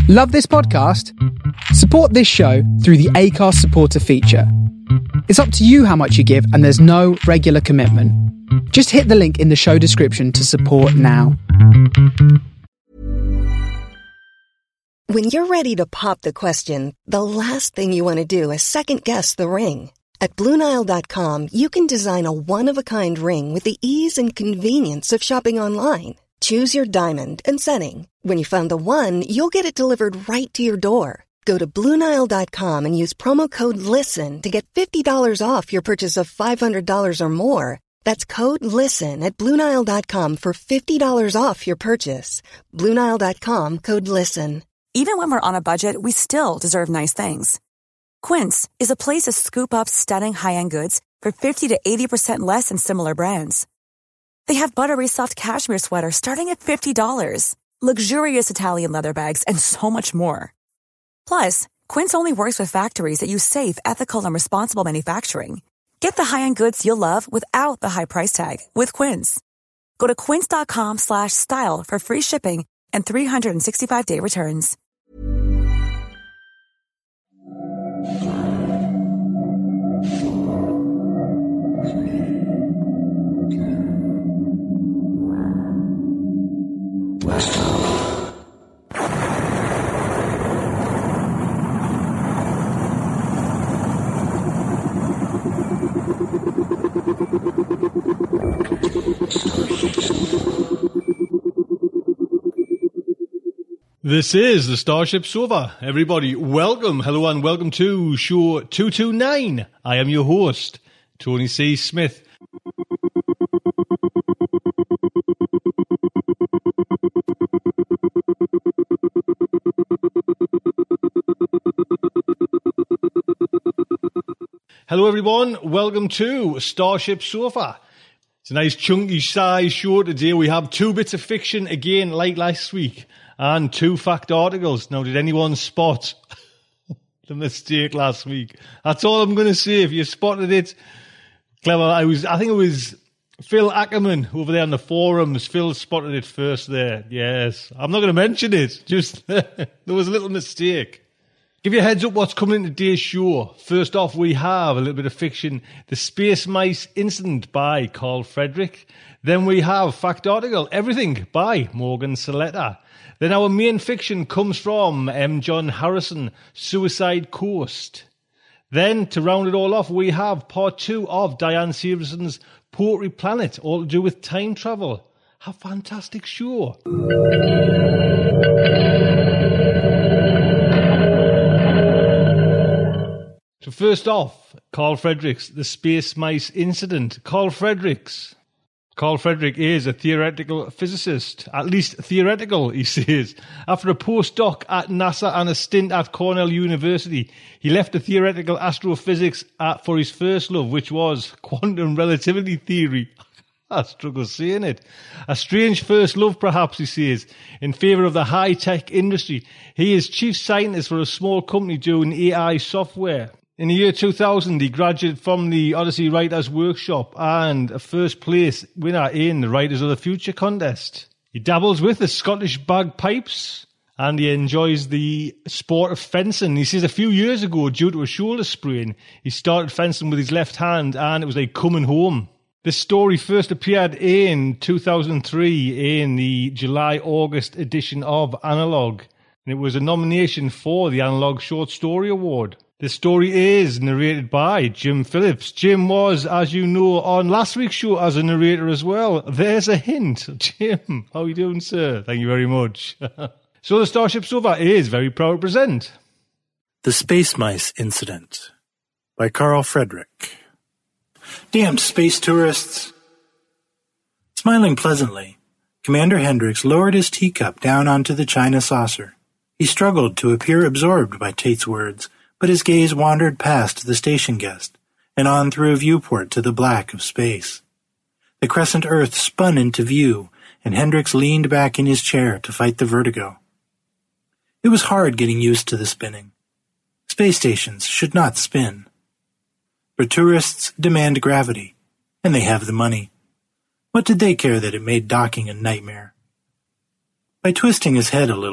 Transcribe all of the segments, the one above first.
Love this podcast? Support this show through the Acast supporter feature. It's up to you how much you give, and there's no regular commitment. Just hit the link in the show description to support now. When you're ready to pop the question, the last thing you want to do is second-guess the ring. At BlueNile.com, you can design a one-of-a-kind ring with the ease and convenience of shopping online. Choose your diamond and setting. When you find the one, you'll get it delivered right to your door. Go to BlueNile.com and use promo code LISTEN to get $50 off your purchase of $500 or more. That's code LISTEN at BlueNile.com for $50 off your purchase. BlueNile.com, code LISTEN. Even when we're on a budget, we still deserve nice things. Quince is a place to scoop up stunning high-end goods for 50 to 80% less than similar brands. They have buttery soft cashmere sweaters starting at $50, luxurious Italian leather bags, and so much more. Plus, Quince only works with factories that use safe, ethical, and responsible manufacturing. Get the high-end goods you'll love without the high price tag with Quince. Go to quince.com/style for free shipping and 365-day returns. This is the Starship Sofa. Everybody, welcome, hello and welcome to show 229. I am your host, Tony C. Smith. Hello everyone, welcome to Starship Sofa. It's a nice chunky size show today. We have 2 bits of fiction again like last week and 2 fact articles. Now, did anyone spot the mistake last week? That's all I'm going to say. If you spotted it, clever. I think it was Phil Ackerman over there on the forums. Phil spotted it first there. Yes. I'm not going to mention it. Just there was a little mistake. Give you a heads up what's coming in today's show. First off, we have a little bit of fiction, The Space Mice Incident by Carl Frederick. Then we have fact article, Everything by Morgan Saletta. Then our main fiction comes from M. John Harrison, Suicide Coast. Then, to round it all off, we have part 2 of Diane Severson's Poetry Planet, all to do with time travel. A fantastic show. So first off, Carl Frederick's The Space Mice Incident. Carl Frederick is a theoretical physicist, at least theoretical, he says. After a postdoc at NASA and a stint at Cornell University, he left the theoretical astrophysics for his first love, which was quantum relativity theory. I struggle saying it. A strange first love, perhaps, he says, in favour of the high-tech industry. He is chief scientist for a small company doing AI software. In the year 2000, he graduated from the Odyssey Writers Workshop and a first place winner in the Writers of the Future contest. He dabbles with the Scottish bagpipes and he enjoys the sport of fencing. He says a few years ago, due to a shoulder sprain, he started fencing with his left hand and it was like coming home. This story first appeared in 2003 in the July-August edition of Analog, and it was a nomination for the Analog Short Story Award. This story is narrated by Jim Phillips. Jim was, as you know, on last week's show as a narrator as well. There's a hint. Jim, how are you doing, sir? Thank you very much. So the Starship Sofa is very proud to present The Space Mice Incident by Carl Frederick. Damn space tourists. Smiling pleasantly, Commander Hendricks lowered his teacup down onto the china saucer. He struggled to appear absorbed by Tate's words, but his gaze wandered past the station guest and on through a viewport to the black of space. The crescent Earth spun into view, and Hendricks leaned back in his chair to fight the vertigo. It was hard getting used to the spinning. Space stations should not spin. But tourists demand gravity, and they have the money. What did they care that it made docking a nightmare? By twisting his head a little,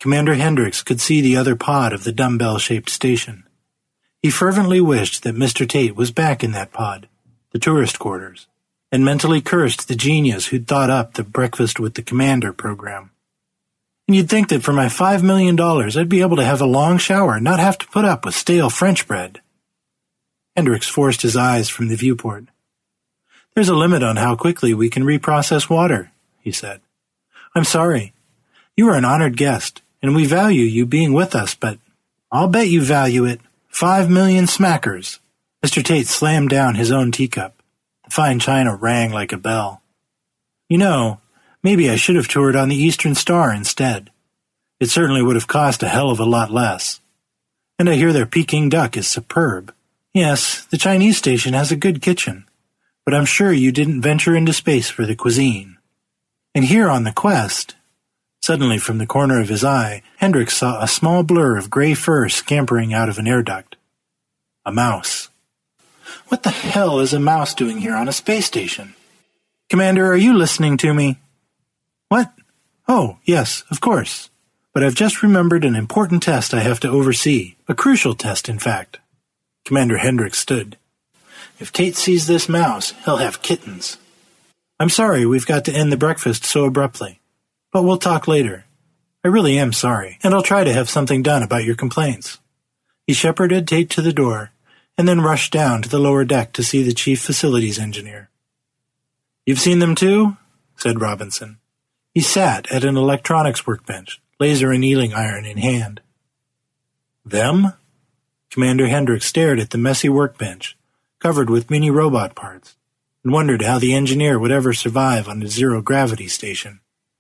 Commander Hendricks could see the other pod of the dumbbell-shaped station. He fervently wished that Mr. Tate was back in that pod, the tourist quarters, and mentally cursed the genius who'd thought up the Breakfast with the Commander program. And you'd think that for my $5 million, I'd be able to have a long shower and not have to put up with stale French bread. Hendricks forced his eyes from the viewport. There's a limit on how quickly we can reprocess water, he said. I'm sorry. You are an honored guest, and we value you being with us, but I'll bet you value it. 5 million smackers. Mr. Tate slammed down his own teacup. The fine china rang like a bell. You know, maybe I should have toured on the Eastern Star instead. It certainly would have cost a hell of a lot less. And I hear their Peking duck is superb. Yes, the Chinese station has a good kitchen, but I'm sure you didn't venture into space for the cuisine. And here on the Quest... Suddenly, from the corner of his eye, Hendricks saw a small blur of gray fur scampering out of an air duct. A mouse. What the hell is a mouse doing here on a space station? Commander, are you listening to me? What? Oh, yes, of course. But I've just remembered an important test I have to oversee. A crucial test, in fact. Commander Hendricks stood. If Tate sees this mouse, he'll have kittens. I'm sorry we've got to end the breakfast so abruptly. But we'll talk later. I really am sorry, and I'll try to have something done about your complaints. He shepherded Tate to the door, and then rushed down to the lower deck to see the chief facilities engineer. You've seen them too? Said Robinson. He sat at an electronics workbench, laser annealing iron in hand. Them? Commander Hendricks stared at the messy workbench, covered with mini robot parts, and wondered how the engineer would ever survive on a zero-gravity station.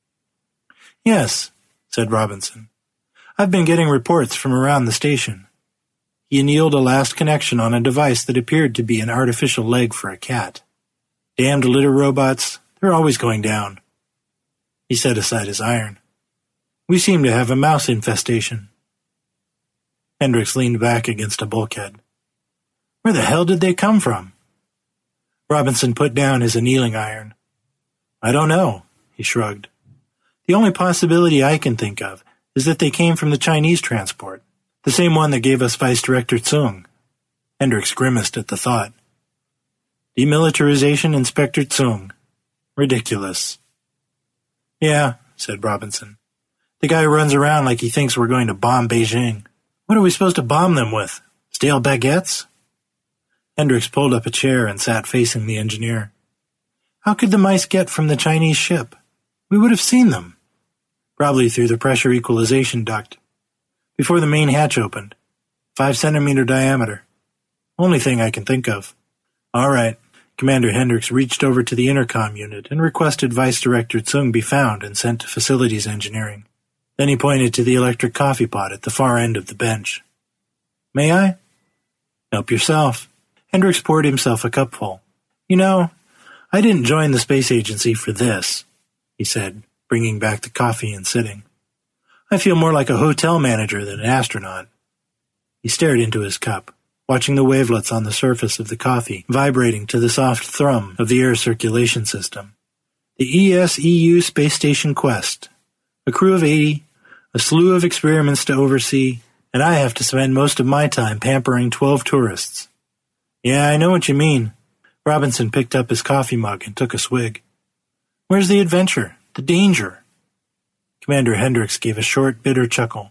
Yes, said Robinson. I've been getting reports from around the station. He annealed a last connection on a device that appeared to be an artificial leg for a cat. Damned litter robots, they're always going down. He set aside his iron. We seem to have a mouse infestation. Hendricks leaned back against a bulkhead. Where the hell did they come from? Robinson put down his annealing iron. I don't know, he shrugged. The only possibility I can think of is that they came from the Chinese transport, the same one that gave us Vice Director Tsung. Hendricks grimaced at the thought. Demilitarization Inspector Tsung. Ridiculous. Yeah, said Robinson. The guy runs around like he thinks we're going to bomb Beijing. What are we supposed to bomb them with? Stale baguettes? Hendricks pulled up a chair and sat facing the engineer. How could the mice get from the Chinese ship? We would have seen them. Probably through the pressure equalization duct. Before the main hatch opened. 5-centimeter diameter. Only thing I can think of. All right. Commander Hendricks reached over to the intercom unit and requested Vice Director Tsung be found and sent to facilities engineering. Then he pointed to the electric coffee pot at the far end of the bench. May I? Help yourself. Hendricks poured himself a cupful. You know, I didn't join the space agency for this, he said, bringing back the coffee and sitting. I feel more like a hotel manager than an astronaut. He stared into his cup, watching the wavelets on the surface of the coffee vibrating to the soft thrum of the air circulation system. The ESEU Space Station Quest. A crew of 80, a slew of experiments to oversee, and I have to spend most of my time pampering 12 tourists. Yeah, I know what you mean. Robinson picked up his coffee mug and took a swig. Where's the adventure? The danger? Commander Hendricks gave a short, bitter chuckle.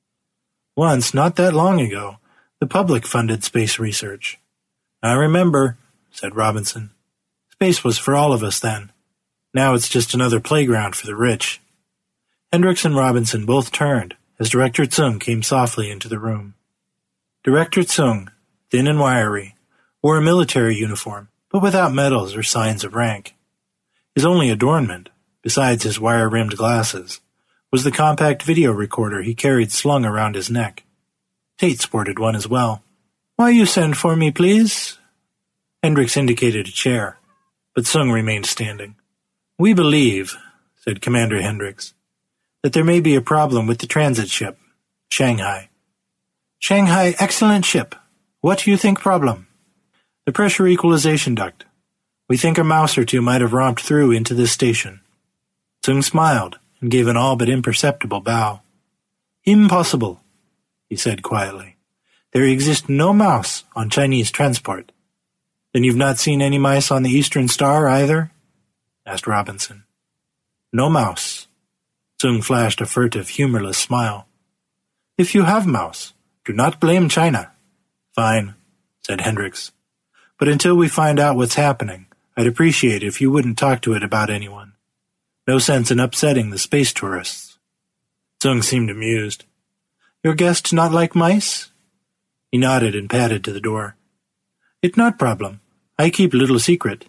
Once, not that long ago, the public funded space research. I remember, said Robinson. Space was for all of us then. Now it's just another playground for the rich. Hendricks and Robinson both turned as Director Tsung came softly into the room. Director Tsung, thin and wiry, wore a military uniform, but without medals or signs of rank. His only adornment, besides his wire-rimmed glasses, was the compact video recorder he carried slung around his neck. Tate sported one as well. Why you send for me, please? Hendricks indicated a chair, but Tsung remained standing. We believe, said Commander Hendricks, that there may be a problem with the transit ship, Shanghai. Shanghai, excellent ship. What do you think problem? The pressure equalization duct. We think a mouse or two might have romped through into this station. Tsung smiled and gave an all but imperceptible bow. Impossible, he said quietly. There exists no mouse on Chinese transport. Then you've not seen any mice on the Eastern Star either? Asked Robinson. No mouse. Tsung flashed a furtive, humorless smile. If you have mouse, do not blame China. Fine, said Hendricks. But until we find out what's happening, I'd appreciate it if you wouldn't talk to it about anyone. No sense in upsetting the space tourists. Tsung seemed amused. Your guests not like mice? He nodded and padded to the door. It not problem. I keep little secret.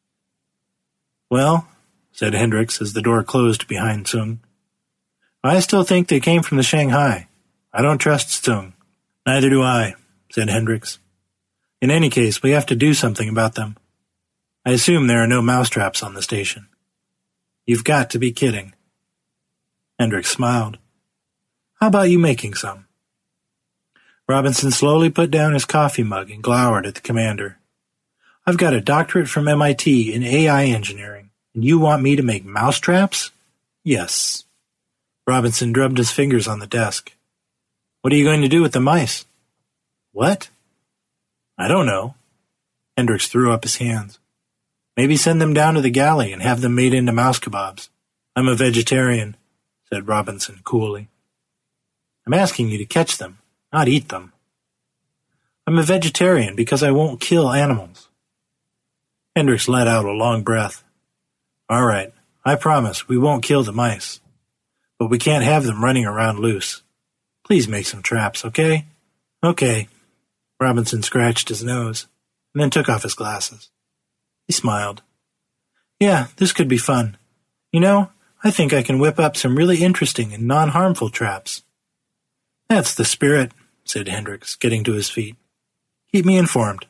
Well, said Hendricks as the door closed behind Tsung. I still think they came from the Shanghai. I don't trust Tsung. Neither do I, said Hendricks. In any case, we have to do something about them. I assume there are no mousetraps on the station. You've got to be kidding. Hendricks smiled. How about you making some? Robinson slowly put down his coffee mug and glowered at the commander. I've got a doctorate from MIT in AI engineering, and you want me to make mousetraps? Yes. Robinson drubbed his fingers on the desk. What are you going to do with the mice? What? I don't know. Hendricks threw up his hands. Maybe send them down to the galley and have them made into mouse kebabs. I'm a vegetarian, said Robinson coolly. I'm asking you to catch them, not eat them. I'm a vegetarian because I won't kill animals. Hendricks let out a long breath. All right, I promise we won't kill the mice. But we can't have them running around loose. Please make some traps, okay? Okay. Robinson scratched his nose and then took off his glasses. He smiled. Yeah, this could be fun. You know, I think I can whip up some really interesting and non-harmful traps. That's the spirit, said Hendricks, getting to his feet. Keep me informed.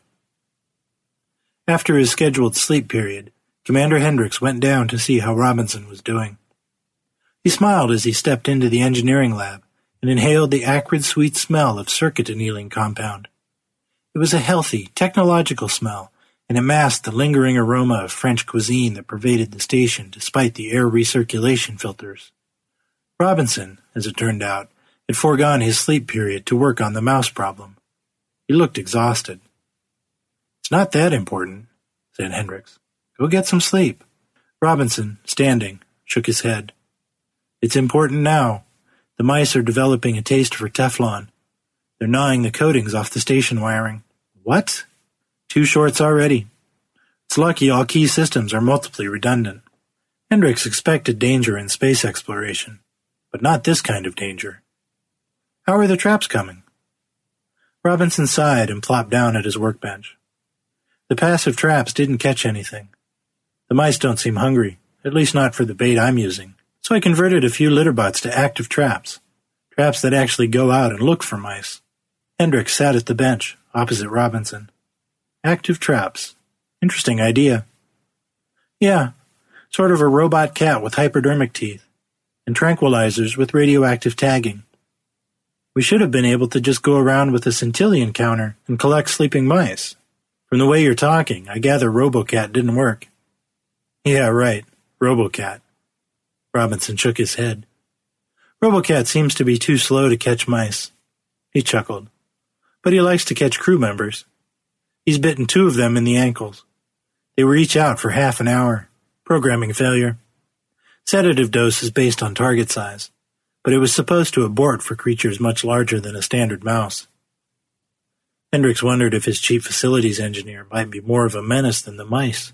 After his scheduled sleep period, Commander Hendricks went down to see how Robinson was doing. He smiled as he stepped into the engineering lab and inhaled the acrid sweet smell of circuit annealing compound. It was a healthy, technological smell, and it masked the lingering aroma of French cuisine that pervaded the station despite the air recirculation filters. Robinson, as it turned out, had foregone his sleep period to work on the mouse problem. He looked exhausted. It's not that important, said Hendricks. Go get some sleep. Robinson, standing, shook his head. It's important now. The mice are developing a taste for Teflon. They're gnawing the coatings off the station wiring. What? 2 shorts already. It's lucky all key systems are multiply redundant. Hendricks expected danger in space exploration, but not this kind of danger. How are the traps coming? Robinson sighed and plopped down at his workbench. The passive traps didn't catch anything. The mice don't seem hungry, at least not for the bait I'm using, so I converted a few litterbots to active traps, traps that actually go out and look for mice. Hendricks sat at the bench, opposite Robinson. Active traps. Interesting idea. Yeah, sort of a robot cat with hypodermic teeth, and tranquilizers with radioactive tagging. We should have been able to just go around with a centillion counter and collect sleeping mice. From the way you're talking, I gather RoboCat didn't work. Yeah, right, RoboCat. Robinson shook his head. RoboCat seems to be too slow to catch mice. He chuckled. But he likes to catch crew members. He's bitten 2 of them in the ankles. They were each out for half an hour. Programming failure. Sedative dose is based on target size, but it was supposed to abort for creatures much larger than a standard mouse. Hendricks wondered if his chief facilities engineer might be more of a menace than the mice.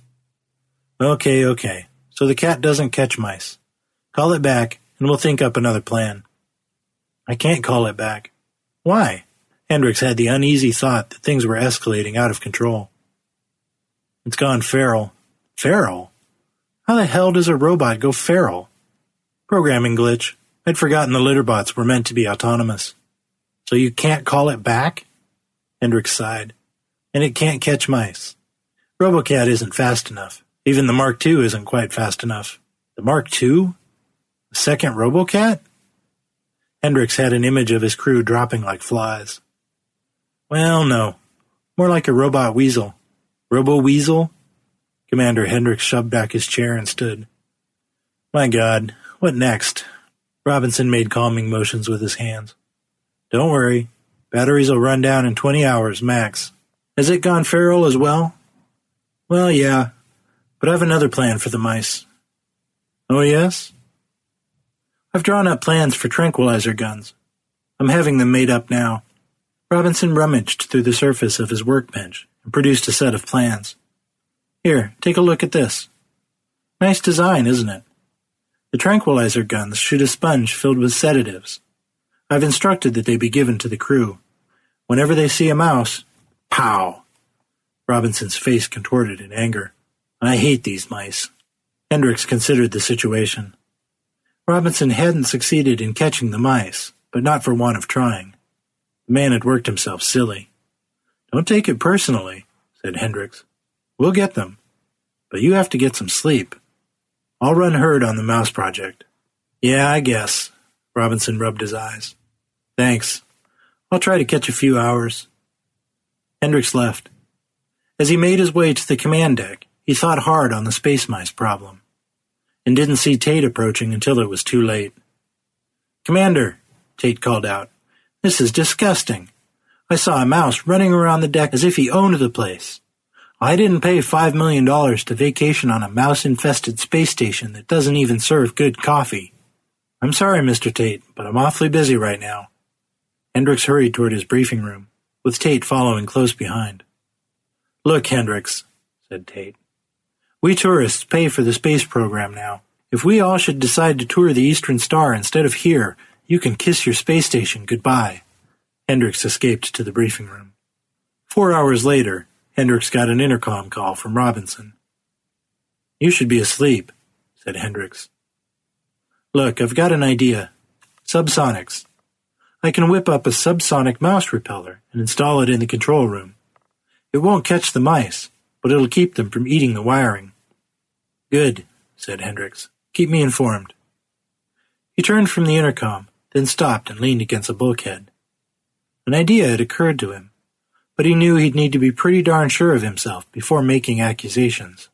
Okay. So the cat doesn't catch mice. Call it back, and we'll think up another plan. I can't call it back. Why? Hendricks had the uneasy thought that things were escalating out of control. It's gone feral. Feral? How the hell does a robot go feral? Programming glitch. I'd forgotten the litterbots were meant to be autonomous. So you can't call it back? Hendricks sighed. And it can't catch mice. RoboCat isn't fast enough. Even the Mark II isn't quite fast enough. The Mark II? The second RoboCat? Hendricks had an image of his crew dropping like flies. Well, no. More like a robot weasel. Robo-weasel? Commander Hendricks shoved back his chair and stood. My God, what next? Robinson made calming motions with his hands. Don't worry. Batteries will run down in 20 hours, max. Has it gone feral as well? Well, yeah. But I have another plan for the mice. Oh, yes? I've drawn up plans for tranquilizer guns. I'm having them made up now. Robinson rummaged through the surface of his workbench and produced a set of plans. Here, take a look at this. Nice design, isn't it? The tranquilizer guns shoot a sponge filled with sedatives. I've instructed that they be given to the crew. Whenever they see a mouse, pow! Robinson's face contorted in anger. I hate these mice. Hendricks considered the situation. Robinson hadn't succeeded in catching the mice, but not for want of trying. The man had worked himself silly. Don't take it personally, said Hendricks. We'll get them, but you have to get some sleep. I'll run herd on the mouse project. Yeah, I guess. Robinson rubbed his eyes. Thanks. I'll try to catch a few hours. Hendricks left. As he made his way to the command deck, he thought hard on the space mice problem, and didn't see Tate approaching until it was too late. Commander, Tate called out, this is disgusting. I saw a mouse running around the deck as if he owned the place. I didn't pay $5 million to vacation on a mouse-infested space station that doesn't even serve good coffee. I'm sorry, Mr. Tate, but I'm awfully busy right now. Hendricks hurried toward his briefing room, with Tate following close behind. Look, Hendricks, said Tate. We tourists pay for the space program now. If we all should decide to tour the Eastern Star instead of here, you can kiss your space station goodbye. Hendricks escaped to the briefing room. 4 hours later, Hendricks got an intercom call from Robinson. You should be asleep, said Hendricks. Look, I've got an idea. Subsonics. I can whip up a subsonic mouse repeller and install it in the control room. It won't catch the mice, but it'll keep them from eating the wiring. Good, said Hendricks. Keep me informed. He turned from the intercom, then stopped and leaned against a bulkhead. An idea had occurred to him, but he knew he'd need to be pretty darn sure of himself before making accusations.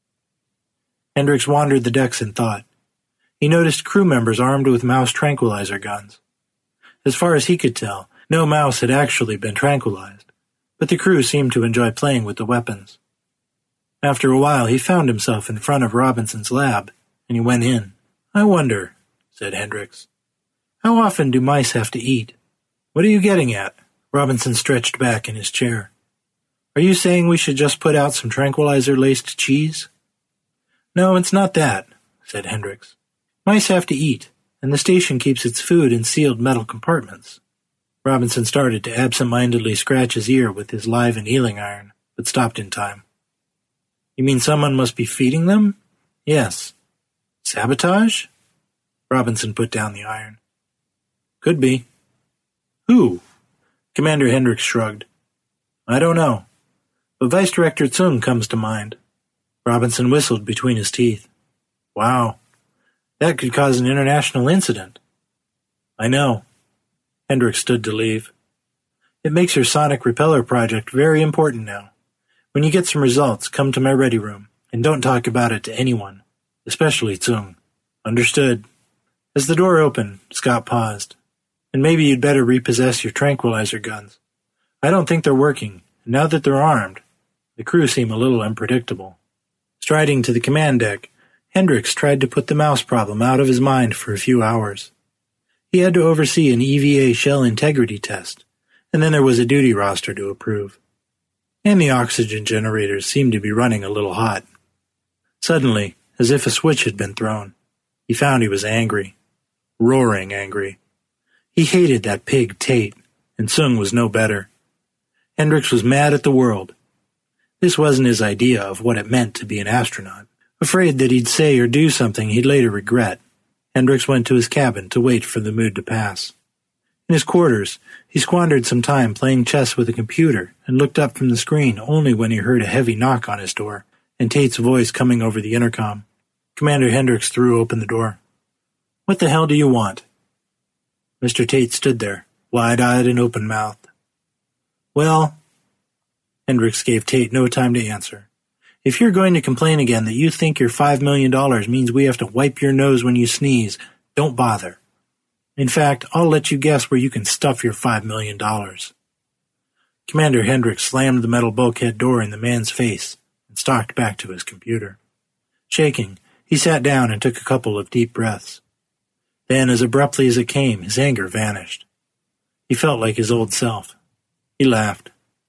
Hendricks wandered the decks in thought. He noticed crew members armed with mouse tranquilizer guns. As far as he could tell, no mouse had actually been tranquilized, but the crew seemed to enjoy playing with the weapons. After a while, he found himself in front of Robinson's lab, and he went in. I wonder, said Hendricks. How often do mice have to eat? What are you getting at? Robinson stretched back in his chair. Are you saying we should just put out some tranquilizer-laced cheese? No, it's not that, said Hendricks. Mice have to eat, and the station keeps its food in sealed metal compartments. Robinson started to absent-mindedly scratch his ear with his live annealing iron, but stopped in time. You mean someone must be feeding them? Yes. Sabotage? Robinson put down the iron. Could be. Who? Commander Hendricks shrugged. I don't know, but Vice Director Tsung comes to mind. Robinson whistled between his teeth. Wow, that could cause an international incident. I know. Hendricks stood to leave. It makes your sonic repeller project very important now. When you get some results, come to my ready room, and don't talk about it to anyone, especially Tsung. Understood. As the door opened, Scott paused. And maybe you'd better repossess your tranquilizer guns. I don't think they're working, and now that they're armed, the crew seem a little unpredictable. Striding to the command deck, Hendricks tried to put the mouse problem out of his mind for a few hours. He had to oversee an EVA shell integrity test, and then there was a duty roster to approve. And the oxygen generators seemed to be running a little hot. Suddenly, as if a switch had been thrown, he found he was angry. Roaring angry. He hated that pig Tate, and Tsung was no better. Hendricks was mad at the world. This wasn't his idea of what it meant to be an astronaut. Afraid that he'd say or do something he'd later regret, Hendricks went to his cabin to wait for the mood to pass. In his quarters, he squandered some time playing chess with a computer and looked up from the screen only when he heard a heavy knock on his door and Tate's voice coming over the intercom. Commander Hendricks threw open the door. What the hell do you want? Mr. Tate stood there, wide-eyed and open-mouthed. Well, Hendricks gave Tate no time to answer. If you're going to complain again that you think your $5 million means we have to wipe your nose when you sneeze, don't bother. In fact, I'll let you guess where you can stuff your $5 million. Commander Hendricks slammed the metal bulkhead door in the man's face and stalked back to his computer. Shaking, he sat down and took a couple of deep breaths. Then, as abruptly as it came, his anger vanished. He felt like his old self. He laughed.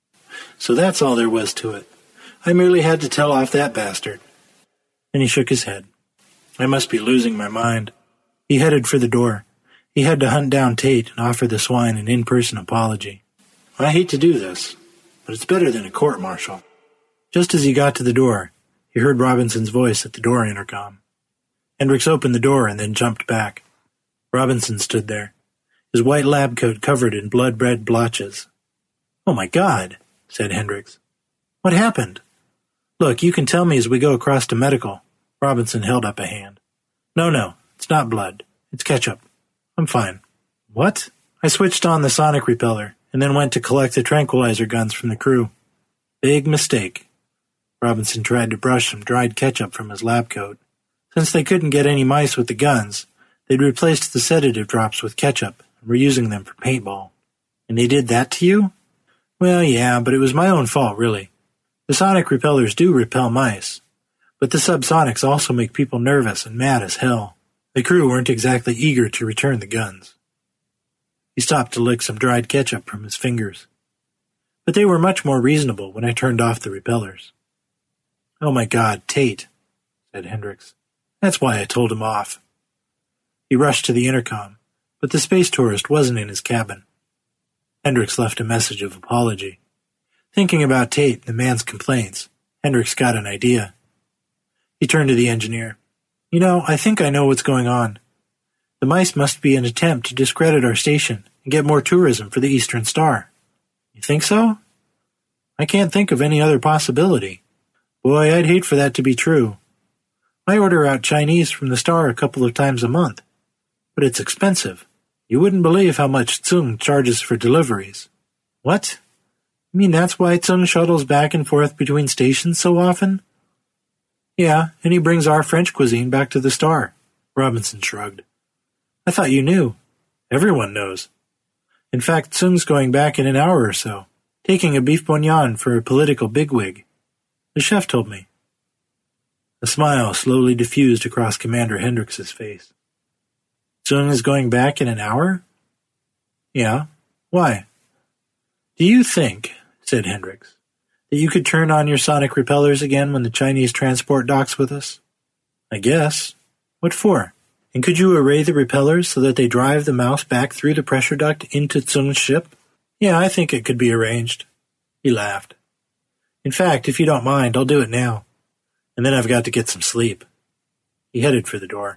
So that's all there was to it. I merely had to tell off that bastard. Then he shook his head. I must be losing my mind. He headed for the door. He had to hunt down Tate and offer the swine an in-person apology. I hate to do this, but it's better than a court-martial. Just as he got to the door, he heard Robinson's voice at the door intercom. Hendricks opened the door and then jumped back. Robinson stood there, his white lab coat covered in blood-red blotches. Oh, my God, said Hendricks. What happened? Look, you can tell me as we go across to medical. Robinson held up a hand. No, it's not blood. It's ketchup. I'm fine. What? I switched on the sonic repeller and then went to collect the tranquilizer guns from the crew. Big mistake. Robinson tried to brush some dried ketchup from his lab coat. Since they couldn't get any mice with the guns, they'd replaced the sedative drops with ketchup and were using them for paintball. And they did that to you? Well, yeah, but it was my own fault, really. The sonic repellers do repel mice, but the subsonics also make people nervous and mad as hell. The crew weren't exactly eager to return the guns. He stopped to lick some dried ketchup from his fingers. But they were much more reasonable when I turned off the repellers. Oh my God, Tate, said Hendricks. That's why I told him off. He rushed to the intercom, but the space tourist wasn't in his cabin. Hendricks left a message of apology. Thinking about Tate and the man's complaints, Hendricks got an idea. He turned to the engineer. You know, I think I know what's going on. The mice must be an attempt to discredit our station and get more tourism for the Eastern Star. You think so? I can't think of any other possibility. Boy, I'd hate for that to be true. I order out Chinese from the Star a couple of times a month, but it's expensive. You wouldn't believe how much Tsung charges for deliveries. What? You mean that's why Tsung shuttles back and forth between stations so often? Yeah, and he brings our French cuisine back to the Star. Robinson shrugged. I thought you knew. Everyone knows. In fact, Tsung's going back in an hour or so, taking a beef bourguignon for a political bigwig. The chef told me. A smile slowly diffused across Commander Hendricks' face. Tsung is going back in an hour? Yeah. Why? Do you think, said Hendricks, that you could turn on your sonic repellers again when the Chinese transport docks with us? I guess. What for? And could you array the repellers so that they drive the mouse back through the pressure duct into Tsung's ship? Yeah, I think it could be arranged. He laughed. In fact, if you don't mind, I'll do it now. And then I've got to get some sleep. He headed for the door.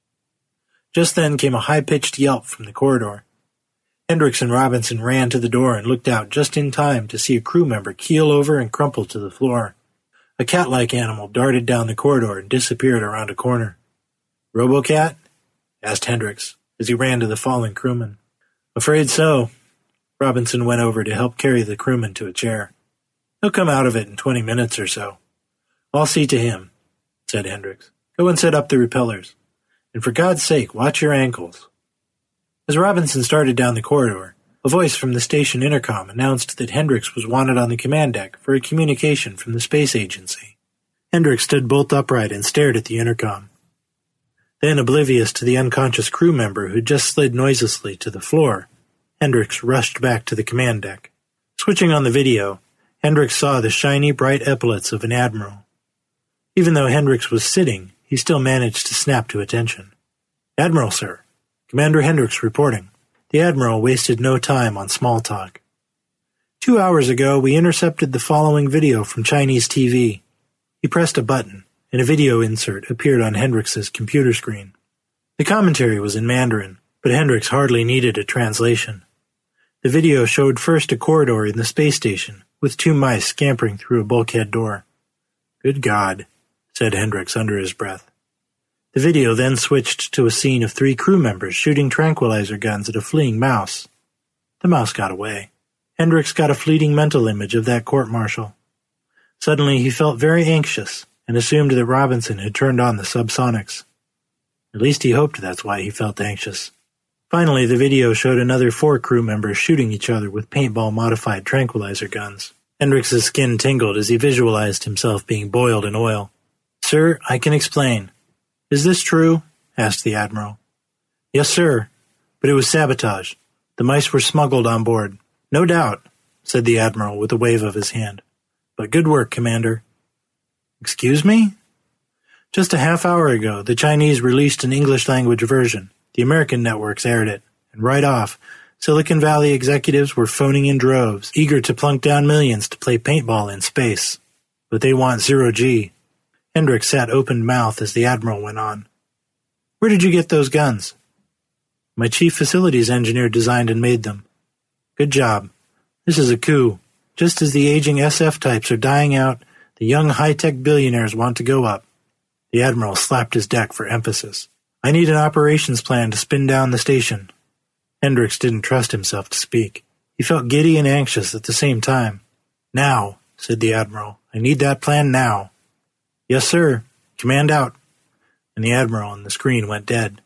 Just then came a high-pitched yelp from the corridor. Hendricks and Robinson ran to the door and looked out just in time to see a crew member keel over and crumple to the floor. A cat-like animal darted down the corridor and disappeared around a corner. "Robocat?" asked Hendricks as he ran to the fallen crewman. "Afraid so." Robinson went over to help carry the crewman to a chair. "He'll come out of it in 20 minutes or so." "I'll see to him," said Hendricks. "Go and set up the repellers. And for God's sake, watch your ankles." As Robinson started down the corridor, a voice from the station intercom announced that Hendricks was wanted on the command deck for a communication from the space agency. Hendricks stood bolt upright and stared at the intercom. Then, oblivious to the unconscious crew member who just slid noiselessly to the floor, Hendricks rushed back to the command deck. Switching on the video, Hendricks saw the shiny, bright epaulets of an admiral. Even though Hendricks was sitting, he still managed to snap to attention. "Admiral, sir. Commander Hendricks reporting." The Admiral wasted no time on small talk. 2 hours ago, we intercepted the following video from Chinese TV. He pressed a button, and a video insert appeared on Hendricks' computer screen. The commentary was in Mandarin, but Hendricks hardly needed a translation. The video showed first a corridor in the space station, with 2 mice scampering through a bulkhead door. "Good God," said Hendricks under his breath. The video then switched to a scene of 3 crew members shooting tranquilizer guns at a fleeing mouse. The mouse got away. Hendricks got a fleeting mental image of that court-martial. Suddenly he felt very anxious and assumed that Robinson had turned on the subsonics. At least he hoped that's why he felt anxious. Finally, the video showed another 4 crew members shooting each other with paintball-modified tranquilizer guns. Hendricks' skin tingled as he visualized himself being boiled in oil. "Sir, I can explain." "Is this true?" asked the Admiral. "Yes, sir, but it was sabotage. The mice were smuggled on board." "No doubt," said the Admiral with a wave of his hand. "But good work, Commander." "Excuse me?" "Just a half hour ago, the Chinese released an English-language version. The American networks aired it, and right off, Silicon Valley executives were phoning in droves, eager to plunk down millions to play paintball in space. But they want zero-G. Hendricks sat open-mouthed as the Admiral went on. "Where did you get those guns?" "My chief facilities engineer designed and made them." "Good job. This is a coup. Just as the aging SF types are dying out, the young high-tech billionaires want to go up." The Admiral slapped his deck for emphasis. "I need an operations plan to spin down the station." Hendricks didn't trust himself to speak. He felt giddy and anxious at the same time. "Now," said the Admiral. "I need that plan now." "Yes, sir. Command out." And the Admiral on the screen went dead.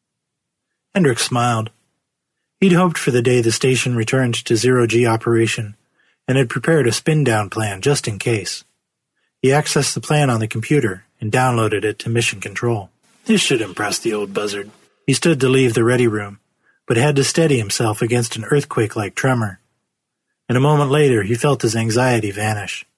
Hendricks smiled. He'd hoped for the day the station returned to zero-G operation, and had prepared a spin-down plan just in case. He accessed the plan on the computer and downloaded it to Mission Control. This should impress the old buzzard. He stood to leave the ready room, but had to steady himself against an earthquake-like tremor. And a moment later he felt his anxiety vanish.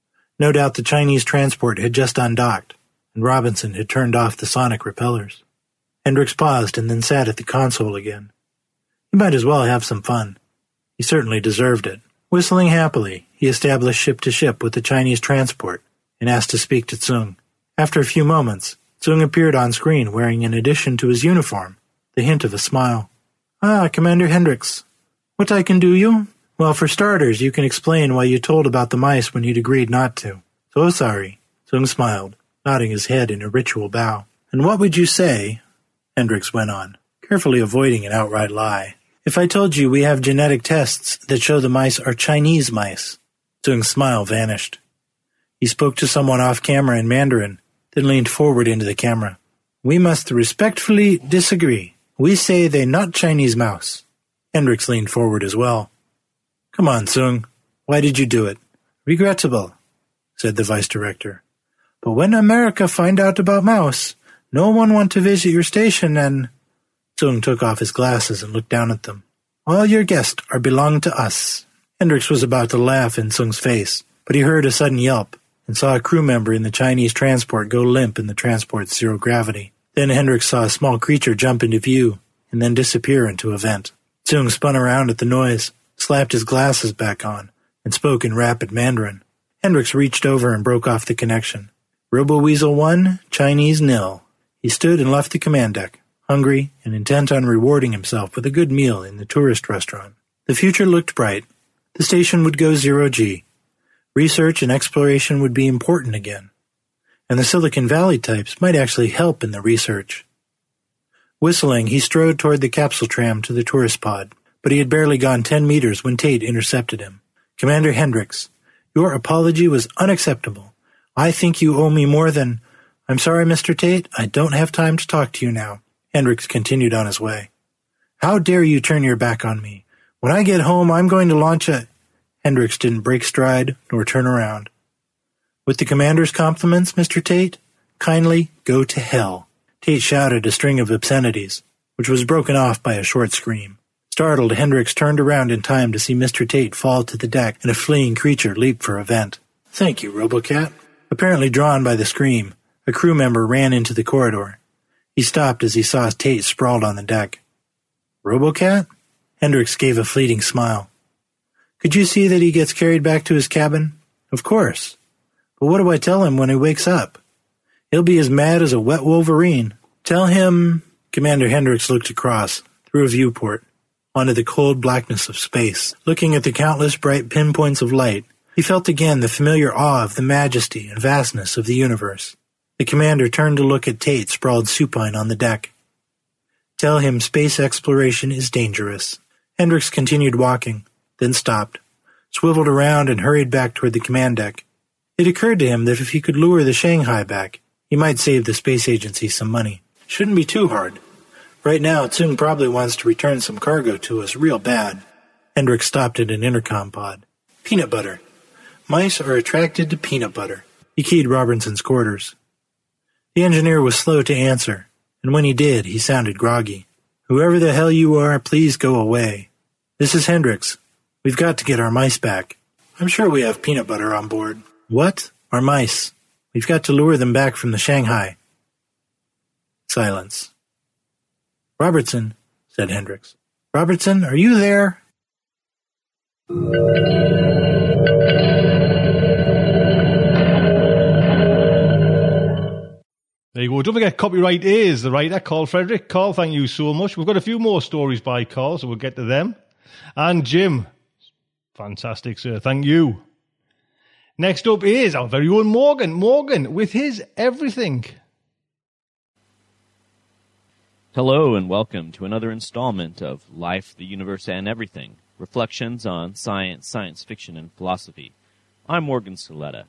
No doubt the Chinese transport had just undocked, and Robinson had turned off the sonic repellers. Hendricks paused and then sat at the console again. He might as well have some fun. He certainly deserved it. Whistling happily, he established ship-to-ship with the Chinese transport and asked to speak to Tsung. After a few moments, Tsung appeared on screen wearing, in addition to his uniform, the hint of a smile. "Ah, Commander Hendricks. What I can do you? Well, for starters, you can explain why you told about the mice when you'd agreed not to." "So sorry." Tsung smiled, nodding his head in a ritual bow. "And what would you say," Hendricks went on, carefully avoiding an outright lie, "if I told you we have genetic tests that show the mice are Chinese mice?" Tsung's smile vanished. He spoke to someone off-camera in Mandarin, then leaned forward into the camera. "We must respectfully disagree. We say they not Chinese mouse." Hendricks leaned forward as well. "Come on, Tsung. Why did you do it?" "Regrettable," said the vice director. "But when America find out about mouse, no one want to visit your station and—" Tsung took off his glasses and looked down at them. "All your guests are belong to us." Hendricks was about to laugh in Tsung's face, but he heard a sudden yelp and saw a crew member in the Chinese transport go limp in the transport's zero-gravity. Then Hendricks saw a small creature jump into view and then disappear into a vent. Tsung spun around at the noise, slapped his glasses back on, and spoke in rapid Mandarin. Hendricks reached over and broke off the connection. "Robo-Weasel 1, Chinese nil." He stood and left the command deck, hungry and intent on rewarding himself with a good meal in the tourist restaurant. The future looked bright. The station would go zero-G. Research and exploration would be important again, and the Silicon Valley types might actually help in the research. Whistling, he strode toward the capsule tram to the tourist pod, but he had barely gone 10 meters when Tate intercepted him. "Commander Hendricks, your apology was unacceptable. I think you owe me more than—" "I'm sorry, Mr. Tate, I don't have time to talk to you now." Hendricks continued on his way. "How dare you turn your back on me? When I get home, I'm going to launch a—" Hendricks didn't break stride nor turn around. "With the commander's compliments, Mr. Tate, kindly go to hell." Tate shouted a string of obscenities, which was broken off by a short scream. Startled, Hendricks turned around in time to see Mr. Tate fall to the deck and a fleeing creature leap for a vent. "Thank you, Robocat." Apparently drawn by the scream, a crew member ran into the corridor. He stopped as he saw Tate sprawled on the deck. "Robocat?" Hendricks gave a fleeting smile. "Could you see that he gets carried back to his cabin?" "Of course. But what do I tell him when he wakes up?" "He'll be as mad as a wet wolverine." "Tell him—" Commander Hendricks looked across, through a viewport, onto the cold blackness of space. Looking at the countless bright pinpoints of light, he felt again the familiar awe of the majesty and vastness of the universe. The commander turned to look at Tate sprawled supine on the deck. "Tell him space exploration is dangerous." Hendricks continued walking, then stopped, swiveled around and hurried back toward the command deck. It occurred to him that if he could lure the Shanghai back, he might save the space agency some money. Shouldn't be too hard. Right now, Tsung probably wants to return some cargo to us real bad. Hendricks stopped at an intercom pod. Peanut butter. Mice are attracted to peanut butter. He keyed Robertson's quarters. The engineer was slow to answer, and when he did, he sounded groggy. Whoever the hell you are, please go away. This is Hendricks. We've got to get our mice back. I'm sure we have peanut butter on board. What? Our mice. We've got to lure them back from the Shanghai. Silence. Robertson, said Hendricks. Robertson, are you there? There you go. Don't forget, copyright is the writer, Carl Frederick. Carl, thank you so much. We've got a few more stories by Carl, so we'll get to them. And Jim, fantastic, sir. Thank you. Next up is our very own Morgan. Morgan, with his everything. Hello and welcome to another installment of Life, the Universe, and Everything, reflections on science, science fiction, and philosophy. I'm Morgan Saletta.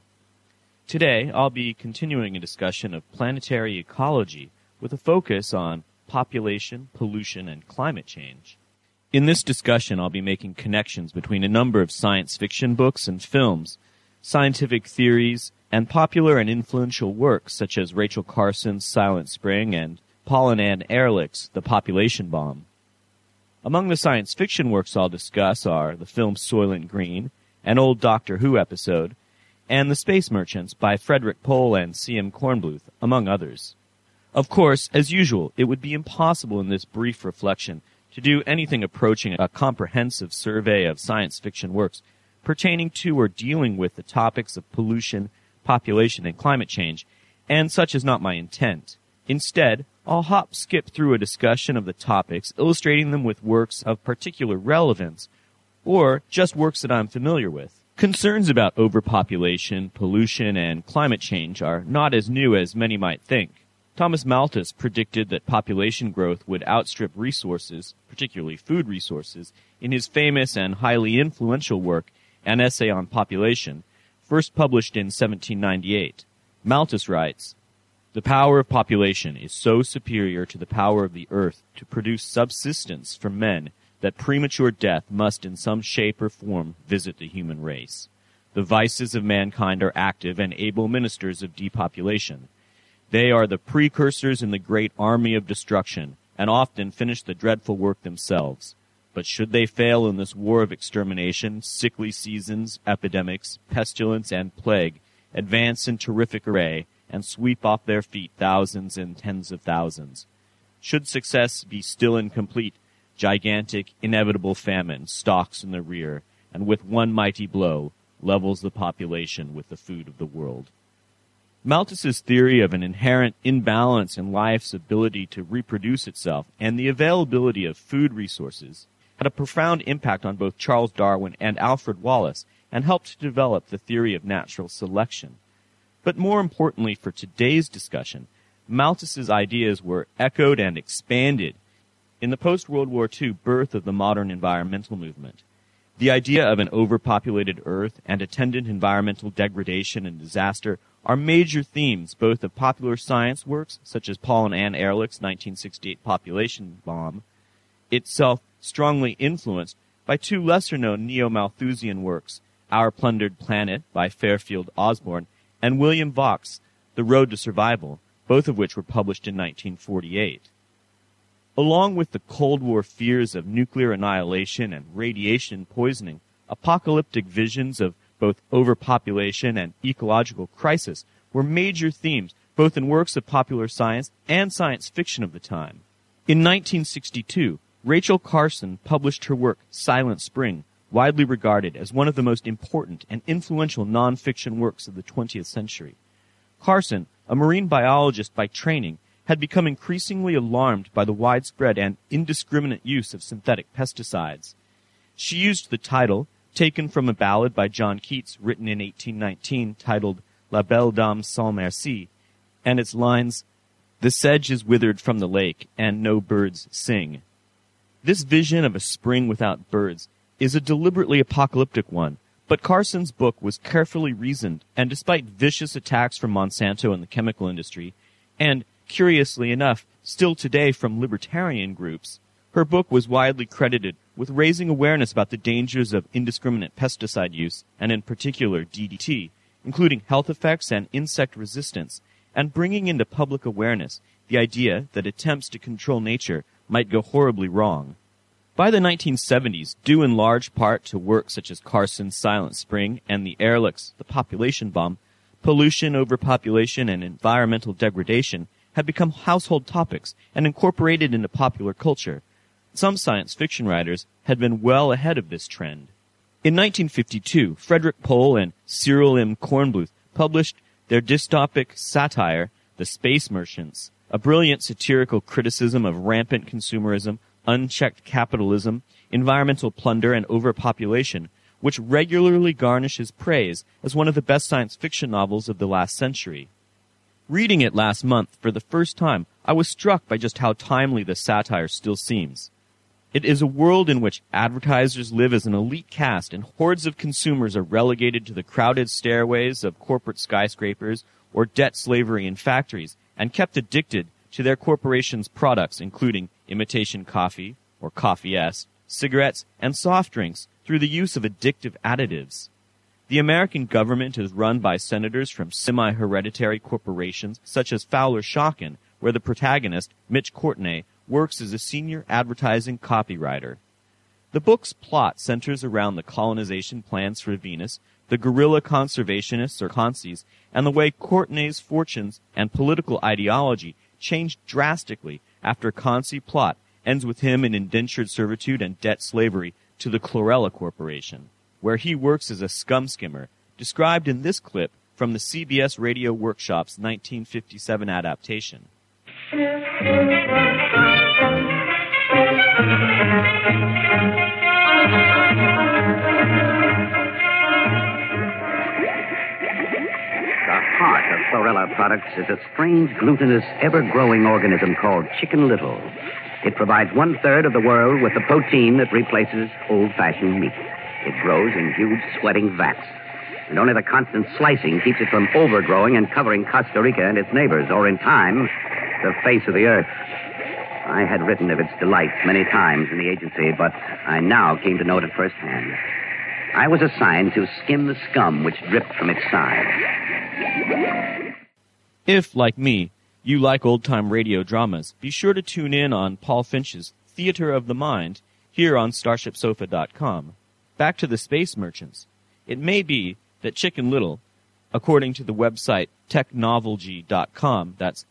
Today, I'll be continuing a discussion of planetary ecology with a focus on population, pollution, and climate change. In this discussion, I'll be making connections between a number of science fiction books and films, scientific theories, and popular and influential works such as Rachel Carson's Silent Spring and Paul and Ann Ehrlich's The Population Bomb. Among the science fiction works I'll discuss are the film Soylent Green, an old Doctor Who episode, and The Space Merchants by Frederik Pohl and C.M. Kornbluth, among others. Of course, as usual, it would be impossible in this brief reflection to do anything approaching a comprehensive survey of science fiction works pertaining to or dealing with the topics of pollution, population, and climate change, and such is not my intent. Instead, I'll skip through a discussion of the topics, illustrating them with works of particular relevance, or just works that I'm familiar with. Concerns about overpopulation, pollution, and climate change are not as new as many might think. Thomas Malthus predicted that population growth would outstrip resources, particularly food resources, in his famous and highly influential work, An Essay on Population, first published in 1798. Malthus writes, "The power of population is so superior to the power of the earth to produce subsistence for men that premature death must in some shape or form visit the human race. The vices of mankind are active and able ministers of depopulation. They are the precursors in the great army of destruction, and often finish the dreadful work themselves. But should they fail in this war of extermination, sickly seasons, epidemics, pestilence, and plague advance in terrific array, and sweep off their feet thousands and tens of thousands. Should success be still incomplete, gigantic, inevitable famine stalks in the rear, and with one mighty blow levels the population with the food of the world." Malthus's theory of an inherent imbalance in life's ability to reproduce itself and the availability of food resources had a profound impact on both Charles Darwin and Alfred Wallace, and helped to develop the theory of natural selection. But more importantly for today's discussion, Malthus's ideas were echoed and expanded in the post-World War II birth of the modern environmental movement. The idea of an overpopulated Earth and attendant environmental degradation and disaster are major themes both of popular science works, such as Paul and Ann Ehrlich's 1968 Population Bomb, itself strongly influenced by two lesser-known neo-Malthusian works, Our Plundered Planet by Fairfield Osborn and William Vaux's The Road to Survival, both of which were published in 1948. Along with the Cold War fears of nuclear annihilation and radiation poisoning, apocalyptic visions of both overpopulation and ecological crisis were major themes both in works of popular science and science fiction of the time. In 1962, Rachel Carson published her work Silent Spring, widely regarded as one of the most important and influential non-fiction works of the 20th century. Carson, a marine biologist by training, had become increasingly alarmed by the widespread and indiscriminate use of synthetic pesticides. She used the title, taken from a ballad by John Keats written in 1819 titled La Belle Dame sans Merci, and its lines, "The sedge is withered from the lake, and no birds sing." This vision of a spring without birds is a deliberately apocalyptic one, but Carson's book was carefully reasoned, and despite vicious attacks from Monsanto and the chemical industry, and, curiously enough, still today from libertarian groups, her book was widely credited with raising awareness about the dangers of indiscriminate pesticide use, and in particular DDT, including health effects and insect resistance, and bringing into public awareness the idea that attempts to control nature might go horribly wrong. By the 1970s, due in large part to work such as Carson's Silent Spring and the Ehrlich's The Population Bomb, pollution, overpopulation, and environmental degradation had become household topics and incorporated into popular culture. Some science fiction writers had been well ahead of this trend. In 1952, Frederik Pohl and Cyril M. Kornbluth published their dystopic satire, The Space Merchants, a brilliant satirical criticism of rampant consumerism, unchecked capitalism, environmental plunder, and overpopulation, which regularly garnishes praise as one of the best science fiction novels of the last century. Reading it last month for the first time, I was struck by just how timely the satire still seems. It is a world in which advertisers live as an elite caste and hordes of consumers are relegated to the crowded stairways of corporate skyscrapers or debt slavery in factories and kept addicted to their corporations' products, including imitation coffee, or coffee-esque, cigarettes, and soft drinks through the use of addictive additives. The American government is run by senators from semi-hereditary corporations such as Fowler-Shawkin, where the protagonist, Mitch Courtenay, works as a senior advertising copywriter. The book's plot centers around the colonization plans for Venus, the guerrilla conservationists or consies, and the way Courtenay's fortunes and political ideology changed drastically after Consi plot ends with him in indentured servitude and debt slavery to the Chlorella Corporation, where he works as a scum skimmer, described in this clip from the CBS Radio Workshop's 1957 adaptation. The heart of Chlorella Products is a strange, glutinous, ever-growing organism called Chicken Little. It provides 1/3 of the world with the protein that replaces old-fashioned meat. It grows in huge, sweating vats, and only the constant slicing keeps it from overgrowing and covering Costa Rica and its neighbors, or in time, the face of the earth. I had written of its delights many times in the agency, but I now came to know it firsthand. I was assigned to skim the scum which dripped from its side. If, like me, you like old-time radio dramas, be sure to tune in on Paul Finch's Theater of the Mind here on StarshipSofa.com. Back to the Space Merchants. It may be that Chicken Little, according to the website technovelgy.com, that's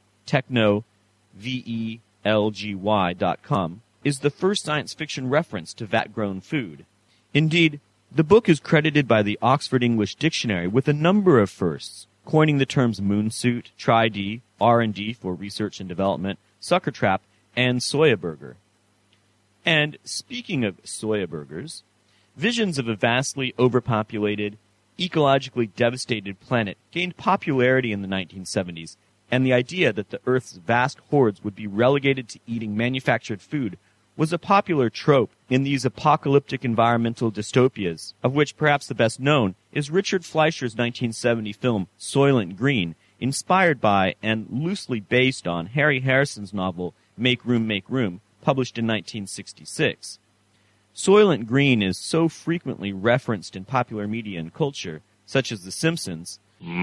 technovelgy.com, is the first science fiction reference to vat-grown food. Indeed, the book is credited by the Oxford English Dictionary with a number of firsts, coining the terms moonsuit, tri-D, R&D for research and development, sucker trap, and soya burger. And speaking of soya burgers, visions of a vastly overpopulated, ecologically devastated planet gained popularity in the 1970s, and the idea that the Earth's vast hordes would be relegated to eating manufactured food was a popular trope in these apocalyptic environmental dystopias, of which perhaps the best known is Richard Fleischer's 1970 film Soylent Green, inspired by and loosely based on Harry Harrison's novel Make Room, published in 1966. Soylent Green is so frequently referenced in popular media and culture, such as The Simpsons,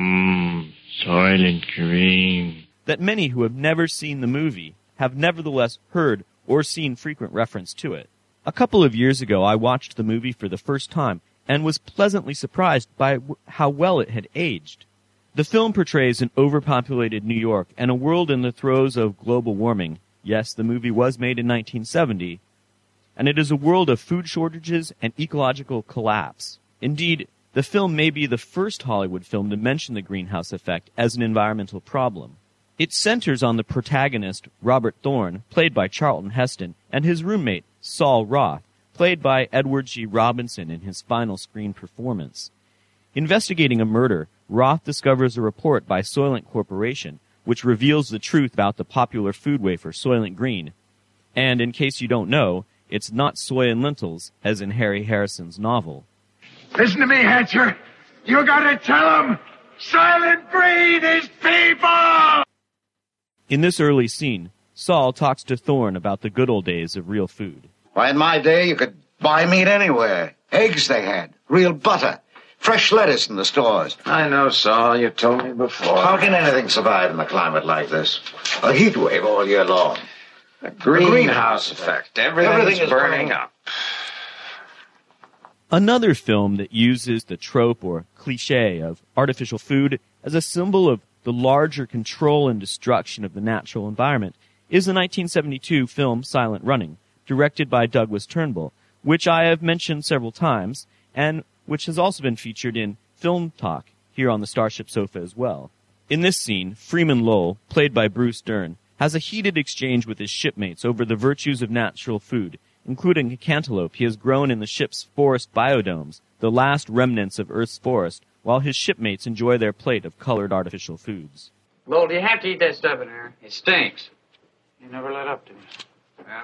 Soylent Green, that many who have never seen the movie have nevertheless heard or seen frequent reference to it. A couple of years ago, I watched the movie for the first time and was pleasantly surprised by how well it had aged. The film portrays an overpopulated New York and a world in the throes of global warming. Yes, the movie was made in 1970, and it is a world of food shortages and ecological collapse. Indeed, the film may be the first Hollywood film to mention the greenhouse effect as an environmental problem. It centers on the protagonist, Robert Thorne, played by Charlton Heston, and his roommate, Saul Roth, played by Edward G. Robinson in his final screen performance. Investigating a murder, Roth discovers a report by Soylent Corporation, which reveals the truth about the popular food wafer Soylent Green. And in case you don't know, it's not soy and lentils, as in Harry Harrison's novel. Listen to me, Hatcher. You gotta tell them Soylent Green is people! In this early scene, Saul talks to Thorne about the good old days of real food. Why, in my day, you could buy meat anywhere. Eggs they had, real butter, fresh lettuce in the stores. I know, Saul. You told me before. How can anything survive in a climate like this? A heat wave all year long. The greenhouse effect. Everything is burning up. Another film that uses the trope or cliche of artificial food as a symbol of the larger control and destruction of the natural environment is the 1972 film Silent Running, directed by Douglas Turnbull, which I have mentioned several times, and which has also been featured in Film Talk here on the Starship Sofa as well. In this scene, Freeman Lowell, played by Bruce Dern, has a heated exchange with his shipmates over the virtues of natural food, including a cantaloupe he has grown in the ship's forest biodomes, the last remnants of Earth's forest, while his shipmates enjoy their plate of colored artificial foods. Lowell, you have to eat that stuff in there. It stinks. You never let up to me. Yeah?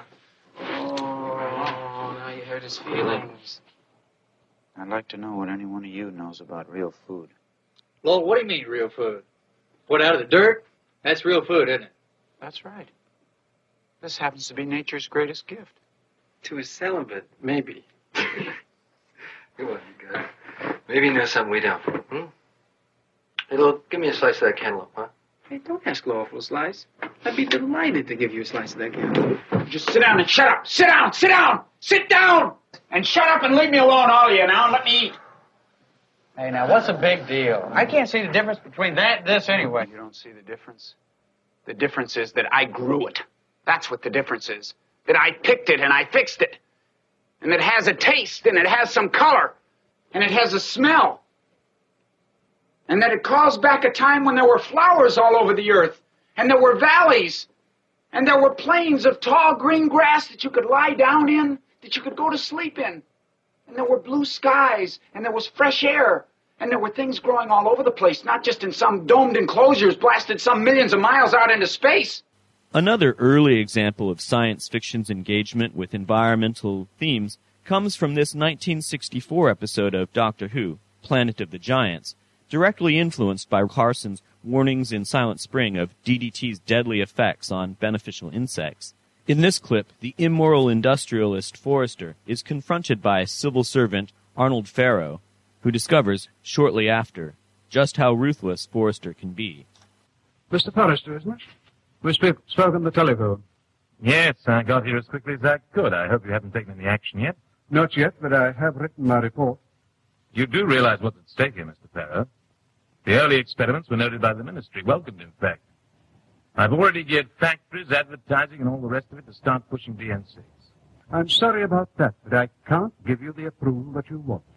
Oh, now you hurt his feelings. I'd like to know what any one of you knows about real food. Lowell, what do you mean, real food? What, out of the dirt? That's real food, isn't it? That's right. This happens to be nature's greatest gift. To a celibate, maybe. It wasn't good. Maybe he knows something we don't. Hey, Lowell, give me a slice of that cantaloupe, huh? Hey, don't ask Lowell for a slice. I'd be delighted to give you a slice of that cantaloupe. Just sit down and shut up. Sit down, sit down, sit down! And shut up and leave me alone, all of you, now, and let me eat. Hey, now, what's the big deal? I can't see the difference between that and this anyway. You don't see the difference? The difference is that I grew it. That's what the difference is. That I picked it and I fixed it. And it has a taste and it has some color. And it has a smell. And that it calls back a time when there were flowers all over the earth. And there were valleys. And there were plains of tall green grass that you could lie down in, that you could go to sleep in. And there were blue skies. And there was fresh air. And there were things growing all over the place, not just in some domed enclosures blasted some millions of miles out into space. Another early example of science fiction's engagement with environmental themes comes from this 1964 episode of Doctor Who, Planet of the Giants, directly influenced by Carson's warnings in Silent Spring of DDT's deadly effects on beneficial insects. In this clip, the immoral industrialist Forrester is confronted by civil servant Arnold Farrow, who discovers, shortly after, just how ruthless Forrester can be. Mr. Forrester, isn't it? We spoke on the telephone. Yes, I got here as quickly as I could. I hope you haven't taken any action yet. Not yet, but I have written my report. You do realize what's at stake here, Mr. Farrow. The early experiments were noted by the ministry, welcomed, in fact. I've already geared factories, advertising, and all the rest of it to start pushing DN6. I'm sorry about that, but I can't give you the approval that you want.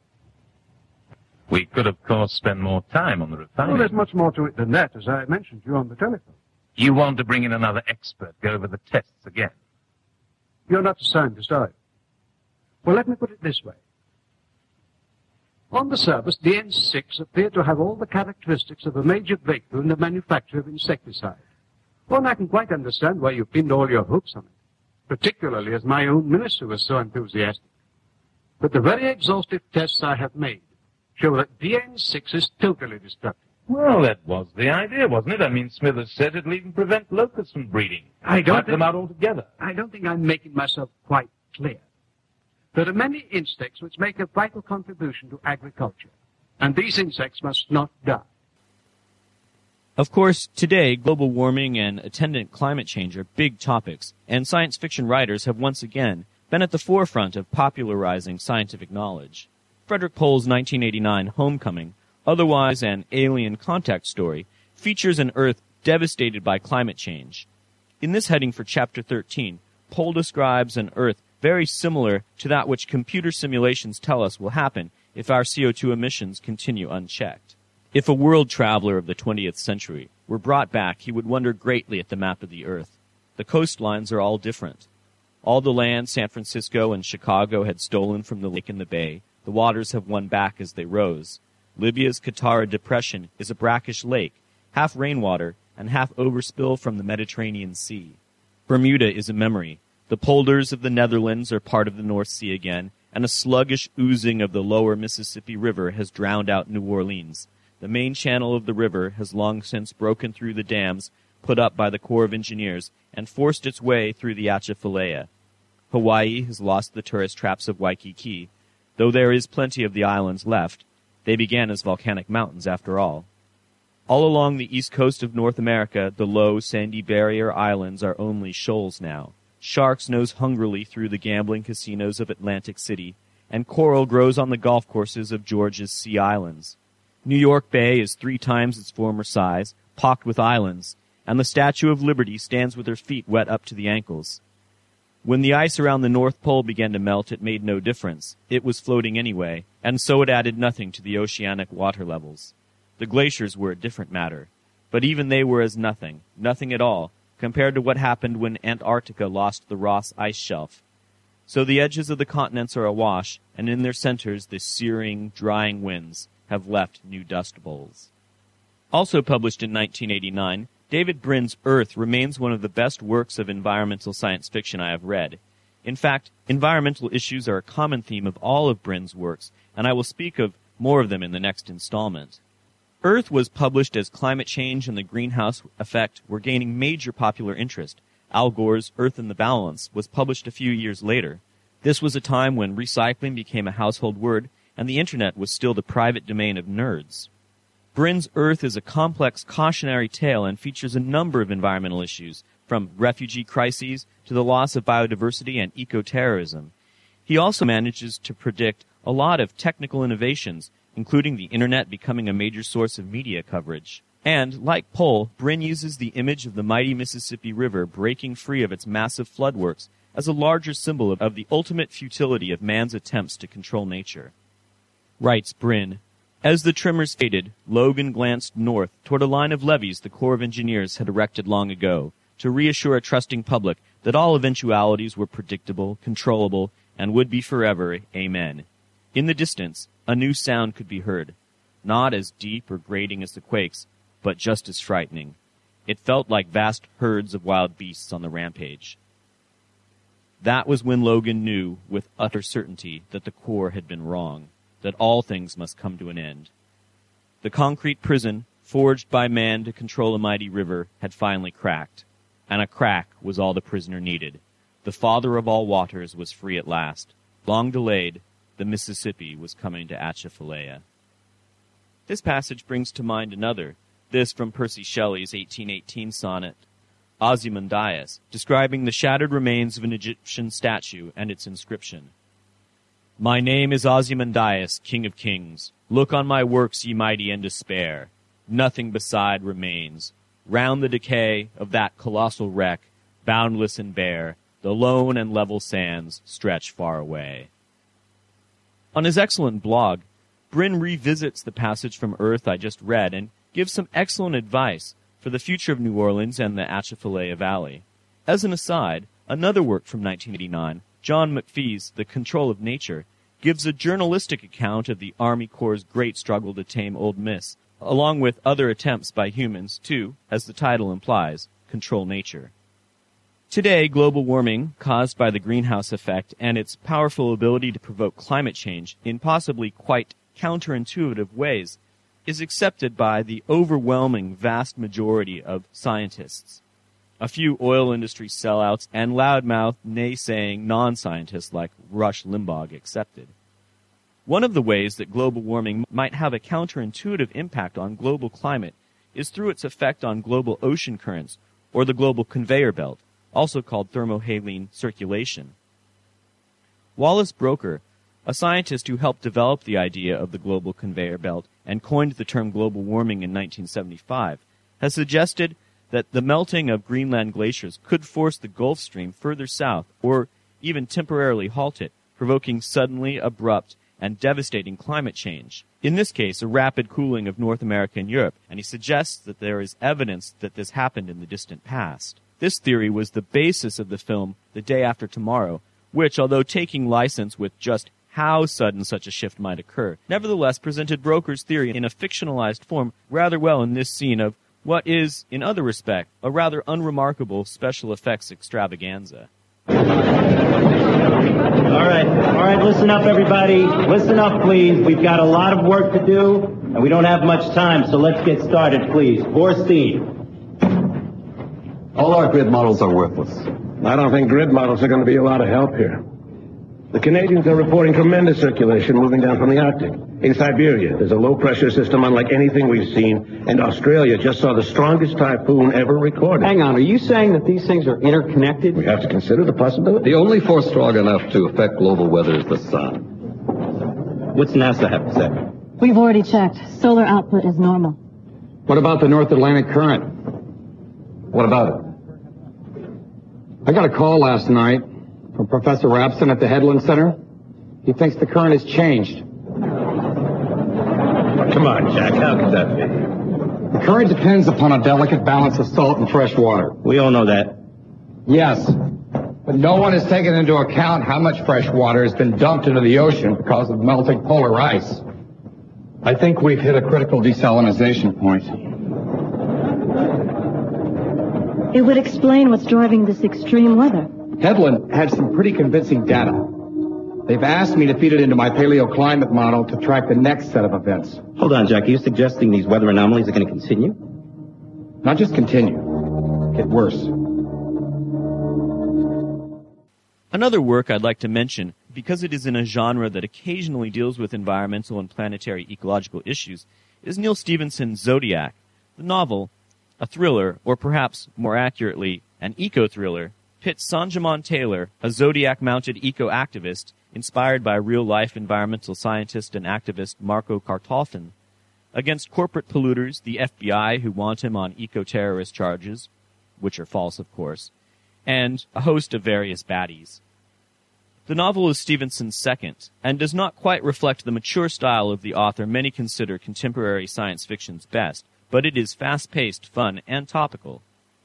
We could, of course, spend more time on the refining. Well, there's much more to it than that, as I mentioned to you on the telephone. You want to bring in another expert, go over the tests again? You're not a scientist, are you? Well, let me put it this way. On the surface, DN6 appeared to have all the characteristics of a major breakthrough in the manufacture of insecticide. Well, and I can quite understand why you pinned all your hopes on it, particularly as my own minister was so enthusiastic. But the very exhaustive tests I have made show that DN6 is totally destructive. Well, that was the idea, wasn't it? I mean, Smithers said it'll even prevent locusts from breeding. Wipe them out altogether. I don't think I'm making myself quite clear. There are many insects which make a vital contribution to agriculture, and these insects must not die. Of course, today, global warming and attendant climate change are big topics, and science fiction writers have once again been at the forefront of popularizing scientific knowledge. Frederik Pohl's 1989 Homecoming, otherwise an alien contact story, features an Earth devastated by climate change. In this heading for Chapter 13, Pohl describes an Earth very similar to that which computer simulations tell us will happen if our CO2 emissions continue unchecked. If a world traveler of the 20th century were brought back, he would wonder greatly at the map of the Earth. The coastlines are all different. All the land San Francisco and Chicago had stolen from the lake and the bay, the waters have won back as they rose. Libya's Qattara Depression is a brackish lake, half rainwater and half overspill from the Mediterranean Sea. Bermuda is a memory. The polders of the Netherlands are part of the North Sea again, and a sluggish oozing of the lower Mississippi River has drowned out New Orleans. The main channel of the river has long since broken through the dams, put up by the Corps of Engineers and forced its way through the Atchafalaya. Hawaii has lost the tourist traps of Waikiki, though there is plenty of the islands left. They began as volcanic mountains, after all. All along the east coast of North America, the low, sandy barrier islands are only shoals now. Sharks nose hungrily through the gambling casinos of Atlantic City, and coral grows on the golf courses of Georgia's Sea Islands. New York Bay is 3 times its former size, pocked with islands, and the Statue of Liberty stands with her feet wet up to the ankles. When the ice around the North Pole began to melt, it made no difference. It was floating anyway, and so it added nothing to the oceanic water levels. The glaciers were a different matter, but even they were as nothing at all, compared to what happened when Antarctica lost the Ross Ice Shelf. So the edges of the continents are awash, and in their centers the searing, drying winds have left new dust bowls. Also published in 1989, David Brin's Earth remains one of the best works of environmental science fiction I have read. In fact, environmental issues are a common theme of all of Brin's works, and I will speak of more of them in the next installment. Earth was published as climate change and the greenhouse effect were gaining major popular interest. Al Gore's Earth in the Balance was published a few years later. This was a time when recycling became a household word, and the internet was still the private domain of nerds. Brin's Earth is a complex cautionary tale and features a number of environmental issues, from refugee crises to the loss of biodiversity and eco-terrorism. He also manages to predict a lot of technical innovations, including the internet becoming a major source of media coverage. And, like Pohl, Brin uses the image of the mighty Mississippi River breaking free of its massive floodworks as a larger symbol of the ultimate futility of man's attempts to control nature. Writes Brin, as the tremors faded, Logan glanced north toward a line of levees the Corps of Engineers had erected long ago to reassure a trusting public that all eventualities were predictable, controllable, and would be forever, amen. In the distance, a new sound could be heard, not as deep or grating as the quakes, but just as frightening. It felt like vast herds of wild beasts on the rampage. That was when Logan knew with utter certainty that the Corps had been wrong, that all things must come to an end. The concrete prison, forged by man to control a mighty river, had finally cracked, and a crack was all the prisoner needed. The father of all waters was free at last. Long delayed, the Mississippi was coming to Atchafalaya. This passage brings to mind another, this from Percy Shelley's 1818 sonnet, Ozymandias, describing the shattered remains of an Egyptian statue and its inscription. My name is Ozymandias, king of kings. Look on my works, ye mighty, and despair. Nothing beside remains. Round the decay of that colossal wreck, boundless and bare, the lone and level sands stretch far away. On his excellent blog, Brin revisits the passage from Earth I just read and gives some excellent advice for the future of New Orleans and the Atchafalaya Valley. As an aside, another work from 1989, John McPhee's The Control of Nature, gives a journalistic account of the Army Corps' great struggle to tame Old Miss, along with other attempts by humans to, as the title implies, control nature. Today, global warming, caused by the greenhouse effect and its powerful ability to provoke climate change in possibly quite counterintuitive ways, is accepted by the overwhelming vast majority of scientists. A few oil industry sellouts and loudmouth, naysaying non-scientists like Rush Limbaugh accepted. One of the ways that global warming might have a counterintuitive impact on global climate is through its effect on global ocean currents, or the global conveyor belt, also called thermohaline circulation. Wallace Broecker, a scientist who helped develop the idea of the global conveyor belt and coined the term global warming in 1975, has suggested that the melting of Greenland glaciers could force the Gulf Stream further south or even temporarily halt it, provoking suddenly abrupt and devastating climate change. In this case, a rapid cooling of North America and Europe, and he suggests that there is evidence that this happened in the distant past. This theory was the basis of the film The Day After Tomorrow, which, although taking license with just how sudden such a shift might occur, nevertheless presented Broecker's theory in a fictionalized form rather well in this scene of what is, in other respects, a rather unremarkable special effects extravaganza. All right, listen up, everybody. Listen up, please. We've got a lot of work to do, and we don't have much time, so let's get started, please. Bore steam. All our grid models are worthless. I don't think grid models are going to be a lot of help here. The Canadians are reporting tremendous circulation moving down from the Arctic. In Siberia, there's a low-pressure system unlike anything we've seen, and Australia just saw the strongest typhoon ever recorded. Hang on, are you saying that these things are interconnected? We have to consider the possibility. The only force strong enough to affect global weather is the sun. What's NASA have to say? We've already checked. Solar output is normal. What about the North Atlantic current? What about it? I got a call last night from Professor Rapson at the Hedlund Center. He thinks the current has changed. Come on, Jack, how could that be? The current depends upon a delicate balance of salt and fresh water. We all know that. Yes, but no one has taken into account how much fresh water has been dumped into the ocean because of melting polar ice. I think we've hit a critical desalinization point. It would explain what's driving this extreme weather. Hedlund had some pretty convincing data. They've asked me to feed it into my paleoclimate model to track the next set of events. Hold on, Jack. Are you suggesting these weather anomalies are going to continue? Not just continue. Get worse. Another work I'd like to mention, because it is in a genre that occasionally deals with environmental and planetary ecological issues, is Neal Stephenson's Zodiac. The novel, a thriller, or perhaps more accurately, an eco-thriller, pits Sanjamon Taylor, a Zodiac-mounted eco-activist inspired by real-life environmental scientist and activist Marco Kartofan, against corporate polluters, the FBI, who want him on eco-terrorist charges, which are false, of course, and a host of various baddies. The novel is Stephenson's second, and does not quite reflect the mature style of the author many consider contemporary science fiction's best, but it is fast-paced, fun, and topical.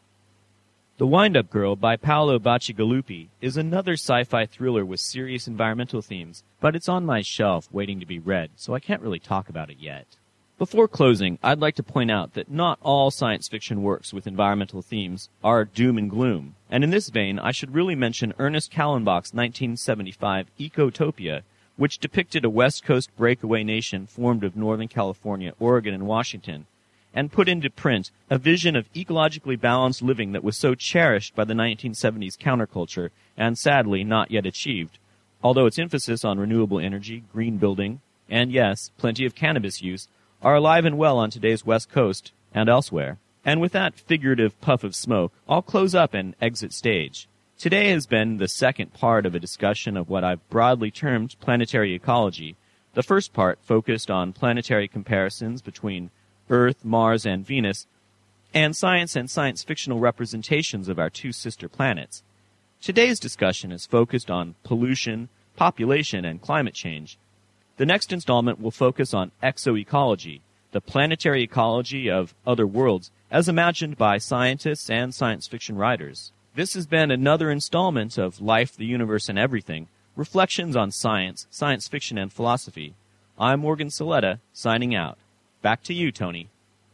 The Wind-Up Girl by Paolo Bacigalupi is another sci-fi thriller with serious environmental themes, but it's on my shelf waiting to be read, so I can't really talk about it yet. Before closing, I'd like to point out that not all science fiction works with environmental themes are doom and gloom, and in this vein I should really mention Ernest Callenbach's 1975 Ecotopia, which depicted a West Coast breakaway nation formed of Northern California, Oregon, and Washington, and put into print a vision of ecologically balanced living that was so cherished by the 1970s counterculture and sadly not yet achieved, although its emphasis on renewable energy, green building, and yes, plenty of cannabis use, are alive and well on today's West Coast and elsewhere. And with that figurative puff of smoke, I'll close up and exit stage. Today has been the second part of a discussion of what I've broadly termed planetary ecology. The first part focused on planetary comparisons between Earth, Mars, and Venus, and science and science-fictional representations of our two sister planets. Today's discussion is focused on pollution, population, and climate change. The next installment will focus on exoecology, the planetary ecology of other worlds, as imagined by scientists and science fiction writers. This has been another installment of Life, the Universe, and Everything, reflections on science, science fiction, and philosophy. I'm Morgan Saletta, signing out. Back to you, Tony.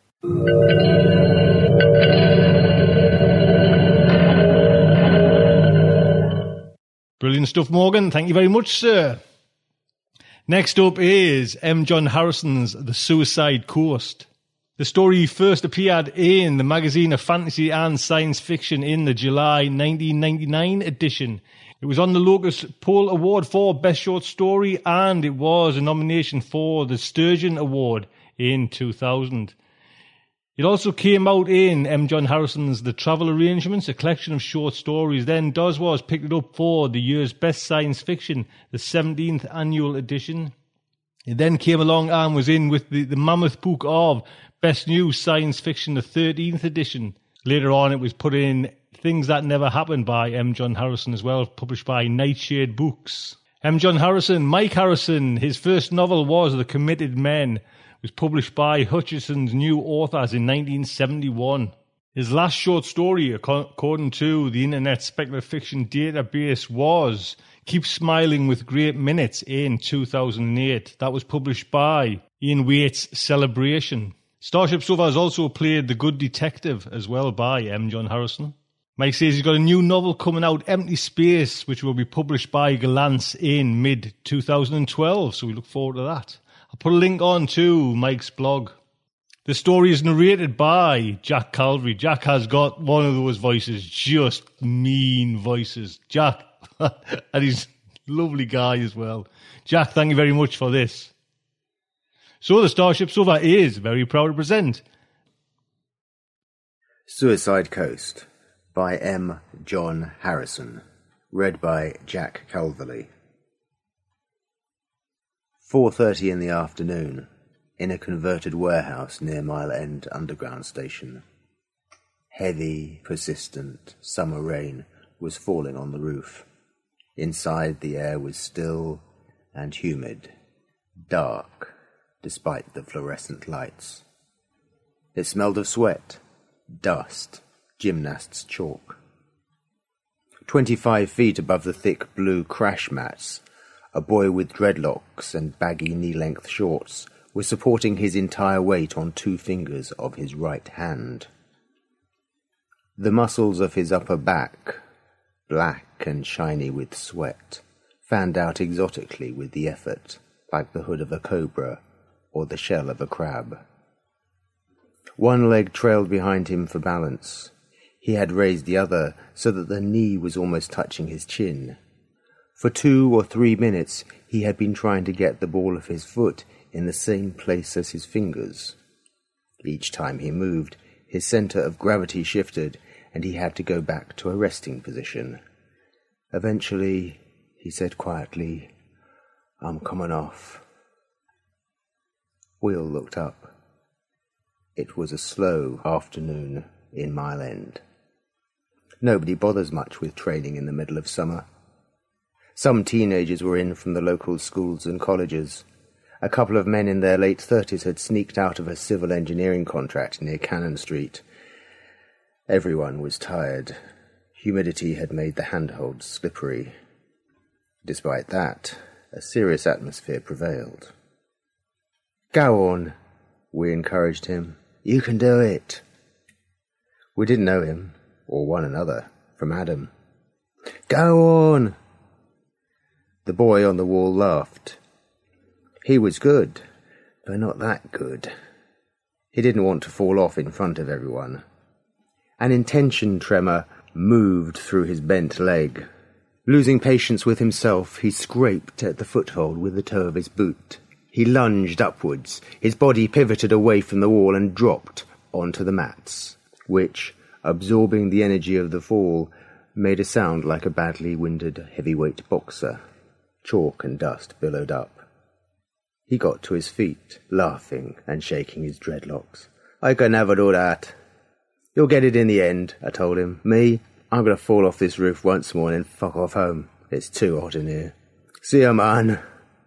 Brilliant stuff, Morgan. Thank you very much, sir. Next up is M. John Harrison's The Suicide Coast. The story first appeared in the magazine of fantasy and science fiction in the July 1999 edition. It was on the Locus Poll Award for Best Short Story, and it was a nomination for the Sturgeon Award in 2000. It also came out in M. John Harrison's The Travel Arrangements, a collection of short stories. Then Doswars picked it up for the year's Best Science Fiction, the 17th annual edition. It then came along and was in with the mammoth book of Best New Science Fiction, the 13th edition. Later on, it was put in Things That Never Happened by M. John Harrison as well, published by Nightshade Books. M. John Harrison, Mike Harrison, his first novel was The Committed Men. It was published by Hutchison's New Authors in 1971. His last short story, according to the Internet Speculative Fiction Database, was Keep Smiling with Great Minutes in 2008. That was published by Ian Waite's Celebration. Starship Sofa has also played The Good Detective as well by M. John Harrison. Mike says he's got a new novel coming out, Empty Space, which will be published by Galance in mid-2012, so we look forward to that. I'll put a link on to Mike's blog. The story is narrated by Jack Calvary. Jack has got one of those voices, just mean voices. Jack, and he's a lovely guy as well. Jack, thank you very much for this. So the Starship Sofa is very proud to present Suicide Coast by M. John Harrison. Read by Jack Calverley. 4:30 in the afternoon, in a converted warehouse near Mile End Underground Station. Heavy, persistent summer rain was falling on the roof. Inside, the air was still and humid, dark, despite the fluorescent lights. It smelled of sweat, dust, gymnast's chalk. 25 feet above the thick blue crash mats, a boy with dreadlocks and baggy knee-length shorts was supporting his entire weight on 2 fingers of his right hand. The muscles of his upper back, black and shiny with sweat, fanned out exotically with the effort, like the hood of a cobra or the shell of a crab. One leg trailed behind him for balance. He had raised the other so that the knee was almost touching his chin. For 2 or 3 minutes he had been trying to get the ball of his foot in the same place as his fingers. Each time he moved, his centre of gravity shifted, and he had to go back to a resting position. Eventually, he said quietly, "I'm coming off." Will looked up. It was a slow afternoon in Mile End. Nobody bothers much with training in the middle of summer. Some teenagers were in from the local schools and colleges. A couple of men in their late 30s had sneaked out of a civil engineering contract near Cannon Street. Everyone was tired. Humidity had made the handholds slippery. Despite that, a serious atmosphere prevailed. "Go on," we encouraged him. "You can do it." We didn't know him, or one another, from Adam. "Go on." The boy on the wall laughed. He was good, but not that good. He didn't want to fall off in front of everyone. An intention tremor moved through his bent leg. Losing patience with himself, he scraped at the foothold with the toe of his boot. He lunged upwards. His body pivoted away from the wall and dropped onto the mats, which, absorbing the energy of the fall, made a sound like a badly winded heavyweight boxer. Chalk and dust billowed up. He got to his feet, laughing and shaking his dreadlocks. "I can never do that." "You'll get it in the end," I told him. "Me, I'm going to fall off this roof once more and then fuck off home. It's too hot in here. See ya, man."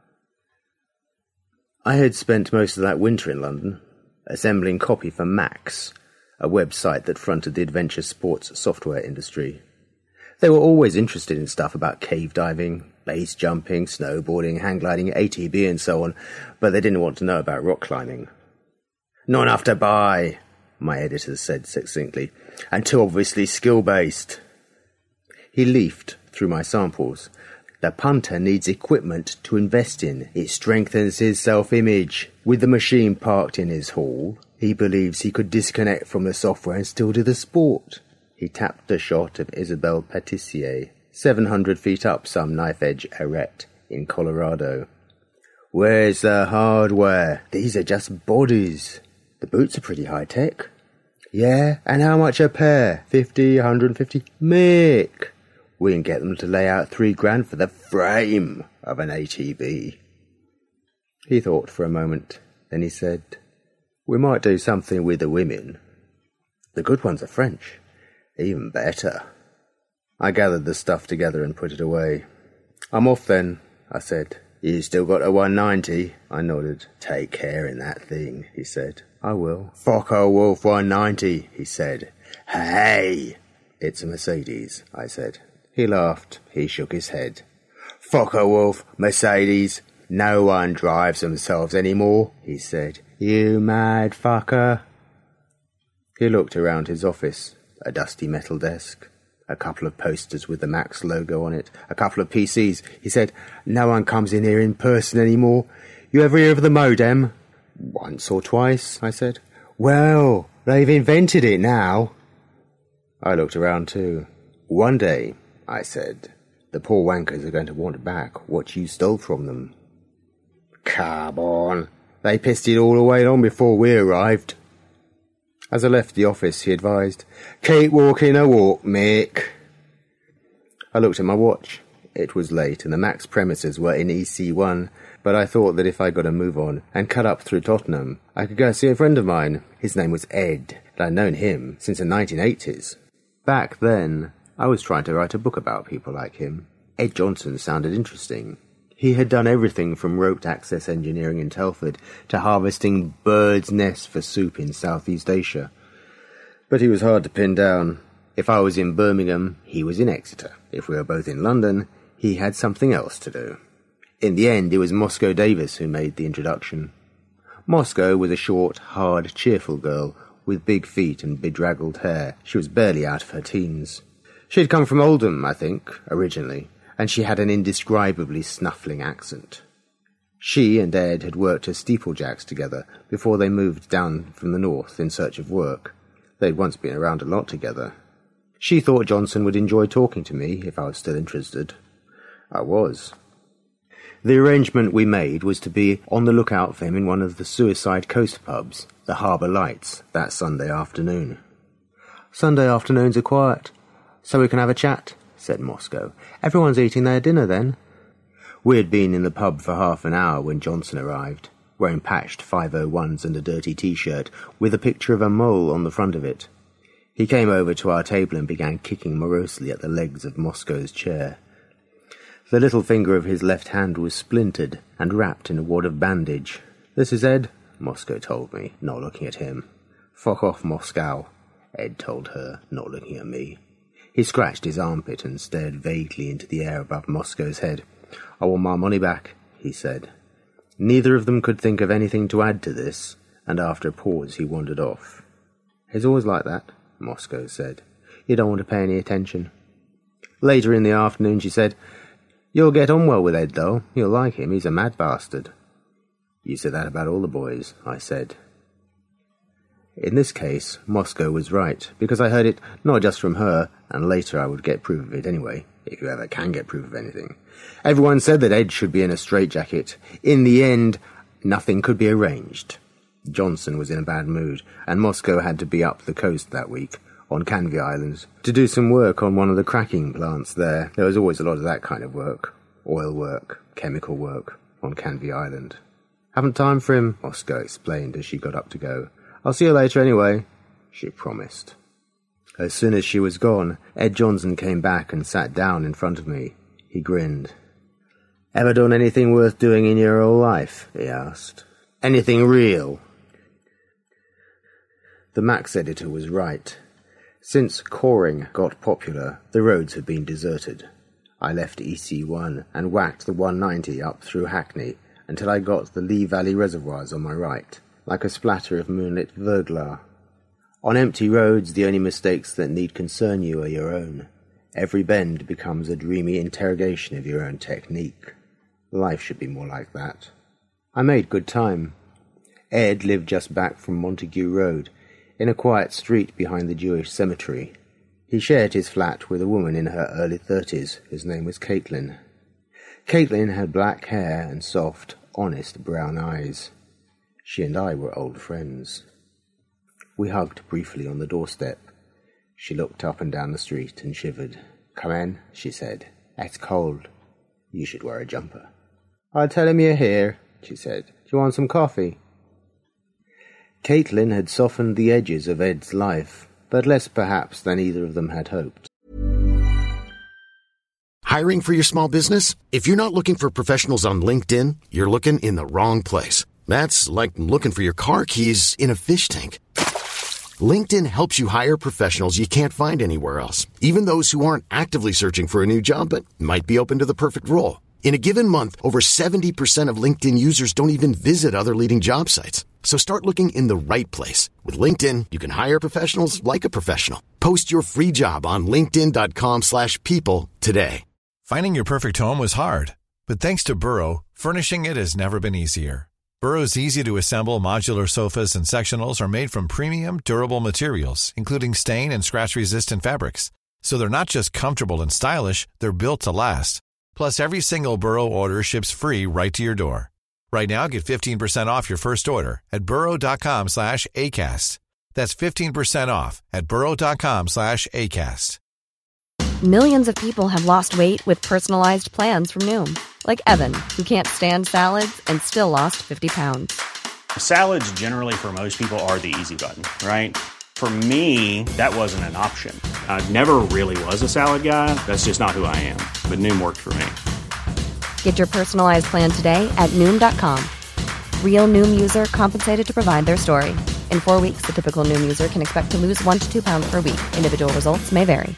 I had spent most of that winter in London, assembling copy for Max, a website that fronted the adventure sports software industry. They were always interested in stuff about cave diving, base jumping, snowboarding, hang gliding, ATV and so on, but they didn't want to know about rock climbing. "Not enough to buy," my editor said succinctly, "and too obviously skill-based." He leafed through my samples. "The punter needs equipment to invest in. It strengthens his self-image. With the machine parked in his hall, he believes he could disconnect from the software and still do the sport." He tapped a shot of Isabelle Patissier, 700 feet up some knife-edge arête in Colorado. "Where's the hardware? These are just bodies. The boots are pretty high-tech." "Yeah, and how much a pair? 50, 150? Mick! We can get them to lay out $3,000 for the frame of an ATV. He thought for a moment, then he said, "We might do something with the women. The good ones are French. Even better." I gathered the stuff together and put it away. "I'm off then," I said. "You still got a 190? I nodded. "Take care in that thing," he said. "I will." "Focke-Wulf 190, he said. "Hey!" "It's a Mercedes," I said. He laughed. He shook his head. "Focke-Wulf, Mercedes. No one drives themselves anymore," he said. "You mad fucker." He looked around his office. A dusty metal desk, a couple of posters with the Max logo on it, a couple of PCs. He said, "No one comes in here in person anymore. You ever hear of the modem?" "Once or twice," I said. Well, they've invented it now. I looked around too. One day, I said, the poor wankers are going to want back what you stole from them. Carbon. They pissed it all away long before we arrived. As I left the office, he advised, "Keep walking a walk, Mick." I looked at my watch. It was late, and the Max premises were in EC1, but I thought that if I got a move on and cut up through Tottenham, I could go see a friend of mine. His name was Ed, and I'd known him since the 1980s. Back then, I was trying to write a book about people like him. Ed Johnson sounded interesting. He had done everything from roped access engineering in Telford to harvesting birds' nests for soup in Southeast Asia. But he was hard to pin down. If I was in Birmingham, he was in Exeter. If we were both in London, he had something else to do. In the end, it was Moscow Davis who made the introduction. Moscow was a short, hard, cheerful girl with big feet and bedraggled hair. She was barely out of her teens. She had come from Oldham, I think, originally, and she had an indescribably snuffling accent. She and Ed had worked as steeplejacks together before they moved down from the north in search of work. They'd once been around a lot together. She thought Johnson would enjoy talking to me if I was still interested. I was. The arrangement we made was to be on the lookout for him in one of the Suicide Coast pubs, the Harbour Lights, that Sunday afternoon. "Sunday afternoons are quiet, so we can have a chat," said Moscow. "Everyone's eating their dinner then." We had been in the pub for half an hour when Johnson arrived, wearing patched 501s and a dirty T-shirt, with a picture of a mole on the front of it. He came over to our table and began kicking morosely at the legs of Moscow's chair. The little finger of his left hand was splintered and wrapped in a wad of bandage. "This is Ed," Moscow told me, not looking at him. "Fuck off, Moscow," Ed told her, not looking at me. He scratched his armpit and stared vaguely into the air above Moscow's head. "I want my money back," he said. Neither of them could think of anything to add to this, and after a pause he wandered off. "He's always like that," Moscow said. "You don't want to pay any attention." Later in the afternoon she said, "You'll get on well with Ed, though. You'll like him. He's a mad bastard." "You say that about all the boys," I said. In this case, Moscow was right, because I heard it not just from her, and later I would get proof of it anyway, if you ever can get proof of anything. Everyone said that Ed should be in a straitjacket. In the end, nothing could be arranged. Johnson was in a bad mood, and Moscow had to be up the coast that week, on Canvey Island, to do some work on one of the cracking plants there. There was always a lot of that kind of work. Oil work, chemical work, on Canvey Island. "Haven't time for him," Moscow explained as she got up to go. "I'll see you later anyway," she promised. As soon as she was gone, Ed Johnson came back and sat down in front of me. He grinned. "Ever done anything worth doing in your whole life?" he asked. "Anything real?" The Max editor was right. Since coring got popular, the roads had been deserted. I left EC1 and whacked the 190 up through Hackney until I got the Lee Valley reservoirs on my right, like a splatter of moonlit verglas. On empty roads, the only mistakes that need concern you are your own. Every bend becomes a dreamy interrogation of your own technique. Life should be more like that. I made good time. Ed lived just back from Montague Road, in a quiet street behind the Jewish cemetery. He shared his flat with a woman in her early 30s, whose name was Caitlin. Caitlin had black hair and soft, honest brown eyes. She and I were old friends. We hugged briefly on the doorstep. She looked up and down the street and shivered. "Come in," she said. "It's cold. You should wear a jumper." "I'll tell him you're here," she said. "Do you want some coffee?" Caitlin had softened the edges of Ed's life, but less perhaps than either of them had hoped. Hiring for your small business? If you're not looking for professionals on LinkedIn, you're looking in the wrong place. That's like looking for your car keys in a fish tank. LinkedIn helps you hire professionals you can't find anywhere else, even those who aren't actively searching for a new job but might be open to the perfect role. In a given month, over 70% of LinkedIn users don't even visit other leading job sites. So start looking in the right place. With LinkedIn, you can hire professionals like a professional. Post your free job on linkedin.com/people today. Finding your perfect home was hard, but thanks to Burrow, furnishing it has never been easier. Burrow's easy-to-assemble modular sofas and sectionals are made from premium, durable materials, including stain and scratch-resistant fabrics. So they're not just comfortable and stylish, they're built to last. Plus, every single Burrow order ships free right to your door. Right now, get 15% off your first order at burrow.com/ACAST. That's 15% off at burrow.com/ACAST. Millions of people have lost weight with personalized plans from Noom. Like Evan, who can't stand salads and still lost 50 pounds. Salads generally for most people are the easy button, right? For me, that wasn't an option. I never really was a salad guy. That's just not who I am. But Noom worked for me. Get your personalized plan today at Noom.com. Real Noom user compensated to provide their story. In 4 weeks, the typical Noom user can expect to lose 1 to 2 pounds per week. Individual results may vary.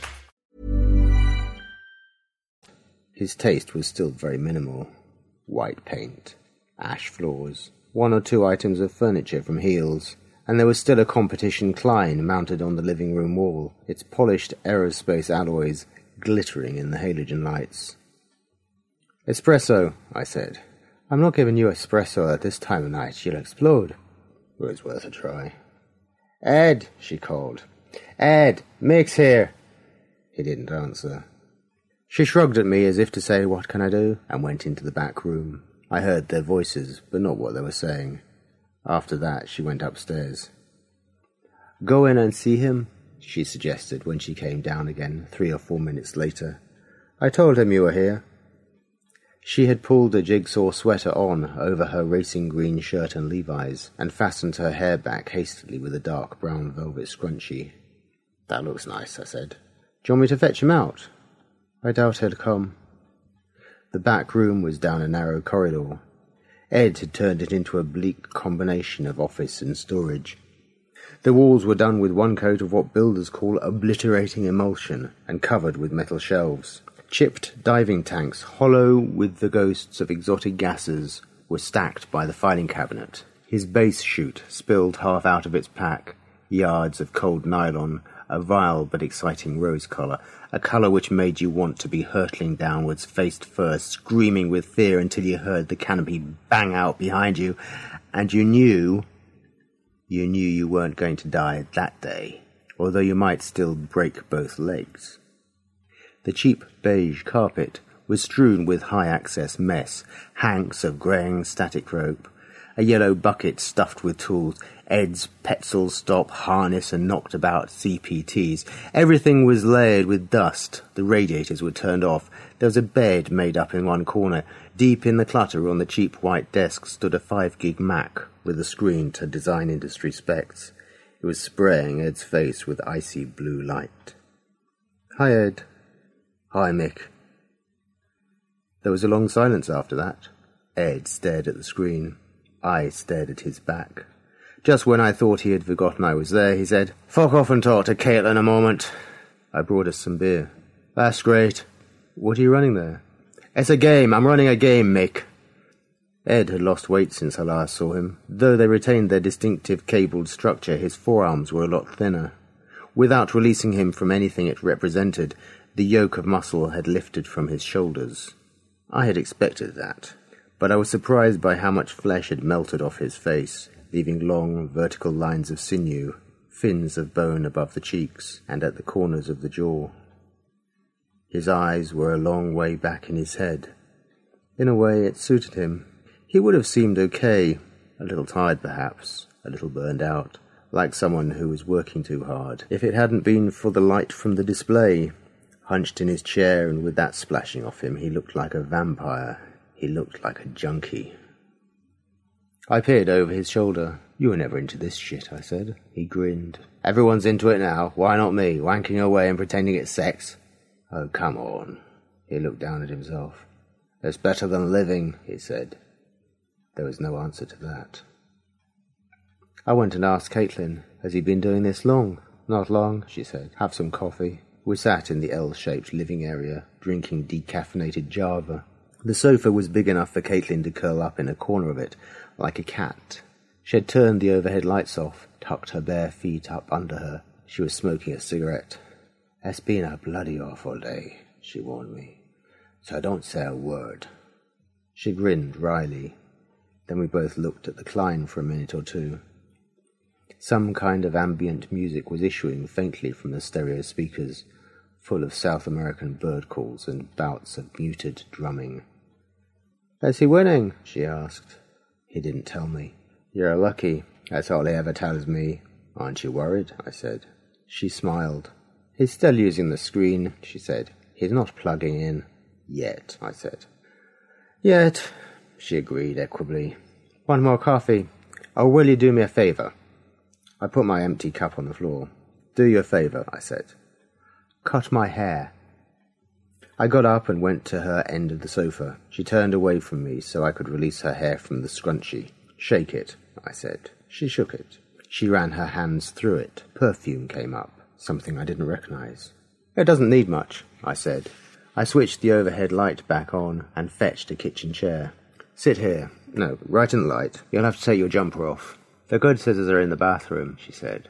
His taste was still very minimal. White paint, ash floors, 1 or 2 items of furniture from Heels, and there was still a competition Klein mounted on the living room wall, its polished aerospace alloys glittering in the halogen lights. "Espresso," I said. "I'm not giving you espresso at this time of night. You'll explode." It was worth a try. "Ed," she called. "Ed, Mick's here." He didn't answer. She shrugged at me as if to say, "What can I do?" and went into the back room. I heard their voices, but not what they were saying. After that, she went upstairs. "Go in and see him," she suggested when she came down again 3 or 4 minutes later. "I told him you were here." She had pulled a jigsaw sweater on over her racing green shirt and Levi's, and fastened her hair back hastily with a dark brown velvet scrunchie. "That looks nice," I said. "Do you want me to fetch him out?" "I doubt he'd come." The back room was down a narrow corridor. Ed had turned it into a bleak combination of office and storage. The walls were done with one coat of what builders call obliterating emulsion, and covered with metal shelves. Chipped diving tanks, hollow with the ghosts of exotic gases, were stacked by the filing cabinet. His base chute spilled half out of its pack, yards of cold nylon, a vile but exciting rose colour, a colour which made you want to be hurtling downwards face first, screaming with fear until you heard the canopy bang out behind you, and you knew you weren't going to die that day, although you might still break both legs. The cheap beige carpet was strewn with high-access mess, hanks of greying static rope, a yellow bucket stuffed with tools, Ed's Petzl stop, harness and knocked about CPTs. Everything was layered with dust. The radiators were turned off. There was a bed made up in one corner. Deep in the clutter on the cheap white desk stood a 5-gig Mac with a screen to design industry specs. It was spraying Ed's face with icy blue light. "Hi, Ed." "Hi, Mick." There was a long silence after that. Ed stared at the screen. I stared at his back. Just when I thought he had forgotten I was there, he said, "Fuck off and talk to Caitlin a moment." I brought us some beer. "That's great. What are you running there?" "It's a game. I'm running a game, Mick." Ed had lost weight since I last saw him. Though they retained their distinctive cabled structure, his forearms were a lot thinner. Without releasing him from anything it represented, the yoke of muscle had lifted from his shoulders. I had expected that, but I was surprised by how much flesh had melted off his face, leaving long, vertical lines of sinew, fins of bone above the cheeks and at the corners of the jaw. His eyes were a long way back in his head. In a way, it suited him. He would have seemed okay, a little tired perhaps, a little burned out, like someone who was working too hard, if it hadn't been for the light from the display. Hunched in his chair and with that splashing off him, he looked like a vampire. He looked like a junkie. I peered over his shoulder. "You were never into this shit," I said. He grinned. "Everyone's into it now. Why not me? Wanking away and pretending it's sex?" "Oh, come on." He looked down at himself. "It's better than living," he said. There was no answer to that. I went and asked Caitlin, "Has he been doing this long?" "Not long," she said. "Have some coffee." We sat in the L-shaped living area, drinking decaffeinated Java. The sofa was big enough for Caitlin to curl up in a corner of it, like a cat. She had turned the overhead lights off, tucked her bare feet up under her. She was smoking a cigarette. "It's been a bloody awful day," she warned me, "so don't say a word." She grinned wryly. Then we both looked at the Klein for a minute or two. Some kind of ambient music was issuing faintly from the stereo speakers, full of South American bird calls and bouts of muted drumming. "Is he winning?" she asked. He didn't tell me. "You're lucky. That's all he ever tells me." "Aren't you worried?" I said. She smiled. "He's still using the screen," she said. "He's not plugging in." "Yet," I said. "Yet," she agreed equably. "One more coffee. Oh, will you do me a favour?" I put my empty cup on the floor. "Do you a favour," I said. "Cut my hair." I got up and went to her end of the sofa. She turned away from me so I could release her hair from the scrunchie. "Shake it," I said. She shook it. She ran her hands through it. Perfume came up, something I didn't recognize. "It doesn't need much," I said. I switched the overhead light back on and fetched a kitchen chair. "Sit here. No, right in the light. You'll have to take your jumper off." "The good scissors are in the bathroom," she said.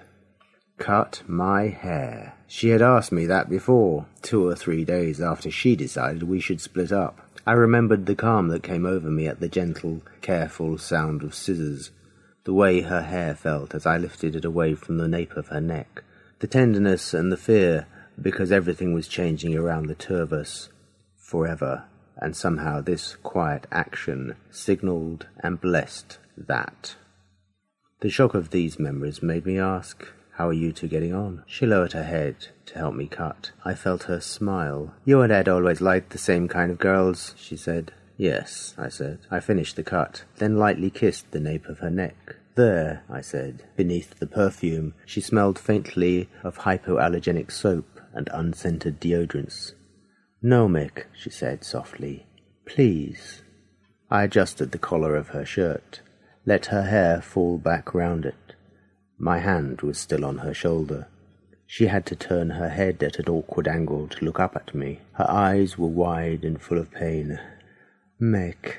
Cut my hair. She had asked me that before, 2 or 3 days after she decided we should split up. I remembered the calm that came over me at the gentle, careful sound of scissors, the way her hair felt as I lifted it away from the nape of her neck, the tenderness and the fear, because everything was changing around the two of us forever, and somehow this quiet action signalled and blessed that. The shock of these memories made me ask, "How are you two getting on?" She lowered her head to help me cut. I felt her smile. "You and Ed always liked the same kind of girls," she said. "Yes," I said. I finished the cut, then lightly kissed the nape of her neck. "There," I said. Beneath the perfume, she smelled faintly of hypoallergenic soap and unscented deodorants. "No, Mick," she said softly. "Please." I adjusted the collar of her shirt, let her hair fall back round it. My hand was still on her shoulder. She had to turn her head at an awkward angle to look up at me. Her eyes were wide and full of pain. "Mick."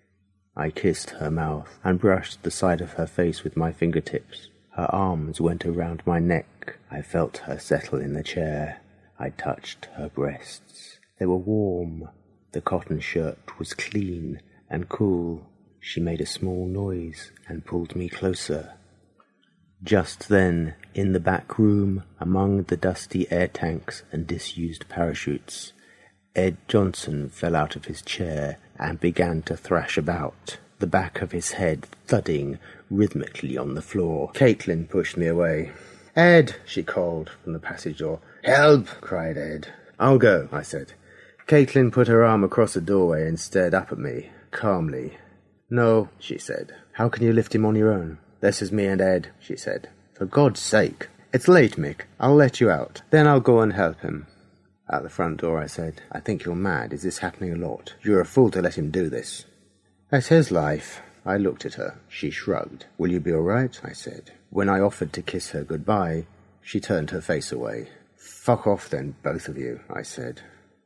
I kissed her mouth and brushed the side of her face with my fingertips. Her arms went around my neck. I felt her settle in the chair. I touched her breasts. They were warm. The cotton shirt was clean and cool. She made a small noise and pulled me closer. Just then, in the back room, among the dusty air tanks and disused parachutes, Ed Johnson fell out of his chair and began to thrash about, the back of his head thudding rhythmically on the floor. Caitlin pushed me away. "Ed," she called from the passage door. "Help!" cried Ed. "I'll go," I said. Caitlin put her arm across the doorway and stared up at me, calmly. "No," she said. "How can you lift him on your own?" "This is me and Ed," she said. "For God's sake." "It's late, Mick. I'll let you out. Then I'll go and help him." At the front door I said, "I think you're mad. Is this happening a lot? You're a fool to let him do this." "That's his life." I looked at her. She shrugged. "Will you be all right?" I said. When I offered to kiss her goodbye, she turned her face away. "Fuck off then, both of you," I said.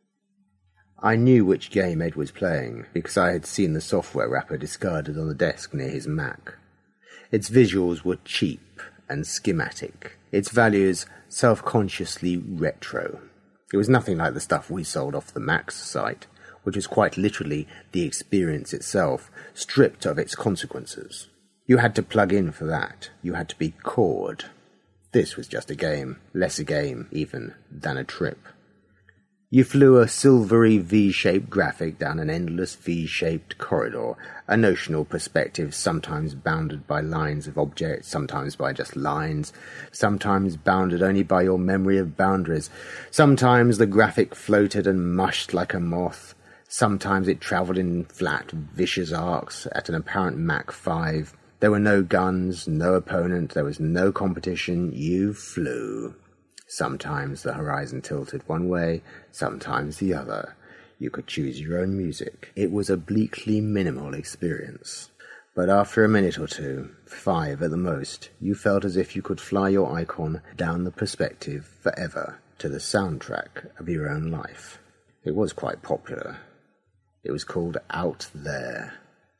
I knew which game Ed was playing, because I had seen the software wrapper discarded on the desk near his Mac. Its visuals were cheap and schematic, its values self-consciously retro. It was nothing like the stuff we sold off the Max site, which was quite literally the experience itself, stripped of its consequences. You had to plug in for that. You had to be cored. This was just a game, less a game, even, than a trip. You flew a silvery V-shaped graphic down an endless V-shaped corridor, a notional perspective sometimes bounded by lines of objects, sometimes by just lines, sometimes bounded only by your memory of boundaries. Sometimes the graphic floated and mushed like a moth. Sometimes it travelled in flat, vicious arcs at an apparent Mach 5. There were no guns, no opponent, there was no competition. You flew. Sometimes the horizon tilted one way, sometimes the other. You could choose your own music. It was a bleakly minimal experience. But after a minute or two, 5 at the most, you felt as if you could fly your icon down the perspective forever to the soundtrack of your own life. It was quite popular. It was called Out There.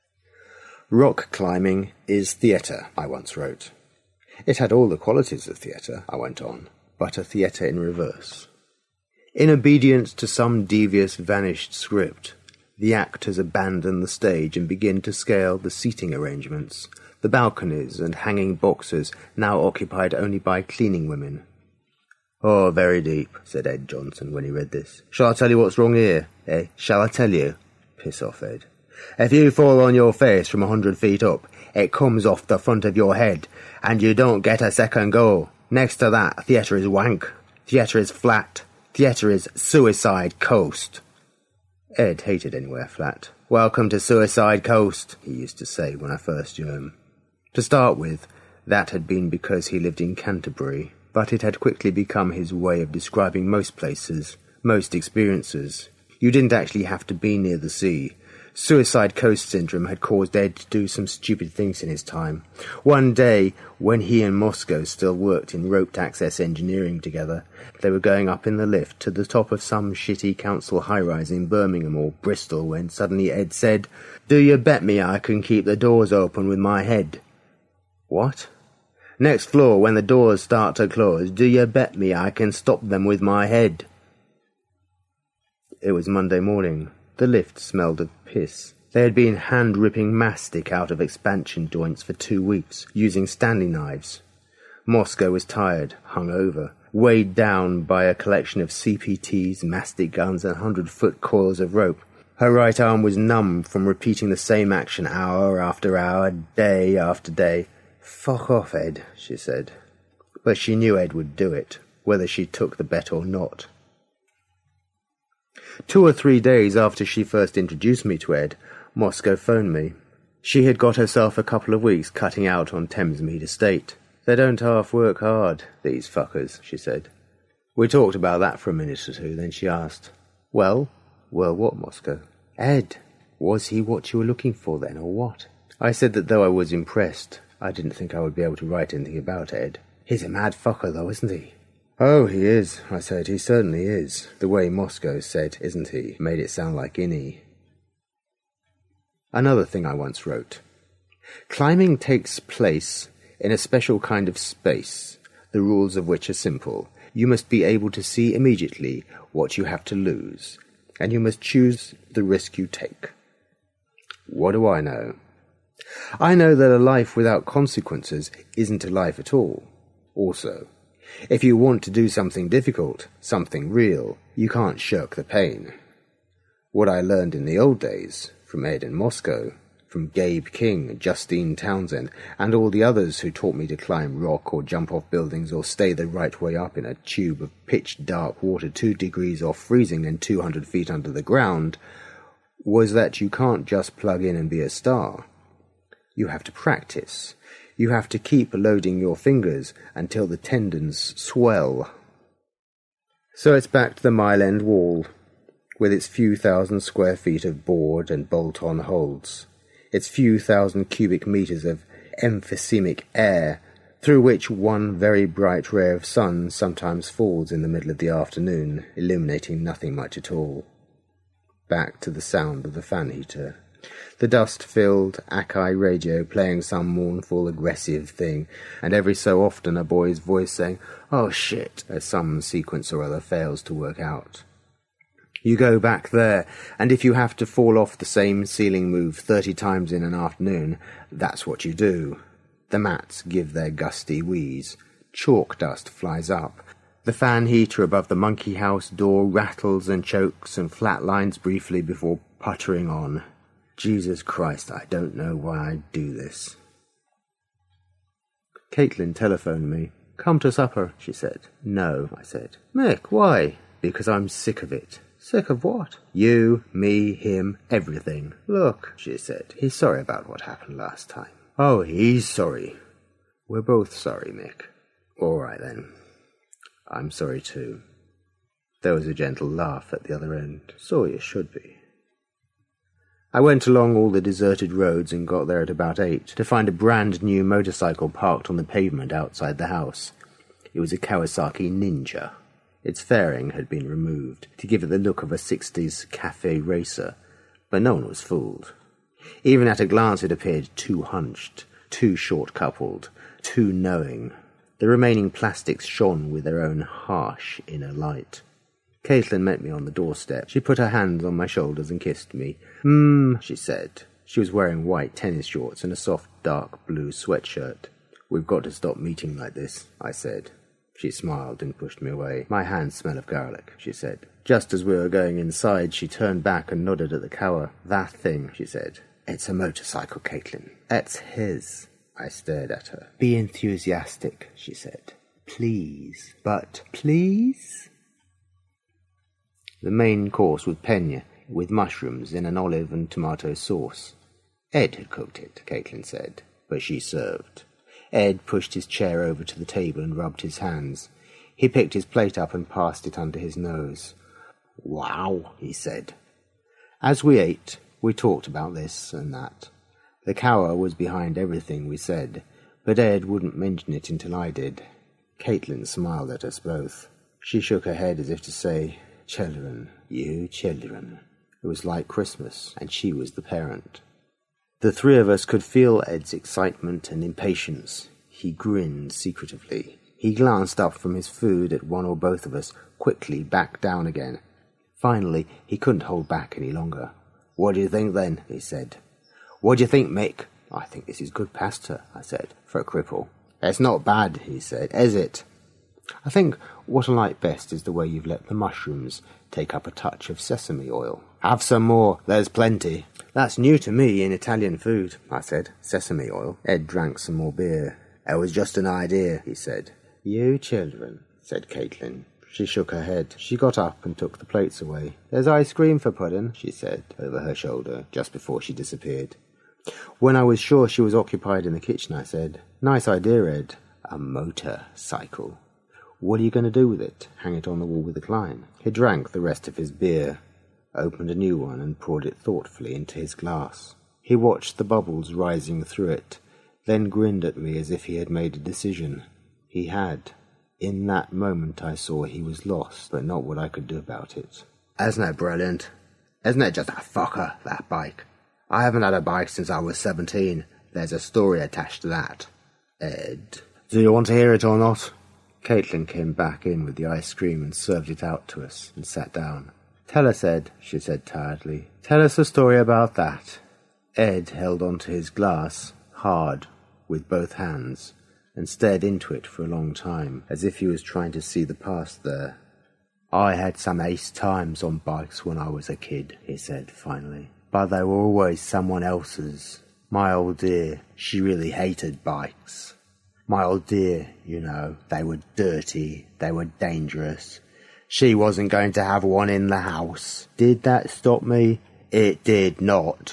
Rock climbing is theatre, I once wrote. It had all the qualities of theatre, I went on, but a theatre in reverse. In obedience to some devious vanished script, The actors abandon the stage and begin to scale the seating arrangements, the balconies and hanging boxes now occupied only by cleaning women. "Oh, very deep," said Ed Johnson when he read this. "Shall I tell you what's wrong here, eh? Shall I tell you?" "Piss off, Ed." "If you fall on your face from 100 feet up, it comes off the front of your head, and you don't get a second go. Next to that, theatre is wank. Theatre is flat. Theatre is Suicide Coast." Ed hated anywhere flat. "Welcome to Suicide Coast," he used to say when I first knew him. To start with, that had been because he lived in Canterbury, but it had quickly become his way of describing most places, most experiences. You didn't actually have to be near the sea. Suicide Coast syndrome had caused Ed to do some stupid things in his time. One day, when he and Moscow still worked in roped access engineering together, they were going up in the lift to the top of some shitty council high-rise in Birmingham or Bristol when suddenly Ed said, "Do you bet me I can keep the doors open with my head?" "What?" "Next floor, when the doors start to close, do you bet me I can stop them with my head?" It was Monday morning. The lift smelled of piss. They had been hand-ripping mastic out of expansion joints for 2 weeks, using Stanley knives. Moscow was tired, hungover, weighed down by a collection of CPTs, mastic guns, and 100-foot coils of rope. Her right arm was numb from repeating the same action hour after hour, day after day. "Fuck off, Ed," she said. But she knew Ed would do it, whether she took the bet or not. 2 or 3 days after she first introduced me to Ed, Moscow phoned me. She had got herself a couple of weeks cutting out on Thamesmead Estate. "They don't half work hard, these fuckers," she said. We talked about that for a minute or two, then she asked, Well, what, Moscow?" "Ed, was he what you were looking for then, or what?" I said that though I was impressed, I didn't think I would be able to write anything about Ed. "He's a mad fucker, though, isn't he?" "Oh, he is," I said. "He certainly is. The way Moscow said, isn't he, made it sound like innie." Another thing I once wrote. Climbing takes place in a special kind of space, the rules of which are simple. You must be able to see immediately what you have to lose, and you must choose the risk you take. What do I know? I know that a life without consequences isn't a life at all. Also, if you want to do something difficult, something real, you can't shirk the pain. What I learned in the old days, from Ed and Moscow, from Gabe King, Justine Townsend, and all the others who taught me to climb rock or jump off buildings or stay the right way up in a tube of pitch-dark water 2 degrees off freezing and 200 feet under the ground, was that you can't just plug in and be a star. You have to practice. You have to keep loading your fingers until the tendons swell. So it's back to the Mile End Wall, with its few thousand square feet of board and bolt-on holds, its few thousand cubic meters of emphysemic air, through which one very bright ray of sun sometimes falls in the middle of the afternoon, illuminating nothing much at all. Back to the sound of the fan heater. The dust-filled Akai radio playing some mournful, aggressive thing, and every so often a boy's voice saying, "Oh shit," as some sequence or other fails to work out. You go back there, and if you have to fall off the same ceiling move 30 times in an afternoon, that's what you do. The mats give their gusty wheeze. Chalk dust flies up. The fan heater above the monkey house door rattles and chokes and flatlines briefly before puttering on. Jesus Christ, I don't know why I do this. Caitlin telephoned me. "Come to supper," she said. "No," I said. "Mick, why?" "Because I'm sick of it." "Sick of what?" "You, me, him, everything." "Look," she said, "he's sorry about what happened last time." "Oh, he's sorry." "We're both sorry, Mick." "All right, then. I'm sorry too." There was a gentle laugh at the other end. "So you should be." I went along all the deserted roads and got there at about 8 to find a brand-new motorcycle parked on the pavement outside the house. It was a Kawasaki Ninja. Its fairing had been removed to give it the look of a 60s cafe racer, but no one was fooled. Even at a glance it appeared too hunched, too short-coupled, too knowing. The remaining plastics shone with their own harsh inner light. Caitlin met me on the doorstep. She put her hands on my shoulders and kissed me. She said. She was wearing white tennis shorts and a soft, dark blue sweatshirt. We've got to stop meeting like this, I said. She smiled and pushed me away. My hands smell of garlic, she said. Just as we were going inside, she turned back and nodded at the cower. That thing, she said. It's a motorcycle, Caitlin. It's his. I stared at her. Be enthusiastic, she said. Please. But please? The main course was penne, with mushrooms in an olive and tomato sauce. Ed had cooked it, Caitlin said, but she served. Ed pushed his chair over to the table and rubbed his hands. He picked his plate up and passed it under his nose. Wow, he said. As we ate, we talked about this and that. The cower was behind everything we said, but Ed wouldn't mention it until I did. Caitlin smiled at us both. She shook her head as if to say, Children, you children. It was like Christmas, and she was the parent. The three of us could feel Ed's excitement and impatience. He grinned secretively. He glanced up from his food at one or both of us, quickly back down again. Finally, he couldn't hold back any longer. What do you think then? He said. What do you think, Mick? I think this is good pasta, I said, for a cripple. It's not bad, he said, is it? I think what I like best is the way you've let the mushrooms take up a touch of sesame oil. Have some more, there's plenty. That's new to me in Italian food, I said. Sesame oil. Ed drank some more beer. It was just an idea, he said. You children, said Caitlin. She shook her head. She got up and took the plates away. There's ice cream for Puddin', she said, over her shoulder, just before she disappeared. When I was sure she was occupied in the kitchen, I said, Nice idea, Ed. A motorcycle. What are you going to do with it? Hang it on the wall with a Klein? He drank the rest of his beer, opened a new one and poured it thoughtfully into his glass. He watched the bubbles rising through it, then grinned at me as if he had made a decision. He had. In that moment I saw he was lost, but not what I could do about it. Isn't it brilliant? Isn't it just a fucker, that bike? I haven't had a bike since I was 17. There's a story attached to that. Ed. Do you want to hear it or not? Caitlin came back in with the ice cream and served it out to us and sat down. Tell us, Ed, she said tiredly. Tell us a story about that. Ed held onto his glass, hard, with both hands, and stared into it for a long time, as if he was trying to see the past there. I had some ace times on bikes when I was a kid, he said finally, but they were always someone else's. My old dear, she really hated bikes. My old dear, you know, they were dirty, they were dangerous. She wasn't going to have one in the house. Did that stop me? It did not.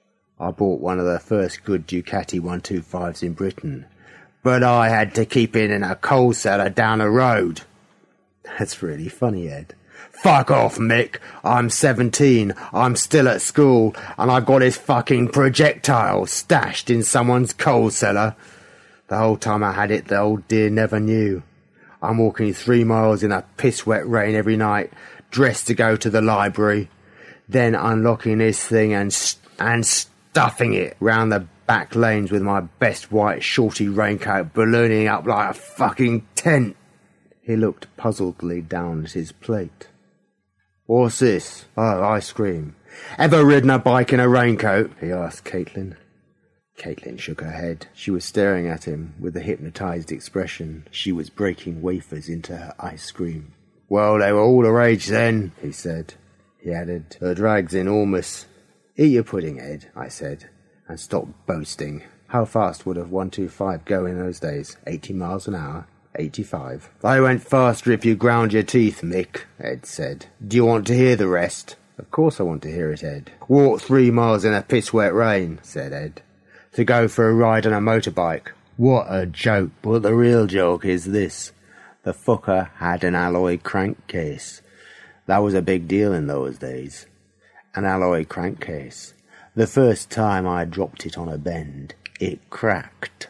I bought one of the first good Ducati 125s in Britain, but I had to keep it in a coal cellar down the road. That's really funny, Ed. Fuck off, Mick. I'm 17, I'm still at school, and I've got his fucking projectile stashed in someone's coal cellar. The whole time I had it, the old dear never knew. I'm walking 3 miles in a piss-wet rain every night, dressed to go to the library, then unlocking this thing and stuffing it round the back lanes with my best white shorty raincoat ballooning up like a fucking tent. He looked puzzledly down at his plate. What's this? Oh, ice cream. Ever ridden a bike in a raincoat? He asked Caitlin. Caitlin shook her head. She was staring at him with a hypnotized expression. She was breaking wafers into her ice cream. Well, they were all the rage then, he said. He added, her drag's enormous. Eat your pudding, Ed, I said, and stop boasting. How fast would a 125 go in those days? 80 miles an hour? 85. They went faster if you ground your teeth, Mick, Ed said. Do you want to hear the rest? Of course I want to hear it, Ed. Walked 3 miles in a piss-wet rain, said Ed, to go for a ride on a motorbike. What a joke. But the real joke is this. The fucker had an alloy crankcase. That was a big deal in those days. An alloy crankcase. The first time I dropped it on a bend, it cracked.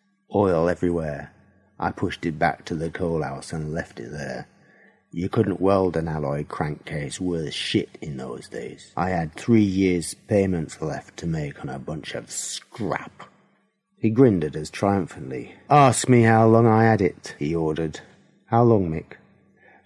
Oil everywhere. I pushed it back to the coal house and left it there. You couldn't weld an alloy crankcase worth shit in those days. I had 3 years' payments left to make on a bunch of scrap. He grinned at us triumphantly. Ask me how long I had it, he ordered. How long, Mick?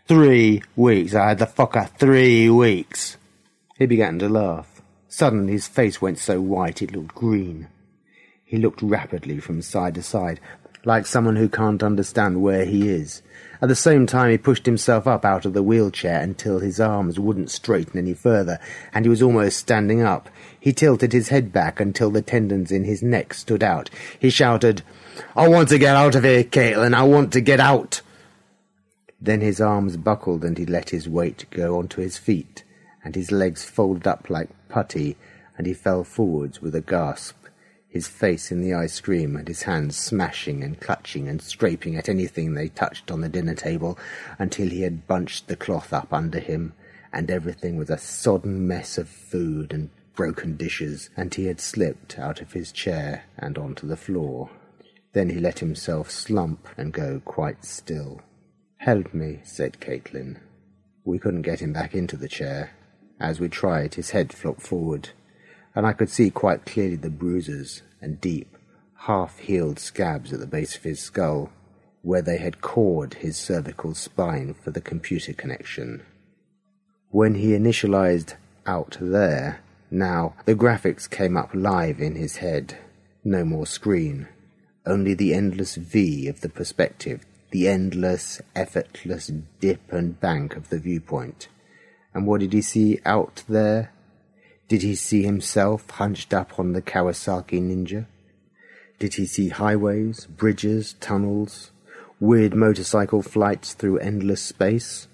3 weeks. I had the fucker 3 weeks. He began to laugh. Suddenly his face went so white it looked green. He looked rapidly from side to side, like someone who can't understand where he is. At the same time he pushed himself up out of the wheelchair until his arms wouldn't straighten any further, and he was almost standing up. He tilted his head back until the tendons in his neck stood out. He shouted, "I want to get out of here, Caitlin, I want to get out!" Then his arms buckled and he let his weight go onto his feet, and his legs folded up like putty, and he fell forwards with a gasp, his face in the ice cream and his hands smashing and clutching and scraping at anything they touched on the dinner table until he had bunched the cloth up under him, and everything was a sodden mess of food and broken dishes, and he had slipped out of his chair and onto the floor. Then he let himself slump and go quite still. "Help me," said Caitlin. We couldn't get him back into the chair. As we tried, his head flopped forward, and I could see quite clearly the bruises and deep, half-healed scabs at the base of his skull, where they had cored his cervical spine for the computer connection. When he initialized "out there," now, the graphics came up live in his head. No more screen, only the endless V of the perspective, the endless, effortless dip and bank of the viewpoint. And what did he see out there? Did he see himself hunched up on the Kawasaki Ninja? Did he see highways, bridges, tunnels, weird motorcycle flights through endless space?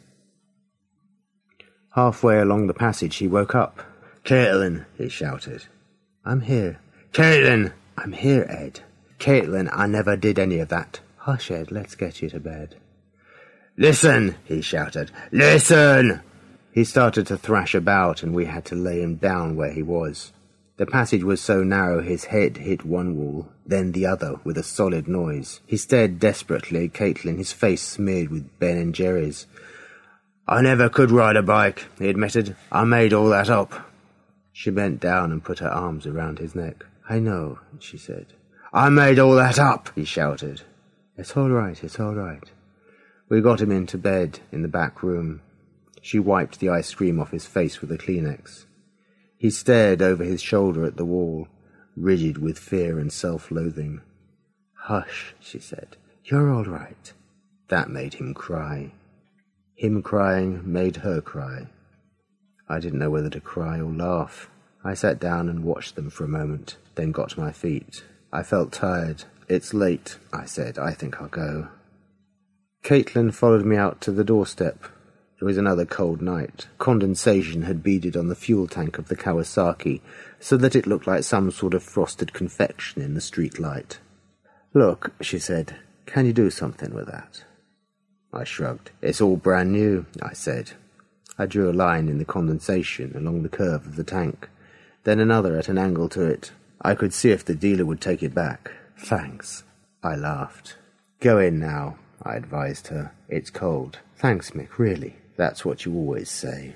Halfway along the passage he woke up. "Caitlin," he shouted. "I'm here." "Caitlin!" "I'm here, Ed." "Caitlin, I never did any of that." "Hush, Ed, let's get you to bed." "Listen!" he shouted. "Listen!" He started to thrash about, and we had to lay him down where he was. The passage was so narrow his head hit one wall, then the other, with a solid noise. He stared desperately at Caitlin, his face smeared with Ben & Jerry's. "I never could ride a bike," he admitted. "I made all that up." She bent down and put her arms around his neck. "I know," she said. "I made all that up," he shouted. "It's all right, it's all right." We got him into bed in the back room. She wiped the ice cream off his face with a Kleenex. He stared over his shoulder at the wall, rigid with fear and self-loathing. "Hush," she said. "You're all right." That made him cry. Him crying made her cry. I didn't know whether to cry or laugh. I sat down and watched them for a moment, then got to my feet. I felt tired. "It's late," I said. "I think I'll go." Caitlin followed me out to the doorstep. It was another cold night. Condensation had beaded on the fuel tank of the Kawasaki, so that it looked like some sort of frosted confection in the street light. "Look," she said, "can you do something with that?" I shrugged. "It's all brand new," I said. I drew a line in the condensation along the curve of the tank, then another at an angle to it. I could see if the dealer would take it back. "Thanks." I laughed. "Go in now," I advised her. "It's cold." "Thanks, Mick, really. That's what you always say."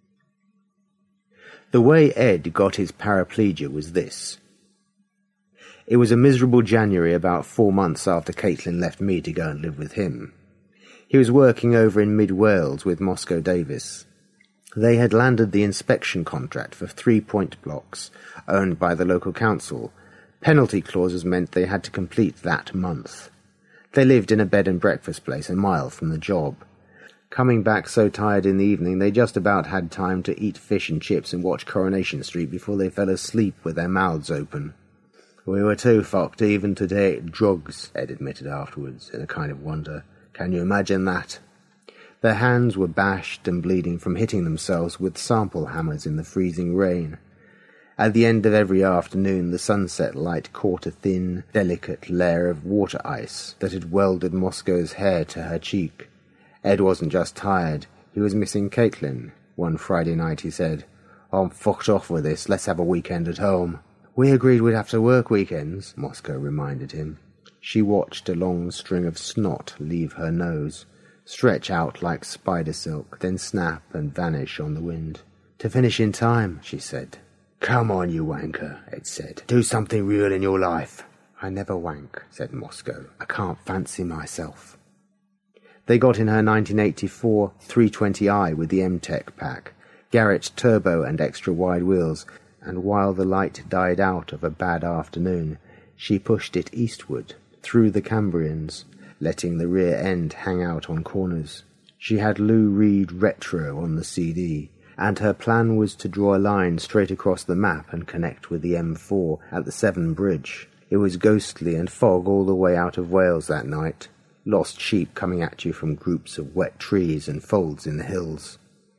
The way Ed got his paraplegia was this. It was a miserable January about 4 months after Caitlin left me to go and live with him. He was working over in mid-Wales with Moscow Davis. They had landed the inspection contract for 3 point blocks, owned by the local council. Penalty clauses meant they had to complete that month. They lived in a bed and breakfast place a mile from the job. Coming back so tired in the evening, they just about had time to eat fish and chips and watch Coronation Street before they fell asleep with their mouths open. "We were too fucked even to take drugs," Ed admitted afterwards, in a kind of wonder. "Can you imagine that?" Their hands were bashed and bleeding from hitting themselves with sample hammers in the freezing rain. At the end of every afternoon, the sunset light caught a thin, delicate layer of water ice that had welded Moscow's hair to her cheek. Ed wasn't just tired, he was missing Caitlin. One Friday night he said, "I'm fucked off with this, let's have a weekend at home." "We agreed we'd have to work weekends," Moscow reminded him. She watched a long string of snot leave her nose, stretch out like spider silk, then snap and vanish on the wind. "To finish in time," she said. "Come on, you wanker," Ed said. "Do something real in your life." "I never wank," said Moscow. "I can't fancy myself." They got in her 1984 320i with the M-Tech pack, Garrett turbo and extra wide wheels, and while the light died out of a bad afternoon, she pushed it eastward, through the Cambrians, letting the rear end hang out on corners. She had Lou Reed Retro on the CD, and her plan was to draw a line straight across the map and connect with the M4 at the Severn Bridge. It was ghostly and fog all the way out of Wales that night, lost sheep coming at you from groups of wet trees and folds in the hills.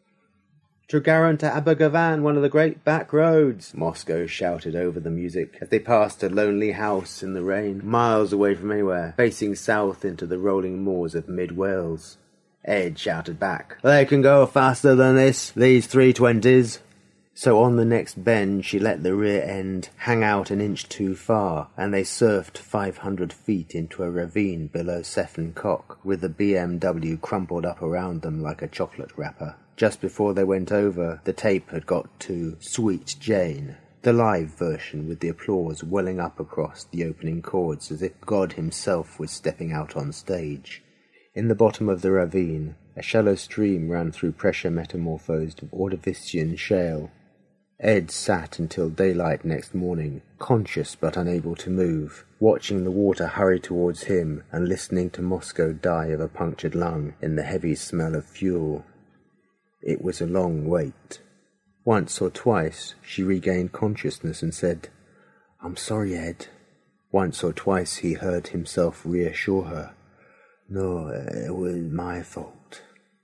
"Tregaron to Abergavenny, one of the great back roads," Moscow shouted over the music as they passed a lonely house in the rain, miles away from anywhere, facing south into the rolling moors of mid-Wales. Ed shouted back, "They can go faster than this, these 320s. So on the next bend she let the rear end hang out an inch too far, and they surfed 500 feet into a ravine below Sefton Cock, with the BMW crumpled up around them like a chocolate wrapper. Just before they went over, the tape had got to Sweet Jane, the live version with the applause welling up across the opening chords as if God himself was stepping out on stage. In the bottom of the ravine, a shallow stream ran through pressure-metamorphosed Ordovician shale. Ed sat until daylight next morning, conscious but unable to move, watching the water hurry towards him and listening to Moscow die of a punctured lung in the heavy smell of fuel. It was a long wait. Once or twice she regained consciousness and said, "I'm sorry, Ed." Once or twice he heard himself reassure her, "No, it was my fault."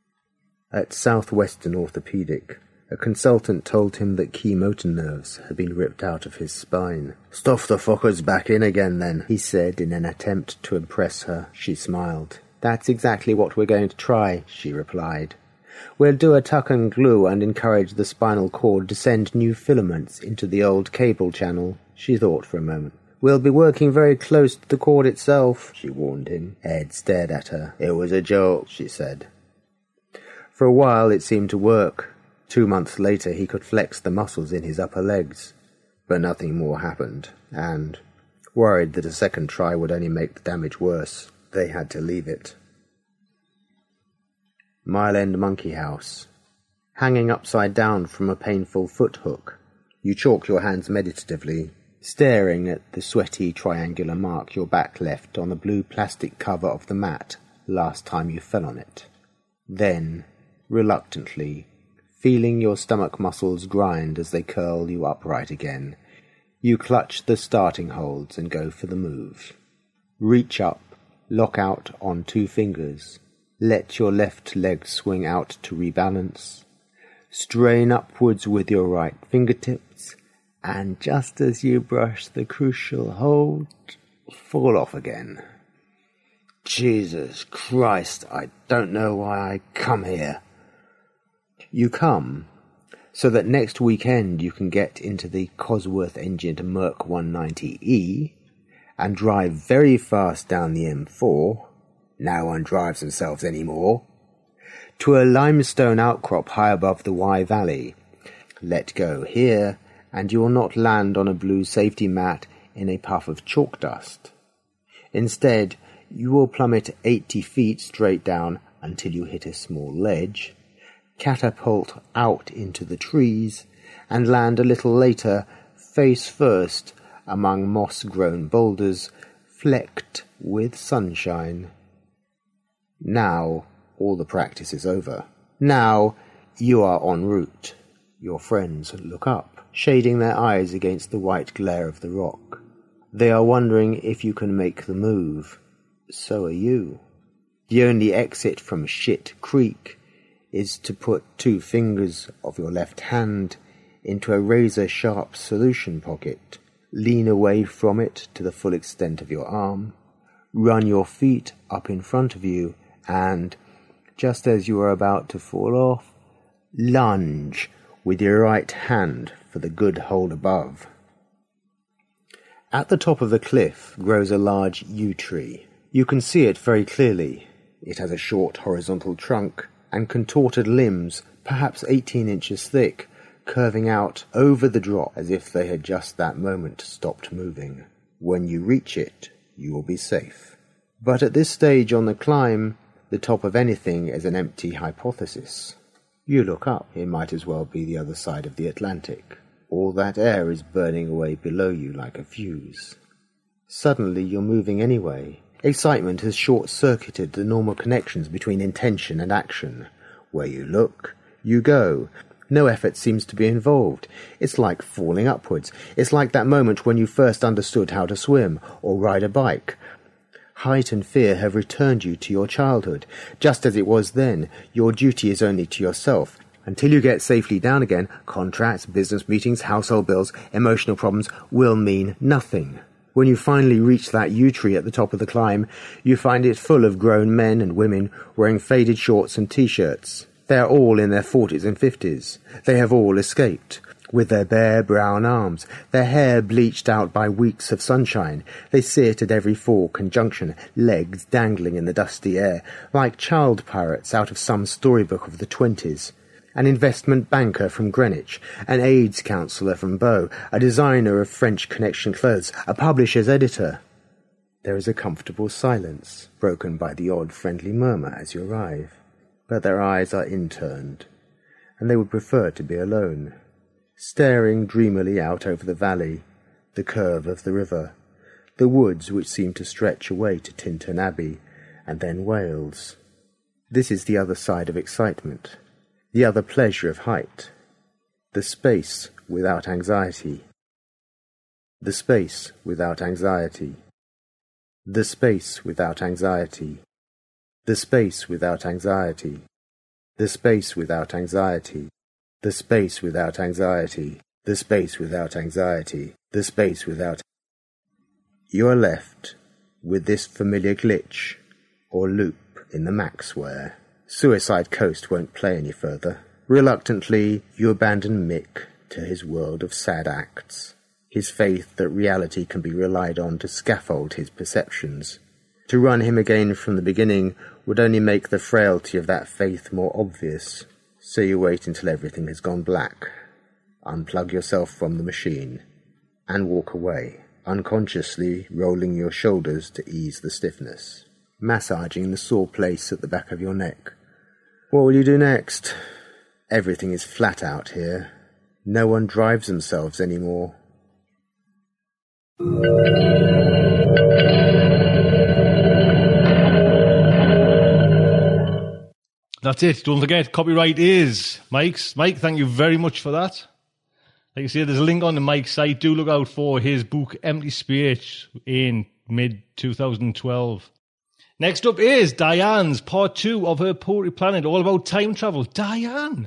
At Southwestern Orthopedic, a consultant told him that key motor nerves had been ripped out of his spine. "Stuff the fuckers back in again, then," he said in an attempt to impress her. She smiled. "That's exactly what we're going to try," she replied. "We'll do a tuck and glue and encourage the spinal cord to send new filaments into the old cable channel." She thought for a moment. "We'll be working very close to the cord itself," she warned him. Ed stared at her. "It was a joke," she said. For a while it seemed to work. 2 months later he could flex the muscles in his upper legs. But nothing more happened, and, worried that a second try would only make the damage worse, they had to leave it. Mile End Monkey House. Hanging upside down from a painful foot hook, you chalk your hands meditatively, staring at the sweaty triangular mark your back left on the blue plastic cover of the mat last time you fell on it. Then, reluctantly, feeling your stomach muscles grind as they curl you upright again, you clutch the starting holds and go for the move. Reach up, lock out on 2 fingers, let your left leg swing out to rebalance, strain upwards with your right fingertips, and just as you brush the crucial hold, fall off again. Jesus Christ, I don't know why I come here. You come so that next weekend you can get into the Cosworth-engined Merc 190E and drive very fast down the M4, now one drives themselves anymore, to a limestone outcrop high above the Wye Valley. Let go here, and you will not land on a blue safety mat in a puff of chalk dust. Instead, you will plummet 80 feet straight down until you hit a small ledge, catapult out into the trees, and land a little later, face first, among moss-grown boulders, flecked with sunshine. Now, all the practice is over. Now, you are en route. Your friends look up, shading their eyes against the white glare of the rock. They are wondering if you can make the move. So are you. The only exit from Shit Creek is to put 2 fingers of your left hand into a razor-sharp solution pocket, lean away from it to the full extent of your arm, run your feet up in front of you, and, just as you are about to fall off, lunge with your right hand for the good hold above. At the top of the cliff grows a large yew tree. You can see it very clearly. It has a short horizontal trunk and contorted limbs, perhaps 18 inches thick, curving out over the drop as if they had just that moment stopped moving. When you reach it, you will be safe. But at this stage on the climb, The top of anything is an empty hypothesis. You look up, it might as well be the other side of the Atlantic. All that air is burning away below you like a fuse. Suddenly you're moving anyway. Excitement has short-circuited the normal connections between intention and action. Where you look, you go. No effort seems to be involved. It's like falling upwards. It's like that moment when you first understood how to swim or ride a bike. Height and fear have returned you to your childhood. Just as it was then, your duty is only to yourself. Until you get safely down again, contracts, business meetings, household bills, emotional problems will mean nothing. When you finally reach that yew tree at the top of the climb, you find it full of grown men and women wearing faded shorts and T-shirts. They are all in their 40s and 50s. They have all escaped. With their bare brown arms, their hair bleached out by weeks of sunshine, they sit at every fork and junction, legs dangling in the dusty air, like child pirates out of some storybook of the 20s. An investment banker from Greenwich, an AIDS counsellor from Bow, a designer of French Connection clothes, a publisher's editor. There is a comfortable silence, broken by the odd friendly murmur as you arrive. But their eyes are inturned, and they would prefer to be alone, staring dreamily out over the valley, the curve of the river, the woods which seem to stretch away to Tintern Abbey, and then Wales. This is the other side of excitement, the other pleasure of height, the space without anxiety. The space without anxiety. The space without anxiety. The space without anxiety. The space without anxiety. The space without anxiety. The space without anxiety. The space without... You are left with this familiar glitch or loop in the Maxware. Suicide Coast won't play any further. Reluctantly, you abandon Mick to his world of sad acts, his faith that reality can be relied on to scaffold his perceptions. To run him again from the beginning would only make the frailty of that faith more obvious, so you wait until everything has gone black, unplug yourself from the machine, and walk away, unconsciously rolling your shoulders to ease the stiffness, massaging the sore place at the back of your neck. What will you do next? Everything is flat out here. No one drives themselves anymore. That's it. Don't forget, copyright is Mike's. Mike, thank you very much for that. Like I say, there's a link on the Mike's site. Do look out for his book, Empty Space, in mid-2012. Next up is Diane's part 2 of her Poetry Planet, all about time travel. Diane!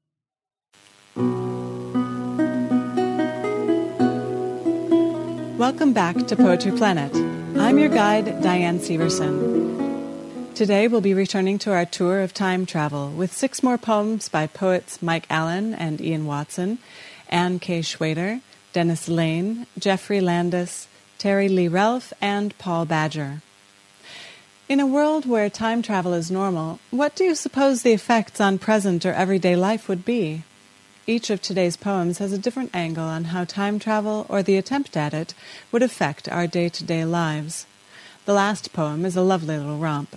Welcome back to Poetry Planet. I'm your guide, Diane Severson. Today we'll be returning to our tour of time travel with 6 more poems by poets Mike Allen and Ian Watson, Anne K. Schwader, Dennis Lane, Jeffrey Landis, Terry Lee Ralph, and Paul Badger. In a world where time travel is normal, what do you suppose the effects on present or everyday life would be? Each of today's poems has a different angle on how time travel, or the attempt at it, would affect our day-to-day lives. The last poem is a lovely little romp.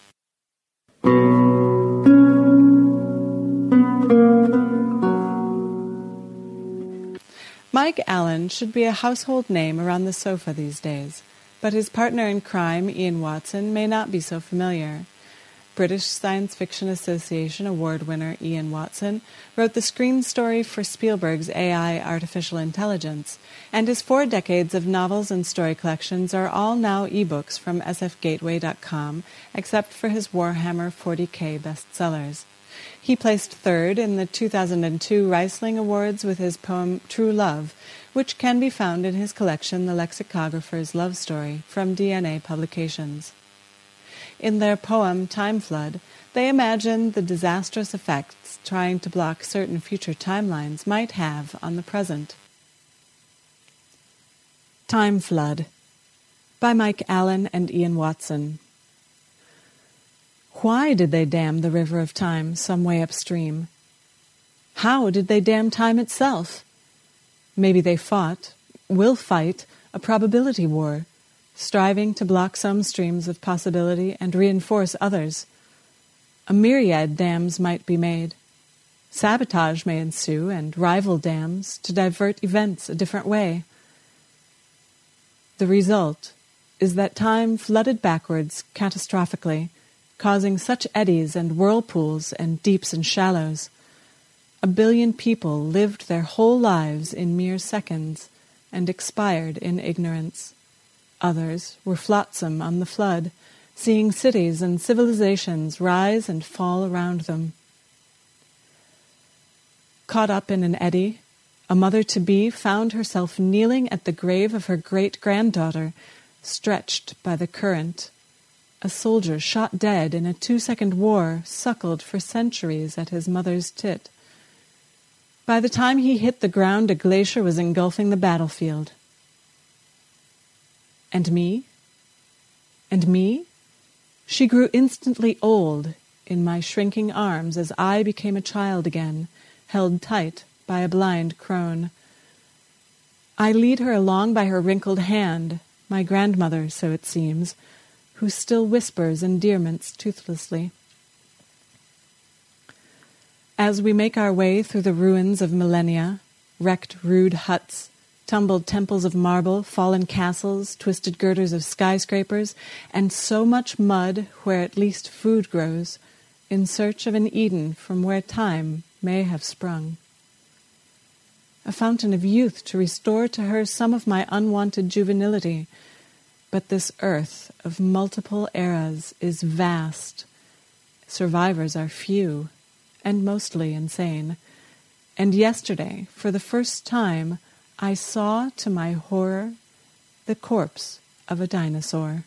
Mike Allen should be a household name around the sofa these days, but his partner in crime, Ian Watson, may not be so familiar. British Science Fiction Association award winner Ian Watson wrote the screen story for Spielberg's AI Artificial Intelligence, and his 4 decades of novels and story collections are all now ebooks from sfgateway.com, except for his Warhammer 40K bestsellers. He placed 3rd in the 2002 Riesling Awards with his poem True Love, which can be found in his collection The Lexicographer's Love Story from DNA Publications. In their poem Time Flood, they imagine the disastrous effects trying to block certain future timelines might have on the present. Time Flood by Mike Allen and Ian Watson. Why did they dam the river of time some way upstream? How did they dam time itself? Maybe they fought, will fight, a probability war, striving to block some streams of possibility and reinforce others, A myriad dams might be made. Sabotage may ensue, and rival dams to divert events a different way. The result is that time flooded backwards catastrophically, causing such eddies and whirlpools and deeps and shallows. 1 billion people lived their whole lives in mere seconds and expired in ignorance. Others were flotsam on the flood, seeing cities and civilizations rise and fall around them. Caught up in an eddy, a mother-to-be found herself kneeling at the grave of her great-granddaughter, stretched by the current. A soldier shot dead in a 2-second war suckled for centuries at his mother's tit. By the time he hit the ground, a glacier was engulfing the battlefield. And me? And me? She grew instantly old in my shrinking arms as I became a child again, held tight by a blind crone. I lead her along by her wrinkled hand, my grandmother, so it seems, who still whispers endearments toothlessly. As we make our way through the ruins of millennia, wrecked rude huts, tumbled temples of marble, fallen castles, twisted girders of skyscrapers, and so much mud where at least food grows, in search of an Eden from where time may have sprung. A fountain of youth to restore to her some of my unwanted juvenility. But this earth of multiple eras is vast. Survivors are few, and mostly insane. And yesterday, for the first time, I saw, to my horror, the corpse of a dinosaur.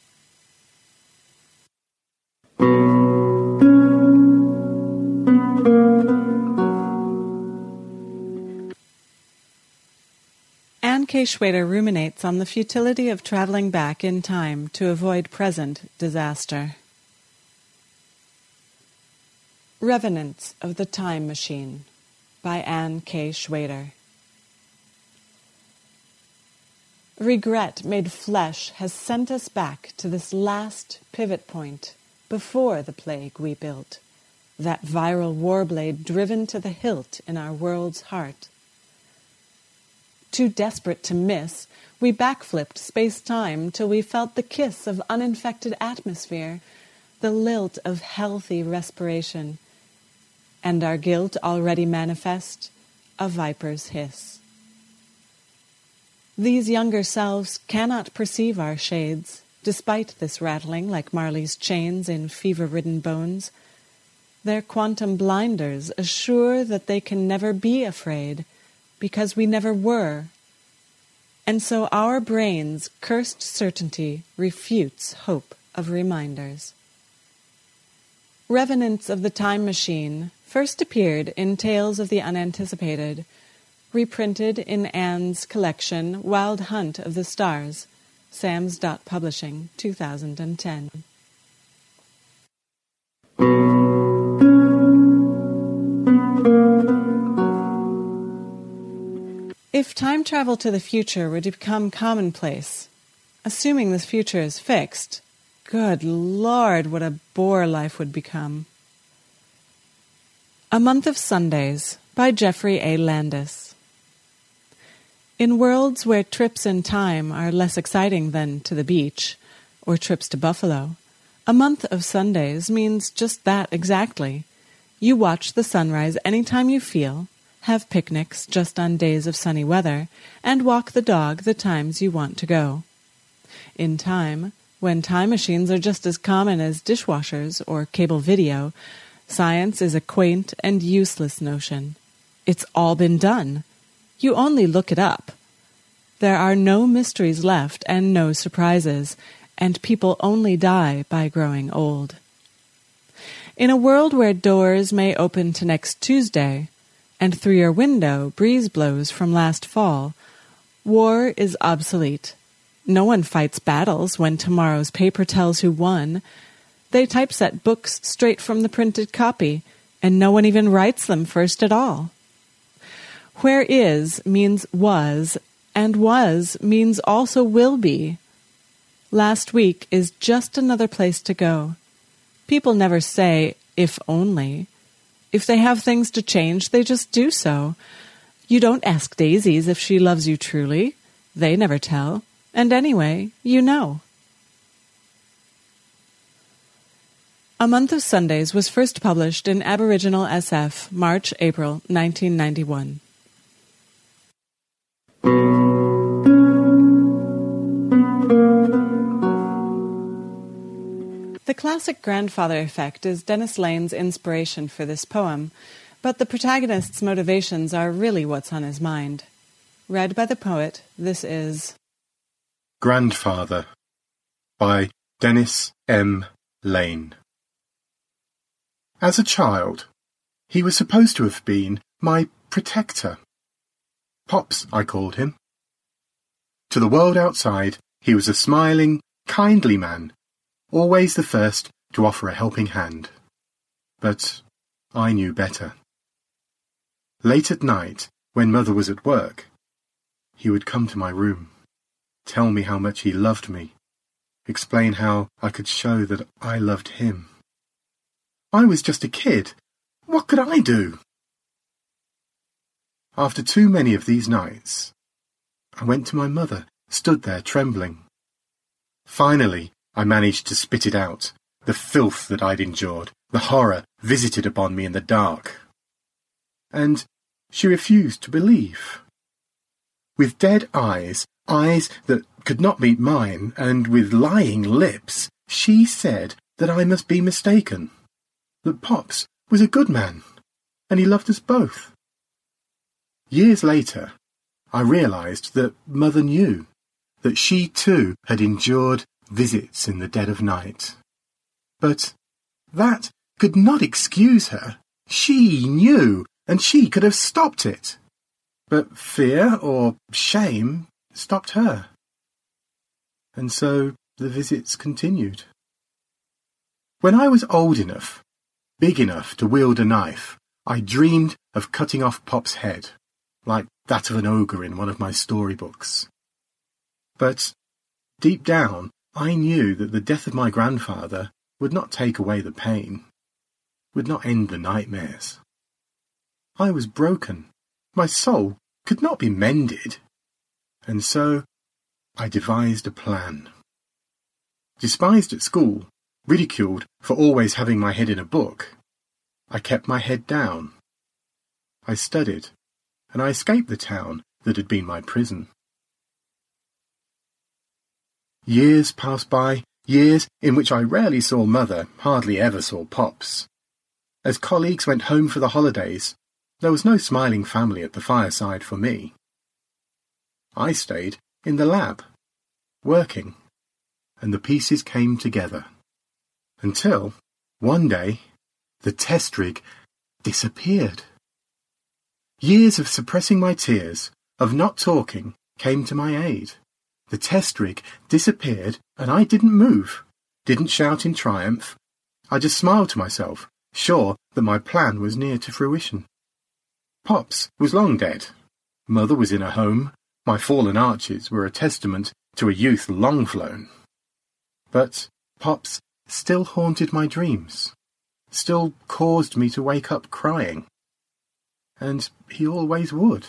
Anne K. Schwader ruminates on the futility of traveling back in time to avoid present disaster. Revenants of the Time Machine by Anne K. Schwader. Regret made flesh has sent us back to this last pivot point before the plague we built, that viral warblade driven to the hilt in our world's heart. Too desperate to miss, we backflipped space-time till we felt the kiss of uninfected atmosphere, the lilt of healthy respiration, and our guilt already manifest, a viper's hiss. These younger selves cannot perceive our shades, despite this rattling like Marley's chains in fever-ridden bones. Their quantum blinders assure that they can never be afraid, because we never were. And so our brain's cursed certainty refutes hope of reminders. Revenants of the Time Machine first appeared in Tales of the Unanticipated, reprinted in Anne's collection Wild Hunt of the Stars, Sam's Dot Publishing, 2010. If time travel to the future were to become commonplace, assuming this future is fixed, good Lord, what a bore life would become. A Month of Sundays by Jeffrey A. Landis. In worlds where trips in time are less exciting than to the beach or trips to Buffalo, a month of Sundays means just that exactly. You watch the sunrise anytime you feel, have picnics just on days of sunny weather, and walk the dog the times you want to go. In time, when time machines are just as common as dishwashers or cable video, science is a quaint and useless notion. It's all been done. You only look it up. There are no mysteries left and no surprises, and people only die by growing old. In a world where doors may open to next Tuesday, and through your window breeze blows from last fall, war is obsolete. No one fights battles when tomorrow's paper tells who won. They typeset books straight from the printed copy, and no one even writes them first at all. Where is means was, and was means also will be. Last week is just another place to go. People never say, if only. If they have things to change, they just do so. You don't ask daisies if she loves you truly. They never tell. And anyway, you know. A Month of Sundays was first published in Aboriginal SF, March-April 1991. The classic grandfather effect is Dennis Lane's inspiration for this poem, but the protagonist's motivations are really what's on his mind. Read by the poet, this is Grandfather by Dennis M. Lane. As a child, he was supposed to have been my protector. Pops, I called him. To the world outside, he was a smiling, kindly man, always the first to offer a helping hand. But I knew better. Late at night, when Mother was at work, he would come to my room, tell me how much he loved me, explain how I could show that I loved him. I was just a kid. What could I do? After too many of these nights, I went to my mother, stood there trembling. Finally, I managed to spit it out, the filth that I'd endured, the horror visited upon me in the dark. And she refused to believe. With dead eyes, eyes that could not meet mine, and with lying lips, she said that I must be mistaken, that Pops was a good man, and he loved us both. Years later, I realized that Mother knew, that she too had endured visits in the dead of night. But that could not excuse her. She knew, and she could have stopped it. But fear or shame stopped her. And so the visits continued. When I was old enough, big enough to wield a knife, I dreamed of cutting off Pop's head, like that of an ogre in one of my storybooks. But deep down, I knew that the death of my grandfather would not take away the pain, would not end the nightmares. I was broken. My soul could not be mended. And so I devised a plan. Despised at school, ridiculed for always having my head in a book, I kept my head down. I studied, and I escaped the town that had been my prison. Years passed by, years in which I rarely saw Mother, hardly ever saw Pops. As colleagues went home for the holidays, there was no smiling family at the fireside for me. I stayed in the lab, working, and the pieces came together. Until, one day, the test rig disappeared. Years of suppressing my tears, of not talking, came to my aid. The test rig disappeared, and I didn't move, didn't shout in triumph. I just smiled to myself, sure that my plan was near to fruition. Pops was long dead. Mother was in a home. My fallen arches were a testament to a youth long flown. But Pops still haunted my dreams, still caused me to wake up crying. And he always would.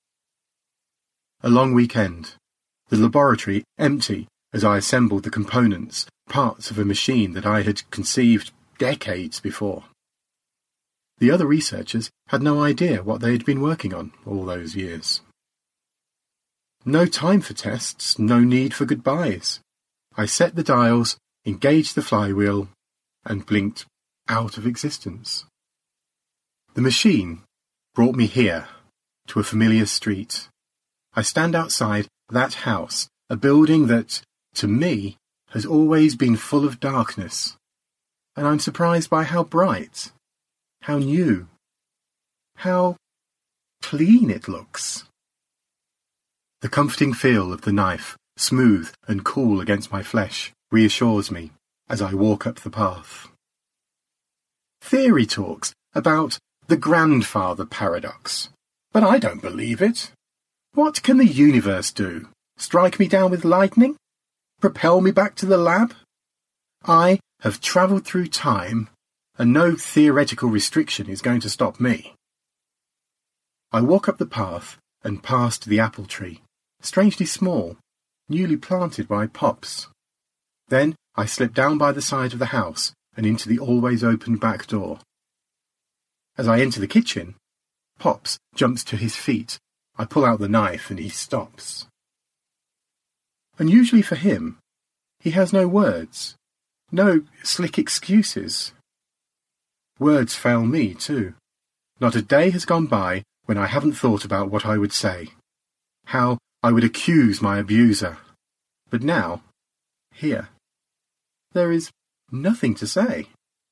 A long weekend. The laboratory empty as I assembled the components, parts of a machine that I had conceived decades before. The other researchers had no idea what they had been working on all those years. No time for tests, no need for goodbyes. I set the dials, engaged the flywheel, and blinked out of existence. The machine brought me here, to a familiar street. I stand outside that house, a building that, to me, has always been full of darkness, and I'm surprised by how bright, how new, how clean it looks. The comforting feel of the knife, smooth and cool against my flesh, reassures me as I walk up the path. Theory talks about the grandfather paradox, but I don't believe it. What can the universe do? Strike me down with lightning? Propel me back to the lab? I have travelled through time and no theoretical restriction is going to stop me. I walk up the path and past the apple tree, strangely small, newly planted by Pops. Then I slip down by the side of the house and into the always open back door. As I enter the kitchen, Pops jumps to his feet. I pull out the knife and he stops. Unusually for him, he has no words, no slick excuses. Words fail me, too. Not a day has gone by when I haven't thought about what I would say, how I would accuse my abuser. But now, here, there is nothing to say.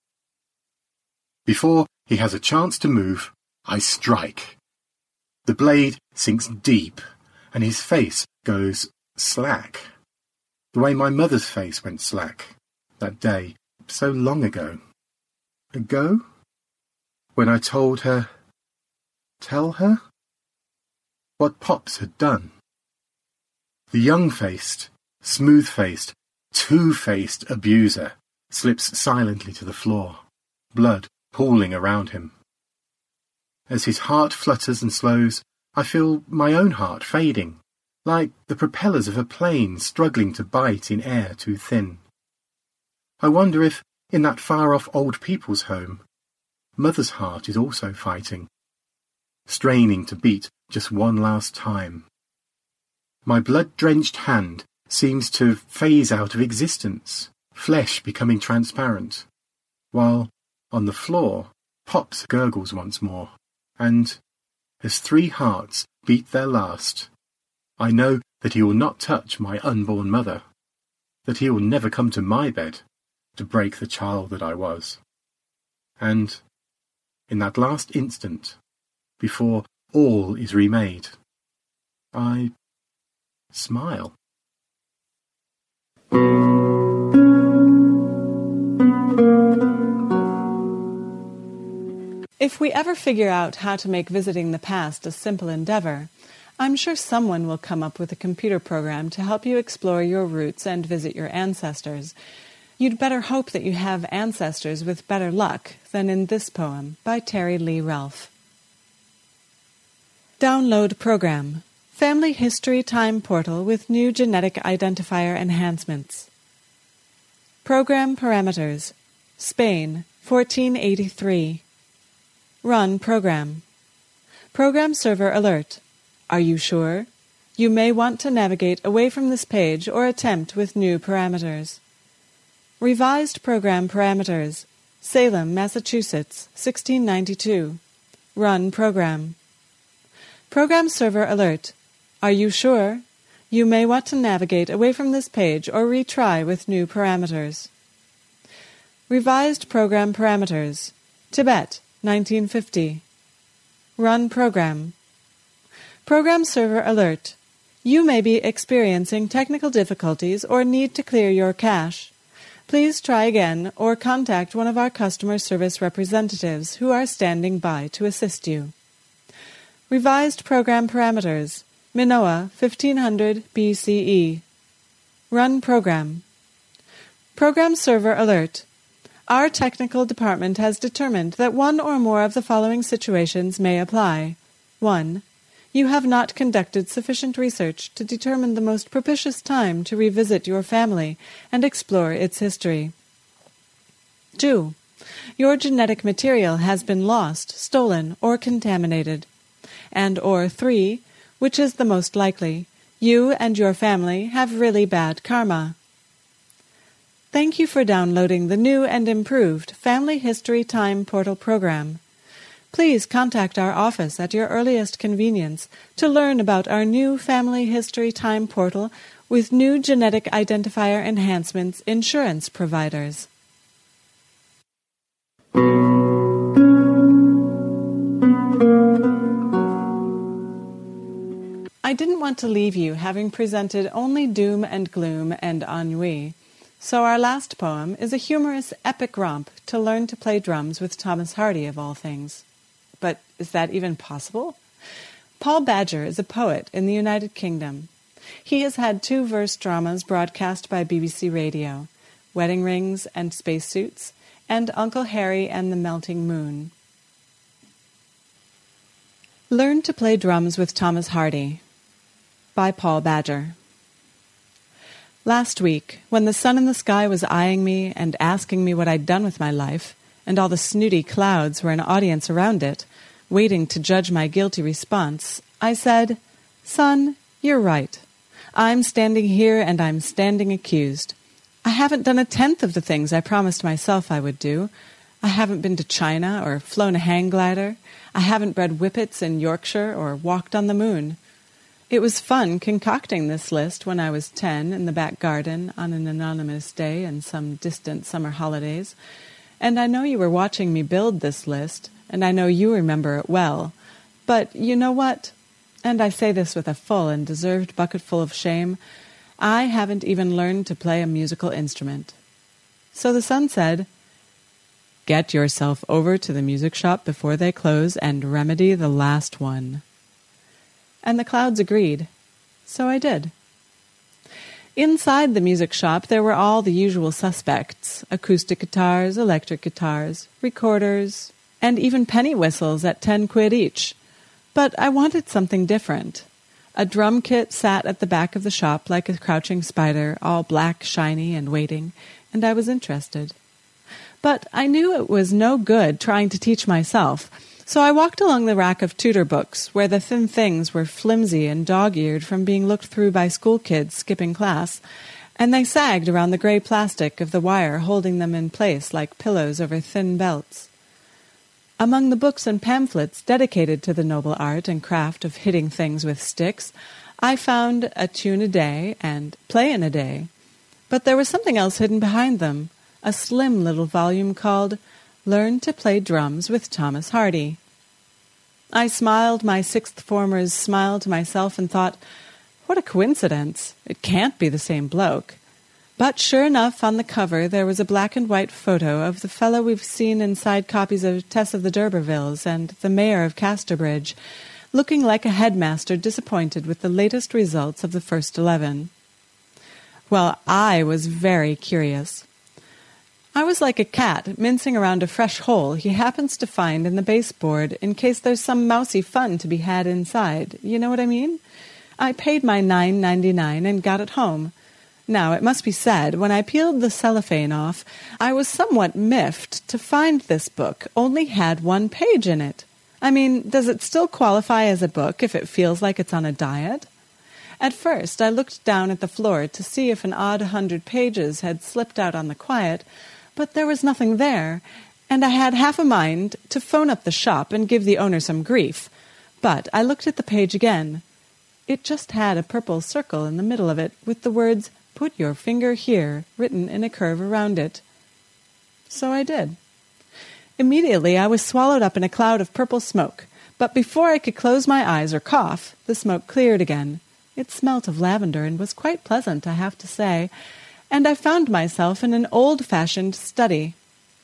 Before he has a chance to move, I strike. The blade sinks deep, and his face goes slack, the way my mother's face went slack that day so long ago. Ago? When I told her, tell her, what Pops had done. The young-faced, smooth-faced, two-faced abuser slips silently to the floor, blood pooling around him. As his heart flutters and slows, I feel my own heart fading, like the propellers of a plane struggling to bite in air too thin. I wonder if, in that far-off old people's home, Mother's heart is also fighting, straining to beat just one last time. My blood-drenched hand seems to phase out of existence, flesh becoming transparent, while, on the floor, Pops gurgles once more, and, as 3 hearts beat their last, I know that he will not touch my unborn mother, that he will never come to my bed to break the child that I was. And, in that last instant, before all is remade, I smile. If we ever figure out how to make visiting the past a simple endeavor, I'm sure someone will come up with a computer program to help you explore your roots and visit your ancestors. You'd better hope that you have ancestors with better luck than in this poem by Terry Lee Ralph. Download program. Family History Time Portal with new genetic identifier enhancements. Program parameters. Spain, 1483. Run program. Program server alert. Are you sure? You may want to navigate away from this page or attempt with new parameters. Revised program parameters. Salem, Massachusetts, 1692. Run program. Program server alert. Are you sure? You may want to navigate away from this page or retry with new parameters. Revised program parameters. Tibet, 1950. Run program. Program server alert. You may be experiencing technical difficulties or need to clear your cache. Please try again or contact one of our customer service representatives who are standing by to assist you. Revised program parameters. Minoa, 1500 BCE. Run program. Program server alert. Our technical department has determined that one or more of the following situations may apply. 1. You have not conducted sufficient research to determine the most propitious time to revisit your family and explore its history. 2. Your genetic material has been lost, stolen, or contaminated. And or 3, which is the most likely, you and your family have really bad karma. Thank you for downloading the new and improved Family History Time Portal program. Please contact our office at your earliest convenience to learn about our new Family History Time Portal with new genetic identifier enhancements insurance providers. I didn't want to leave you having presented only doom and gloom and ennui. So our last poem is a humorous epic romp to learn to play drums with Thomas Hardy of all things. But is that even possible? Paul Badger is a poet in the United Kingdom. He has had 2 verse dramas broadcast by BBC Radio, Wedding Rings and Spacesuits, and Uncle Harry and the Melting Moon. Learn to Play Drums with Thomas Hardy by Paul Badger. Last week, when the sun in the sky was eyeing me and asking me what I'd done with my life, and all the snooty clouds were an audience around it, waiting to judge my guilty response, I said, "Sun, you're right. I'm standing here and I'm standing accused. I haven't done a tenth of the things I promised myself I would do. I haven't been to China or flown a hang glider. I haven't bred whippets in Yorkshire or walked on the moon. It was fun concocting this list when I was 10 in the back garden on an anonymous day in some distant summer holidays. And I know you were watching me build this list, and I know you remember it well. But you know what? And I say this with a full and deserved bucketful of shame. I haven't even learned to play a musical instrument." So the sun said, "Get yourself over to the music shop before they close and remedy the last one." And the clouds agreed. So I did. Inside the music shop there were all the usual suspects: acoustic guitars, electric guitars, recorders, and even penny whistles at 10 quid each. But I wanted something different. A drum kit sat at the back of the shop like a crouching spider, all black, shiny, and waiting, and I was interested. But I knew it was no good trying to teach myself, so I walked along the rack of tutor books, where the thin things were flimsy and dog-eared from being looked through by school kids skipping class, and they sagged around the gray plastic of the wire holding them in place like pillows over thin belts. Among the books and pamphlets dedicated to the noble art and craft of hitting things with sticks, I found A Tune a Day and Play in a Day. But there was something else hidden behind them, a slim little volume called Learn to Play Drums with Thomas Hardy. I smiled my sixth former's smile to myself and thought, what a coincidence. It can't be the same bloke. But sure enough, on the cover there was a black and white photo of the fellow we've seen inside copies of Tess of the D'Urbervilles and the Mayor of Casterbridge, looking like a headmaster disappointed with the latest results of the first 11. Well, I was very curious. I was like a cat mincing around a fresh hole he happens to find in the baseboard in case there's some mousy fun to be had inside. You know what I mean? I paid my $9.99 and got it home. Now, it must be said, when I peeled the cellophane off, I was somewhat miffed to find this book only had 1 page in it. I mean, does it still qualify as a book if it feels like it's on a diet? At first, I looked down at the floor to see if an odd 100 pages had slipped out on the quiet, but there was nothing there, and I had half a mind to phone up the shop and give the owner some grief. But I looked at the page again. It just had a purple circle in the middle of it with the words, "Put your finger here," written in a curve around it. So I did. Immediately I was swallowed up in a cloud of purple smoke, but before I could close my eyes or cough, the smoke cleared again. It smelt of lavender and was quite pleasant, I have to say, and I found myself in an old-fashioned study.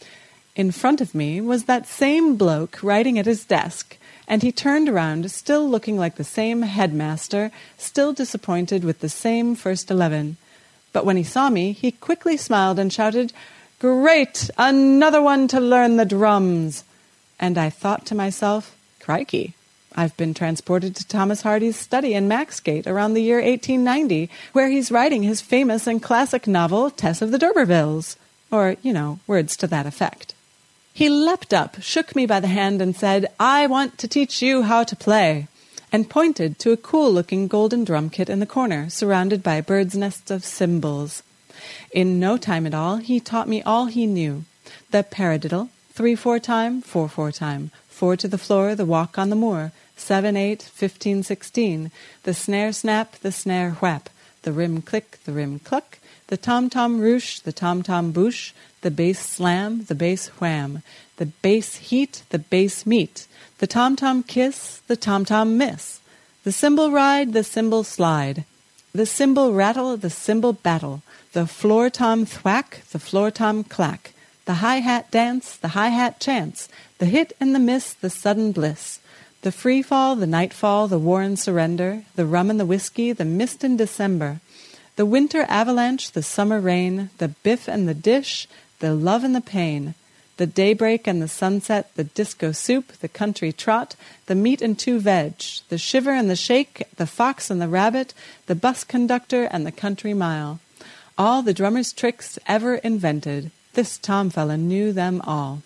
In front of me was that same bloke writing at his desk, and he turned around, still looking like the same headmaster, still disappointed with the same first 11. But when he saw me, he quickly smiled and shouted, "Great! Another one to learn the drums!" And I thought to myself, crikey, I've been transported to Thomas Hardy's study in Maxgate around the year 1890, where he's writing his famous and classic novel, Tess of the D'Urbervilles. Or, words to that effect. He leapt up, shook me by the hand, and said, "I want to teach you how to play," and pointed to a cool-looking golden drum kit in the corner, surrounded by birds' nests of cymbals. In no time at all, he taught me all he knew. The paradiddle, 3/4 time, 4/4 time, 4 to the floor, the walk on the moor, 7/8, 15/16, the snare snap, the snare whap, the rim click, the rim cluck, the tom-tom roosh, the tom-tom boosh, the bass slam, the bass wham, the bass heat, the bass meet, the tom-tom kiss, the tom-tom miss, the cymbal ride, the cymbal slide, the cymbal rattle, the cymbal battle, the floor-tom thwack, the floor-tom clack, the hi-hat dance, the hi-hat chance, the hit and the miss, the sudden bliss, the free-fall, the nightfall, the war and surrender, the rum and the whiskey, the mist in December, the winter avalanche, the summer rain, the biff and the dish, the love and the pain, The daybreak and the sunset, the disco soup, the country trot, the meat and 2 veg, the shiver and the shake, the fox and the rabbit, the bus conductor and the country mile. All the drummer's tricks ever invented. This Tom fella knew them all.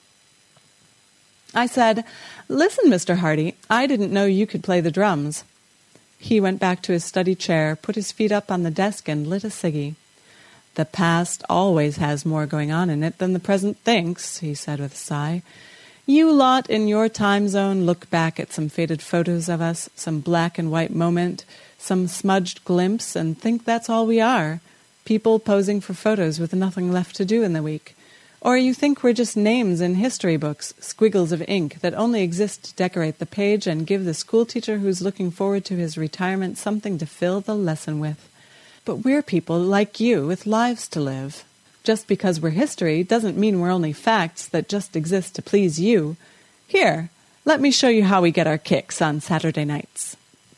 I said, "Listen, Mr. Hardy, I didn't know you could play the drums." He went back to his study chair, put his feet up on the desk, and lit a ciggy. "The past always has more going on in it than the present thinks," he said with a sigh. "You lot in your time zone look back at some faded photos of us, some black and white moment, some smudged glimpse, and think that's all we are, people posing for photos with nothing left to do in the week. Or you think we're just names in history books, squiggles of ink that only exist to decorate the page and give the schoolteacher who's looking forward to his retirement something to fill the lesson with. But we're people like you with lives to live. Just because we're history doesn't mean we're only facts that just exist to please you. Here, let me show you how we get our kicks on Saturday nights."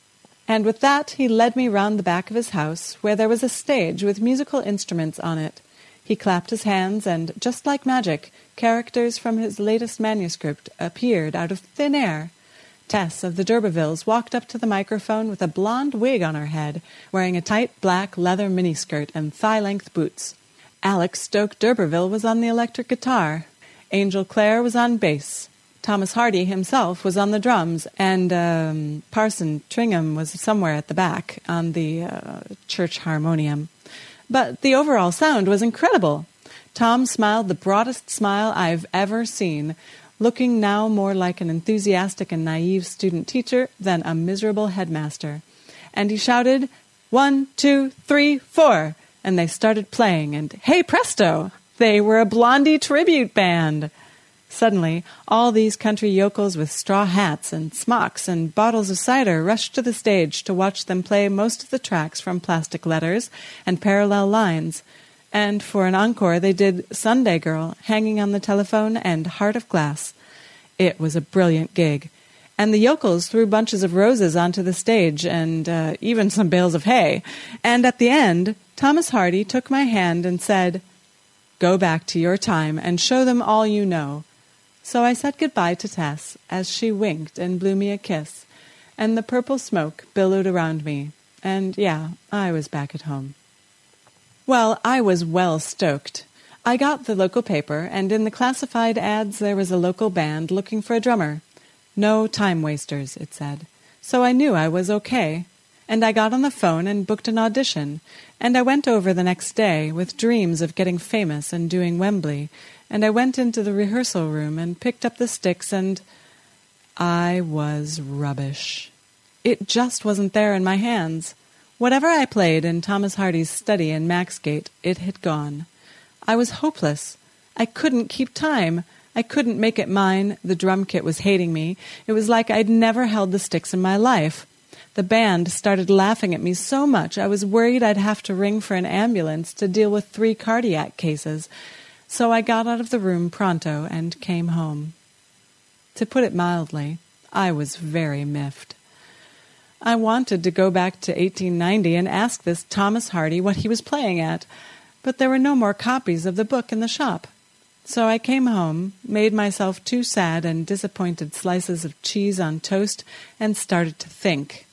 And with that, he led me round the back of his house, where there was a stage with musical instruments on it. He clapped his hands, and, just like magic, characters from his latest manuscript appeared out of thin air. Tess of the D'Urbervilles walked up to the microphone with a blonde wig on her head, wearing a tight black leather miniskirt and thigh-length boots. Alex Stoke D'Urberville was on the electric guitar. Angel Clare was on bass. Thomas Hardy himself was on the drums, and Parson Tringham was somewhere at the back on the church harmonium. But the overall sound was incredible. Tom smiled the broadest smile I've ever seen, looking now more like an enthusiastic and naive student-teacher than a miserable headmaster. And he shouted, 1, 2, 3, 4, and they started playing, and hey presto, they were a Blondie tribute band. Suddenly, all these country yokels with straw hats and smocks and bottles of cider rushed to the stage to watch them play most of the tracks from Plastic Letters and Parallel Lines. And for an encore, they did Sunday Girl, Hanging on the Telephone, and Heart of Glass. It was a brilliant gig. And the yokels threw bunches of roses onto the stage and even some bales of hay. And at the end, Thomas Hardy took my hand and said, "Go back to your time and show them all you know." So I said goodbye to Tess as she winked and blew me a kiss, and the purple smoke billowed around me, and yeah, I was back at home. Well, I was well stoked. I got the local paper, and in the classified ads there was a local band looking for a drummer. No time wasters, it said. So I knew I was okay, and I got on the phone and booked an audition, and I went over the next day with dreams of getting famous and doing Wembley, and I went into the rehearsal room and picked up the sticks, and I was rubbish. It just wasn't there in my hands. Whatever I played in Thomas Hardy's study in Maxgate, it had gone. I was hopeless. I couldn't keep time. I couldn't make it mine. The drum kit was hating me. It was like I'd never held the sticks in my life. The band started laughing at me so much I was worried I'd have to ring for an ambulance to deal with 3 cardiac cases. So I got out of the room pronto and came home. To put it mildly, I was very miffed. I wanted to go back to 1890 and ask this Thomas Hardy what he was playing at, but there were no more copies of the book in the shop. So I came home, made myself 2 sad and disappointed slices of cheese on toast, and started to think.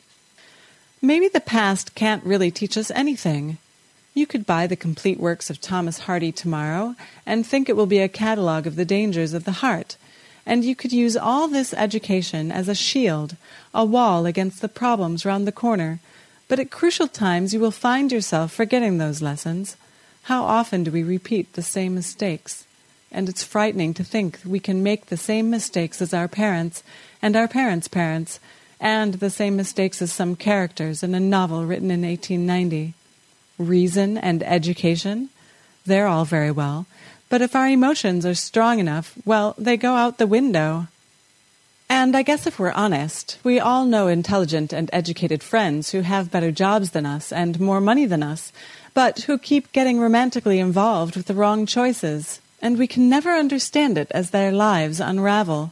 Maybe the past can't really teach us anything. You could buy the complete works of Thomas Hardy tomorrow and think it will be a catalogue of the dangers of the heart, and you could use all this education as a shield, a wall against the problems round the corner, but at crucial times you will find yourself forgetting those lessons. How often do we repeat the same mistakes? And it's frightening to think we can make the same mistakes as our parents, and our parents' parents, and the same mistakes as some characters in a novel written in 1890. Reason and education? They're all very well, but if our emotions are strong enough, well, they go out the window. And I guess if we're honest, we all know intelligent and educated friends who have better jobs than us and more money than us, but who keep getting romantically involved with the wrong choices, and we can never understand it as their lives unravel.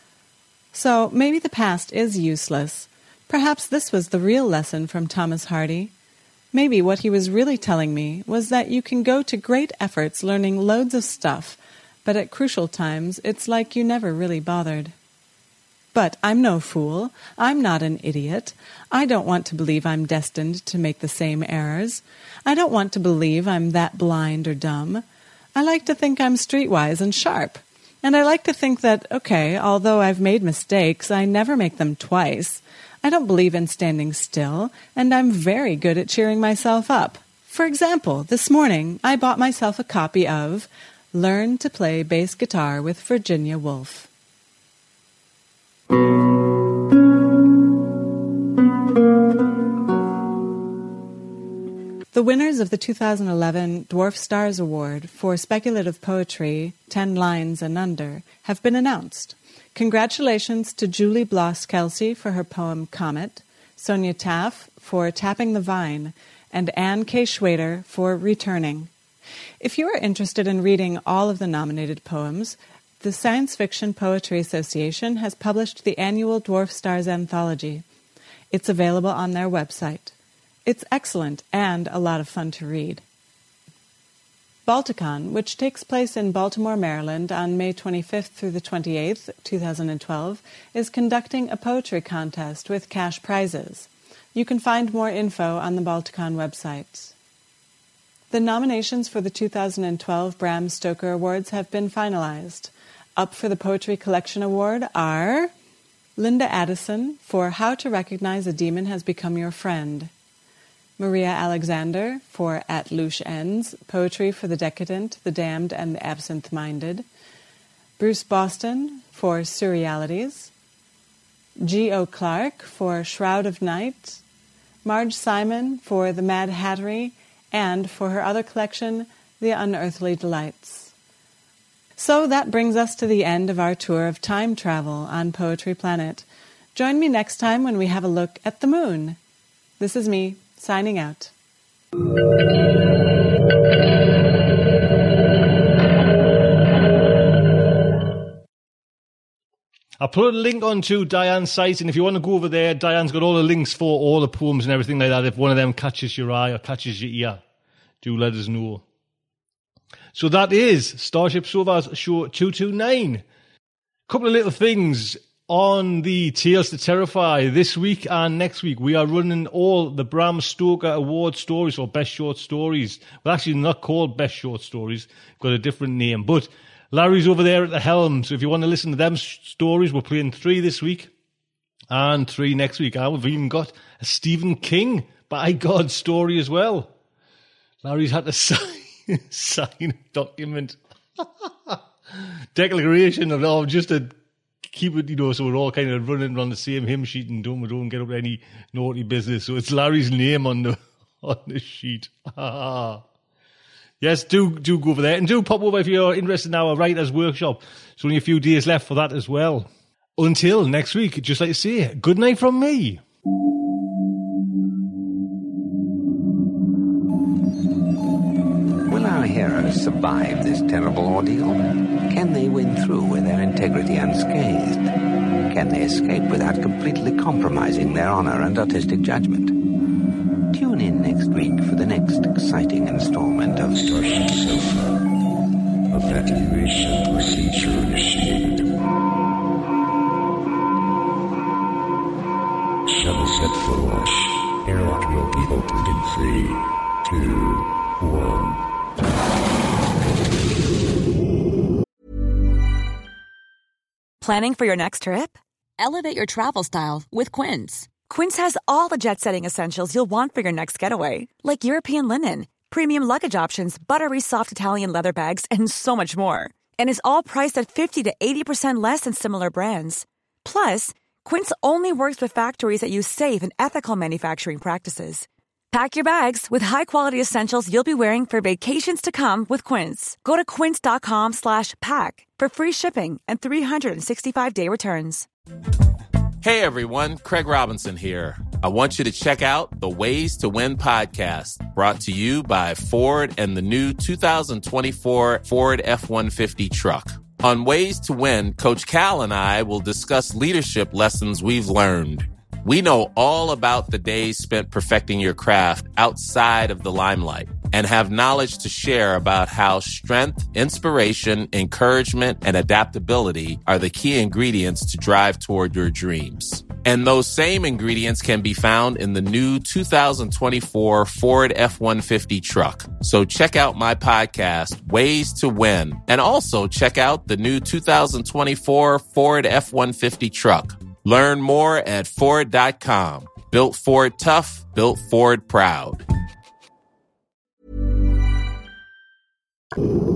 So maybe the past is useless. Perhaps this was the real lesson from Thomas Hardy. Maybe what he was really telling me was that you can go to great efforts learning loads of stuff, but at crucial times it's like you never really bothered. But I'm no fool. I'm not an idiot. I don't want to believe I'm destined to make the same errors. I don't want to believe I'm that blind or dumb. I like to think I'm streetwise and sharp. And I like to think that, okay, although I've made mistakes, I never make them twice. I don't believe in standing still, and I'm very good at cheering myself up. For example, this morning I bought myself a copy of Learn to Play Bass Guitar with Virginia Woolf. The winners of the 2011 Dwarf Stars Award for Speculative Poetry, 10 Lines and Under, have been announced. Congratulations to Julie Bloss-Kelsey for her poem Comet, Sonia Taff for Tapping the Vine, and Anne K. Schwader for Returning. If you are interested in reading all of the nominated poems, the Science Fiction Poetry Association has published the annual Dwarf Stars Anthology. It's available on their website. It's excellent and a lot of fun to read. Balticon, which takes place in Baltimore, Maryland on May 25th through the 28th, 2012, is conducting a poetry contest with cash prizes. You can find more info on the Balticon website. The nominations for the 2012 Bram Stoker Awards have been finalized. Up for the Poetry Collection Award are Linda Addison for How to Recognize a Demon Has Become Your Friend, Maria Alexander for At Loose Ends, Poetry for the Decadent, the Damned, and the Absent-Minded, Bruce Boston for Surrealities, G.O. Clark for Shroud of Night, Marge Simon for The Mad Hattery, and for her other collection, The Unearthly Delights. So that brings us to the end of our tour of time travel on Poetry Planet. Join me next time when we have a look at the moon. This is me, signing out. I'll put a link onto Diane's site, and if you want to go over there, Diane's got all the links for all the poems and everything like that. If one of them catches your eye or catches your ear, do let us know. So that is Starship Sofa's show 229. A couple of little things on the Tales to Terrify this week and next week. We are running all the Bram Stoker Award stories, or Best Short Stories. Well, actually not called Best Short Stories, got a different name, but Larry's over there at the helm, so if you want to listen to them stories, we're playing 3 this week and 3 next week. And we've even got a Stephen King, by God, story as well. Larry's had to sign a document. Declaration of just to keep it, so we're all kind of running on the same hymn sheet and don't get up to any naughty business. So it's Larry's name on the sheet. Yes, do go over there, and do pop over if you're interested in our writer's workshop. There's only a few days left for that as well. Until next week, I'd just like to say good night from me. Will our heroes survive this terrible ordeal? Can they win through with their integrity unscathed? Can they escape without completely compromising their honor and artistic judgment? Tune in next week for the next exciting installment of Starship Sofa. Evacuation procedure initiated. Shuttle set for launch. Airlock will be opened in 3, 2, 1. Planning for your next trip? Elevate your travel style with Quince. Quince has all the jet-setting essentials you'll want for your next getaway, like European linen, premium luggage options, buttery soft Italian leather bags, and so much more. And is all priced at 50 to 80% less than similar brands. Plus, Quince only works with factories that use safe and ethical manufacturing practices. Pack your bags with high-quality essentials you'll be wearing for vacations to come with Quince. Go to quince.com/pack for free shipping and 365-day returns. Hey everyone, Craig Robinson here. I want you to check out the Ways to Win podcast, brought to you by Ford and the new 2024 Ford F-150 truck. On Ways to Win, Coach Cal and I will discuss leadership lessons we've learned. We know all about the days spent perfecting your craft outside of the limelight. and have knowledge to share about how strength, inspiration, encouragement, and adaptability are the key ingredients to drive toward your dreams. And those same ingredients can be found in the new 2024 Ford F-150 truck. So check out my podcast, Ways to Win, and also check out the new 2024 Ford F-150 truck. Learn more at Ford.com. Built Ford tough, built Ford proud.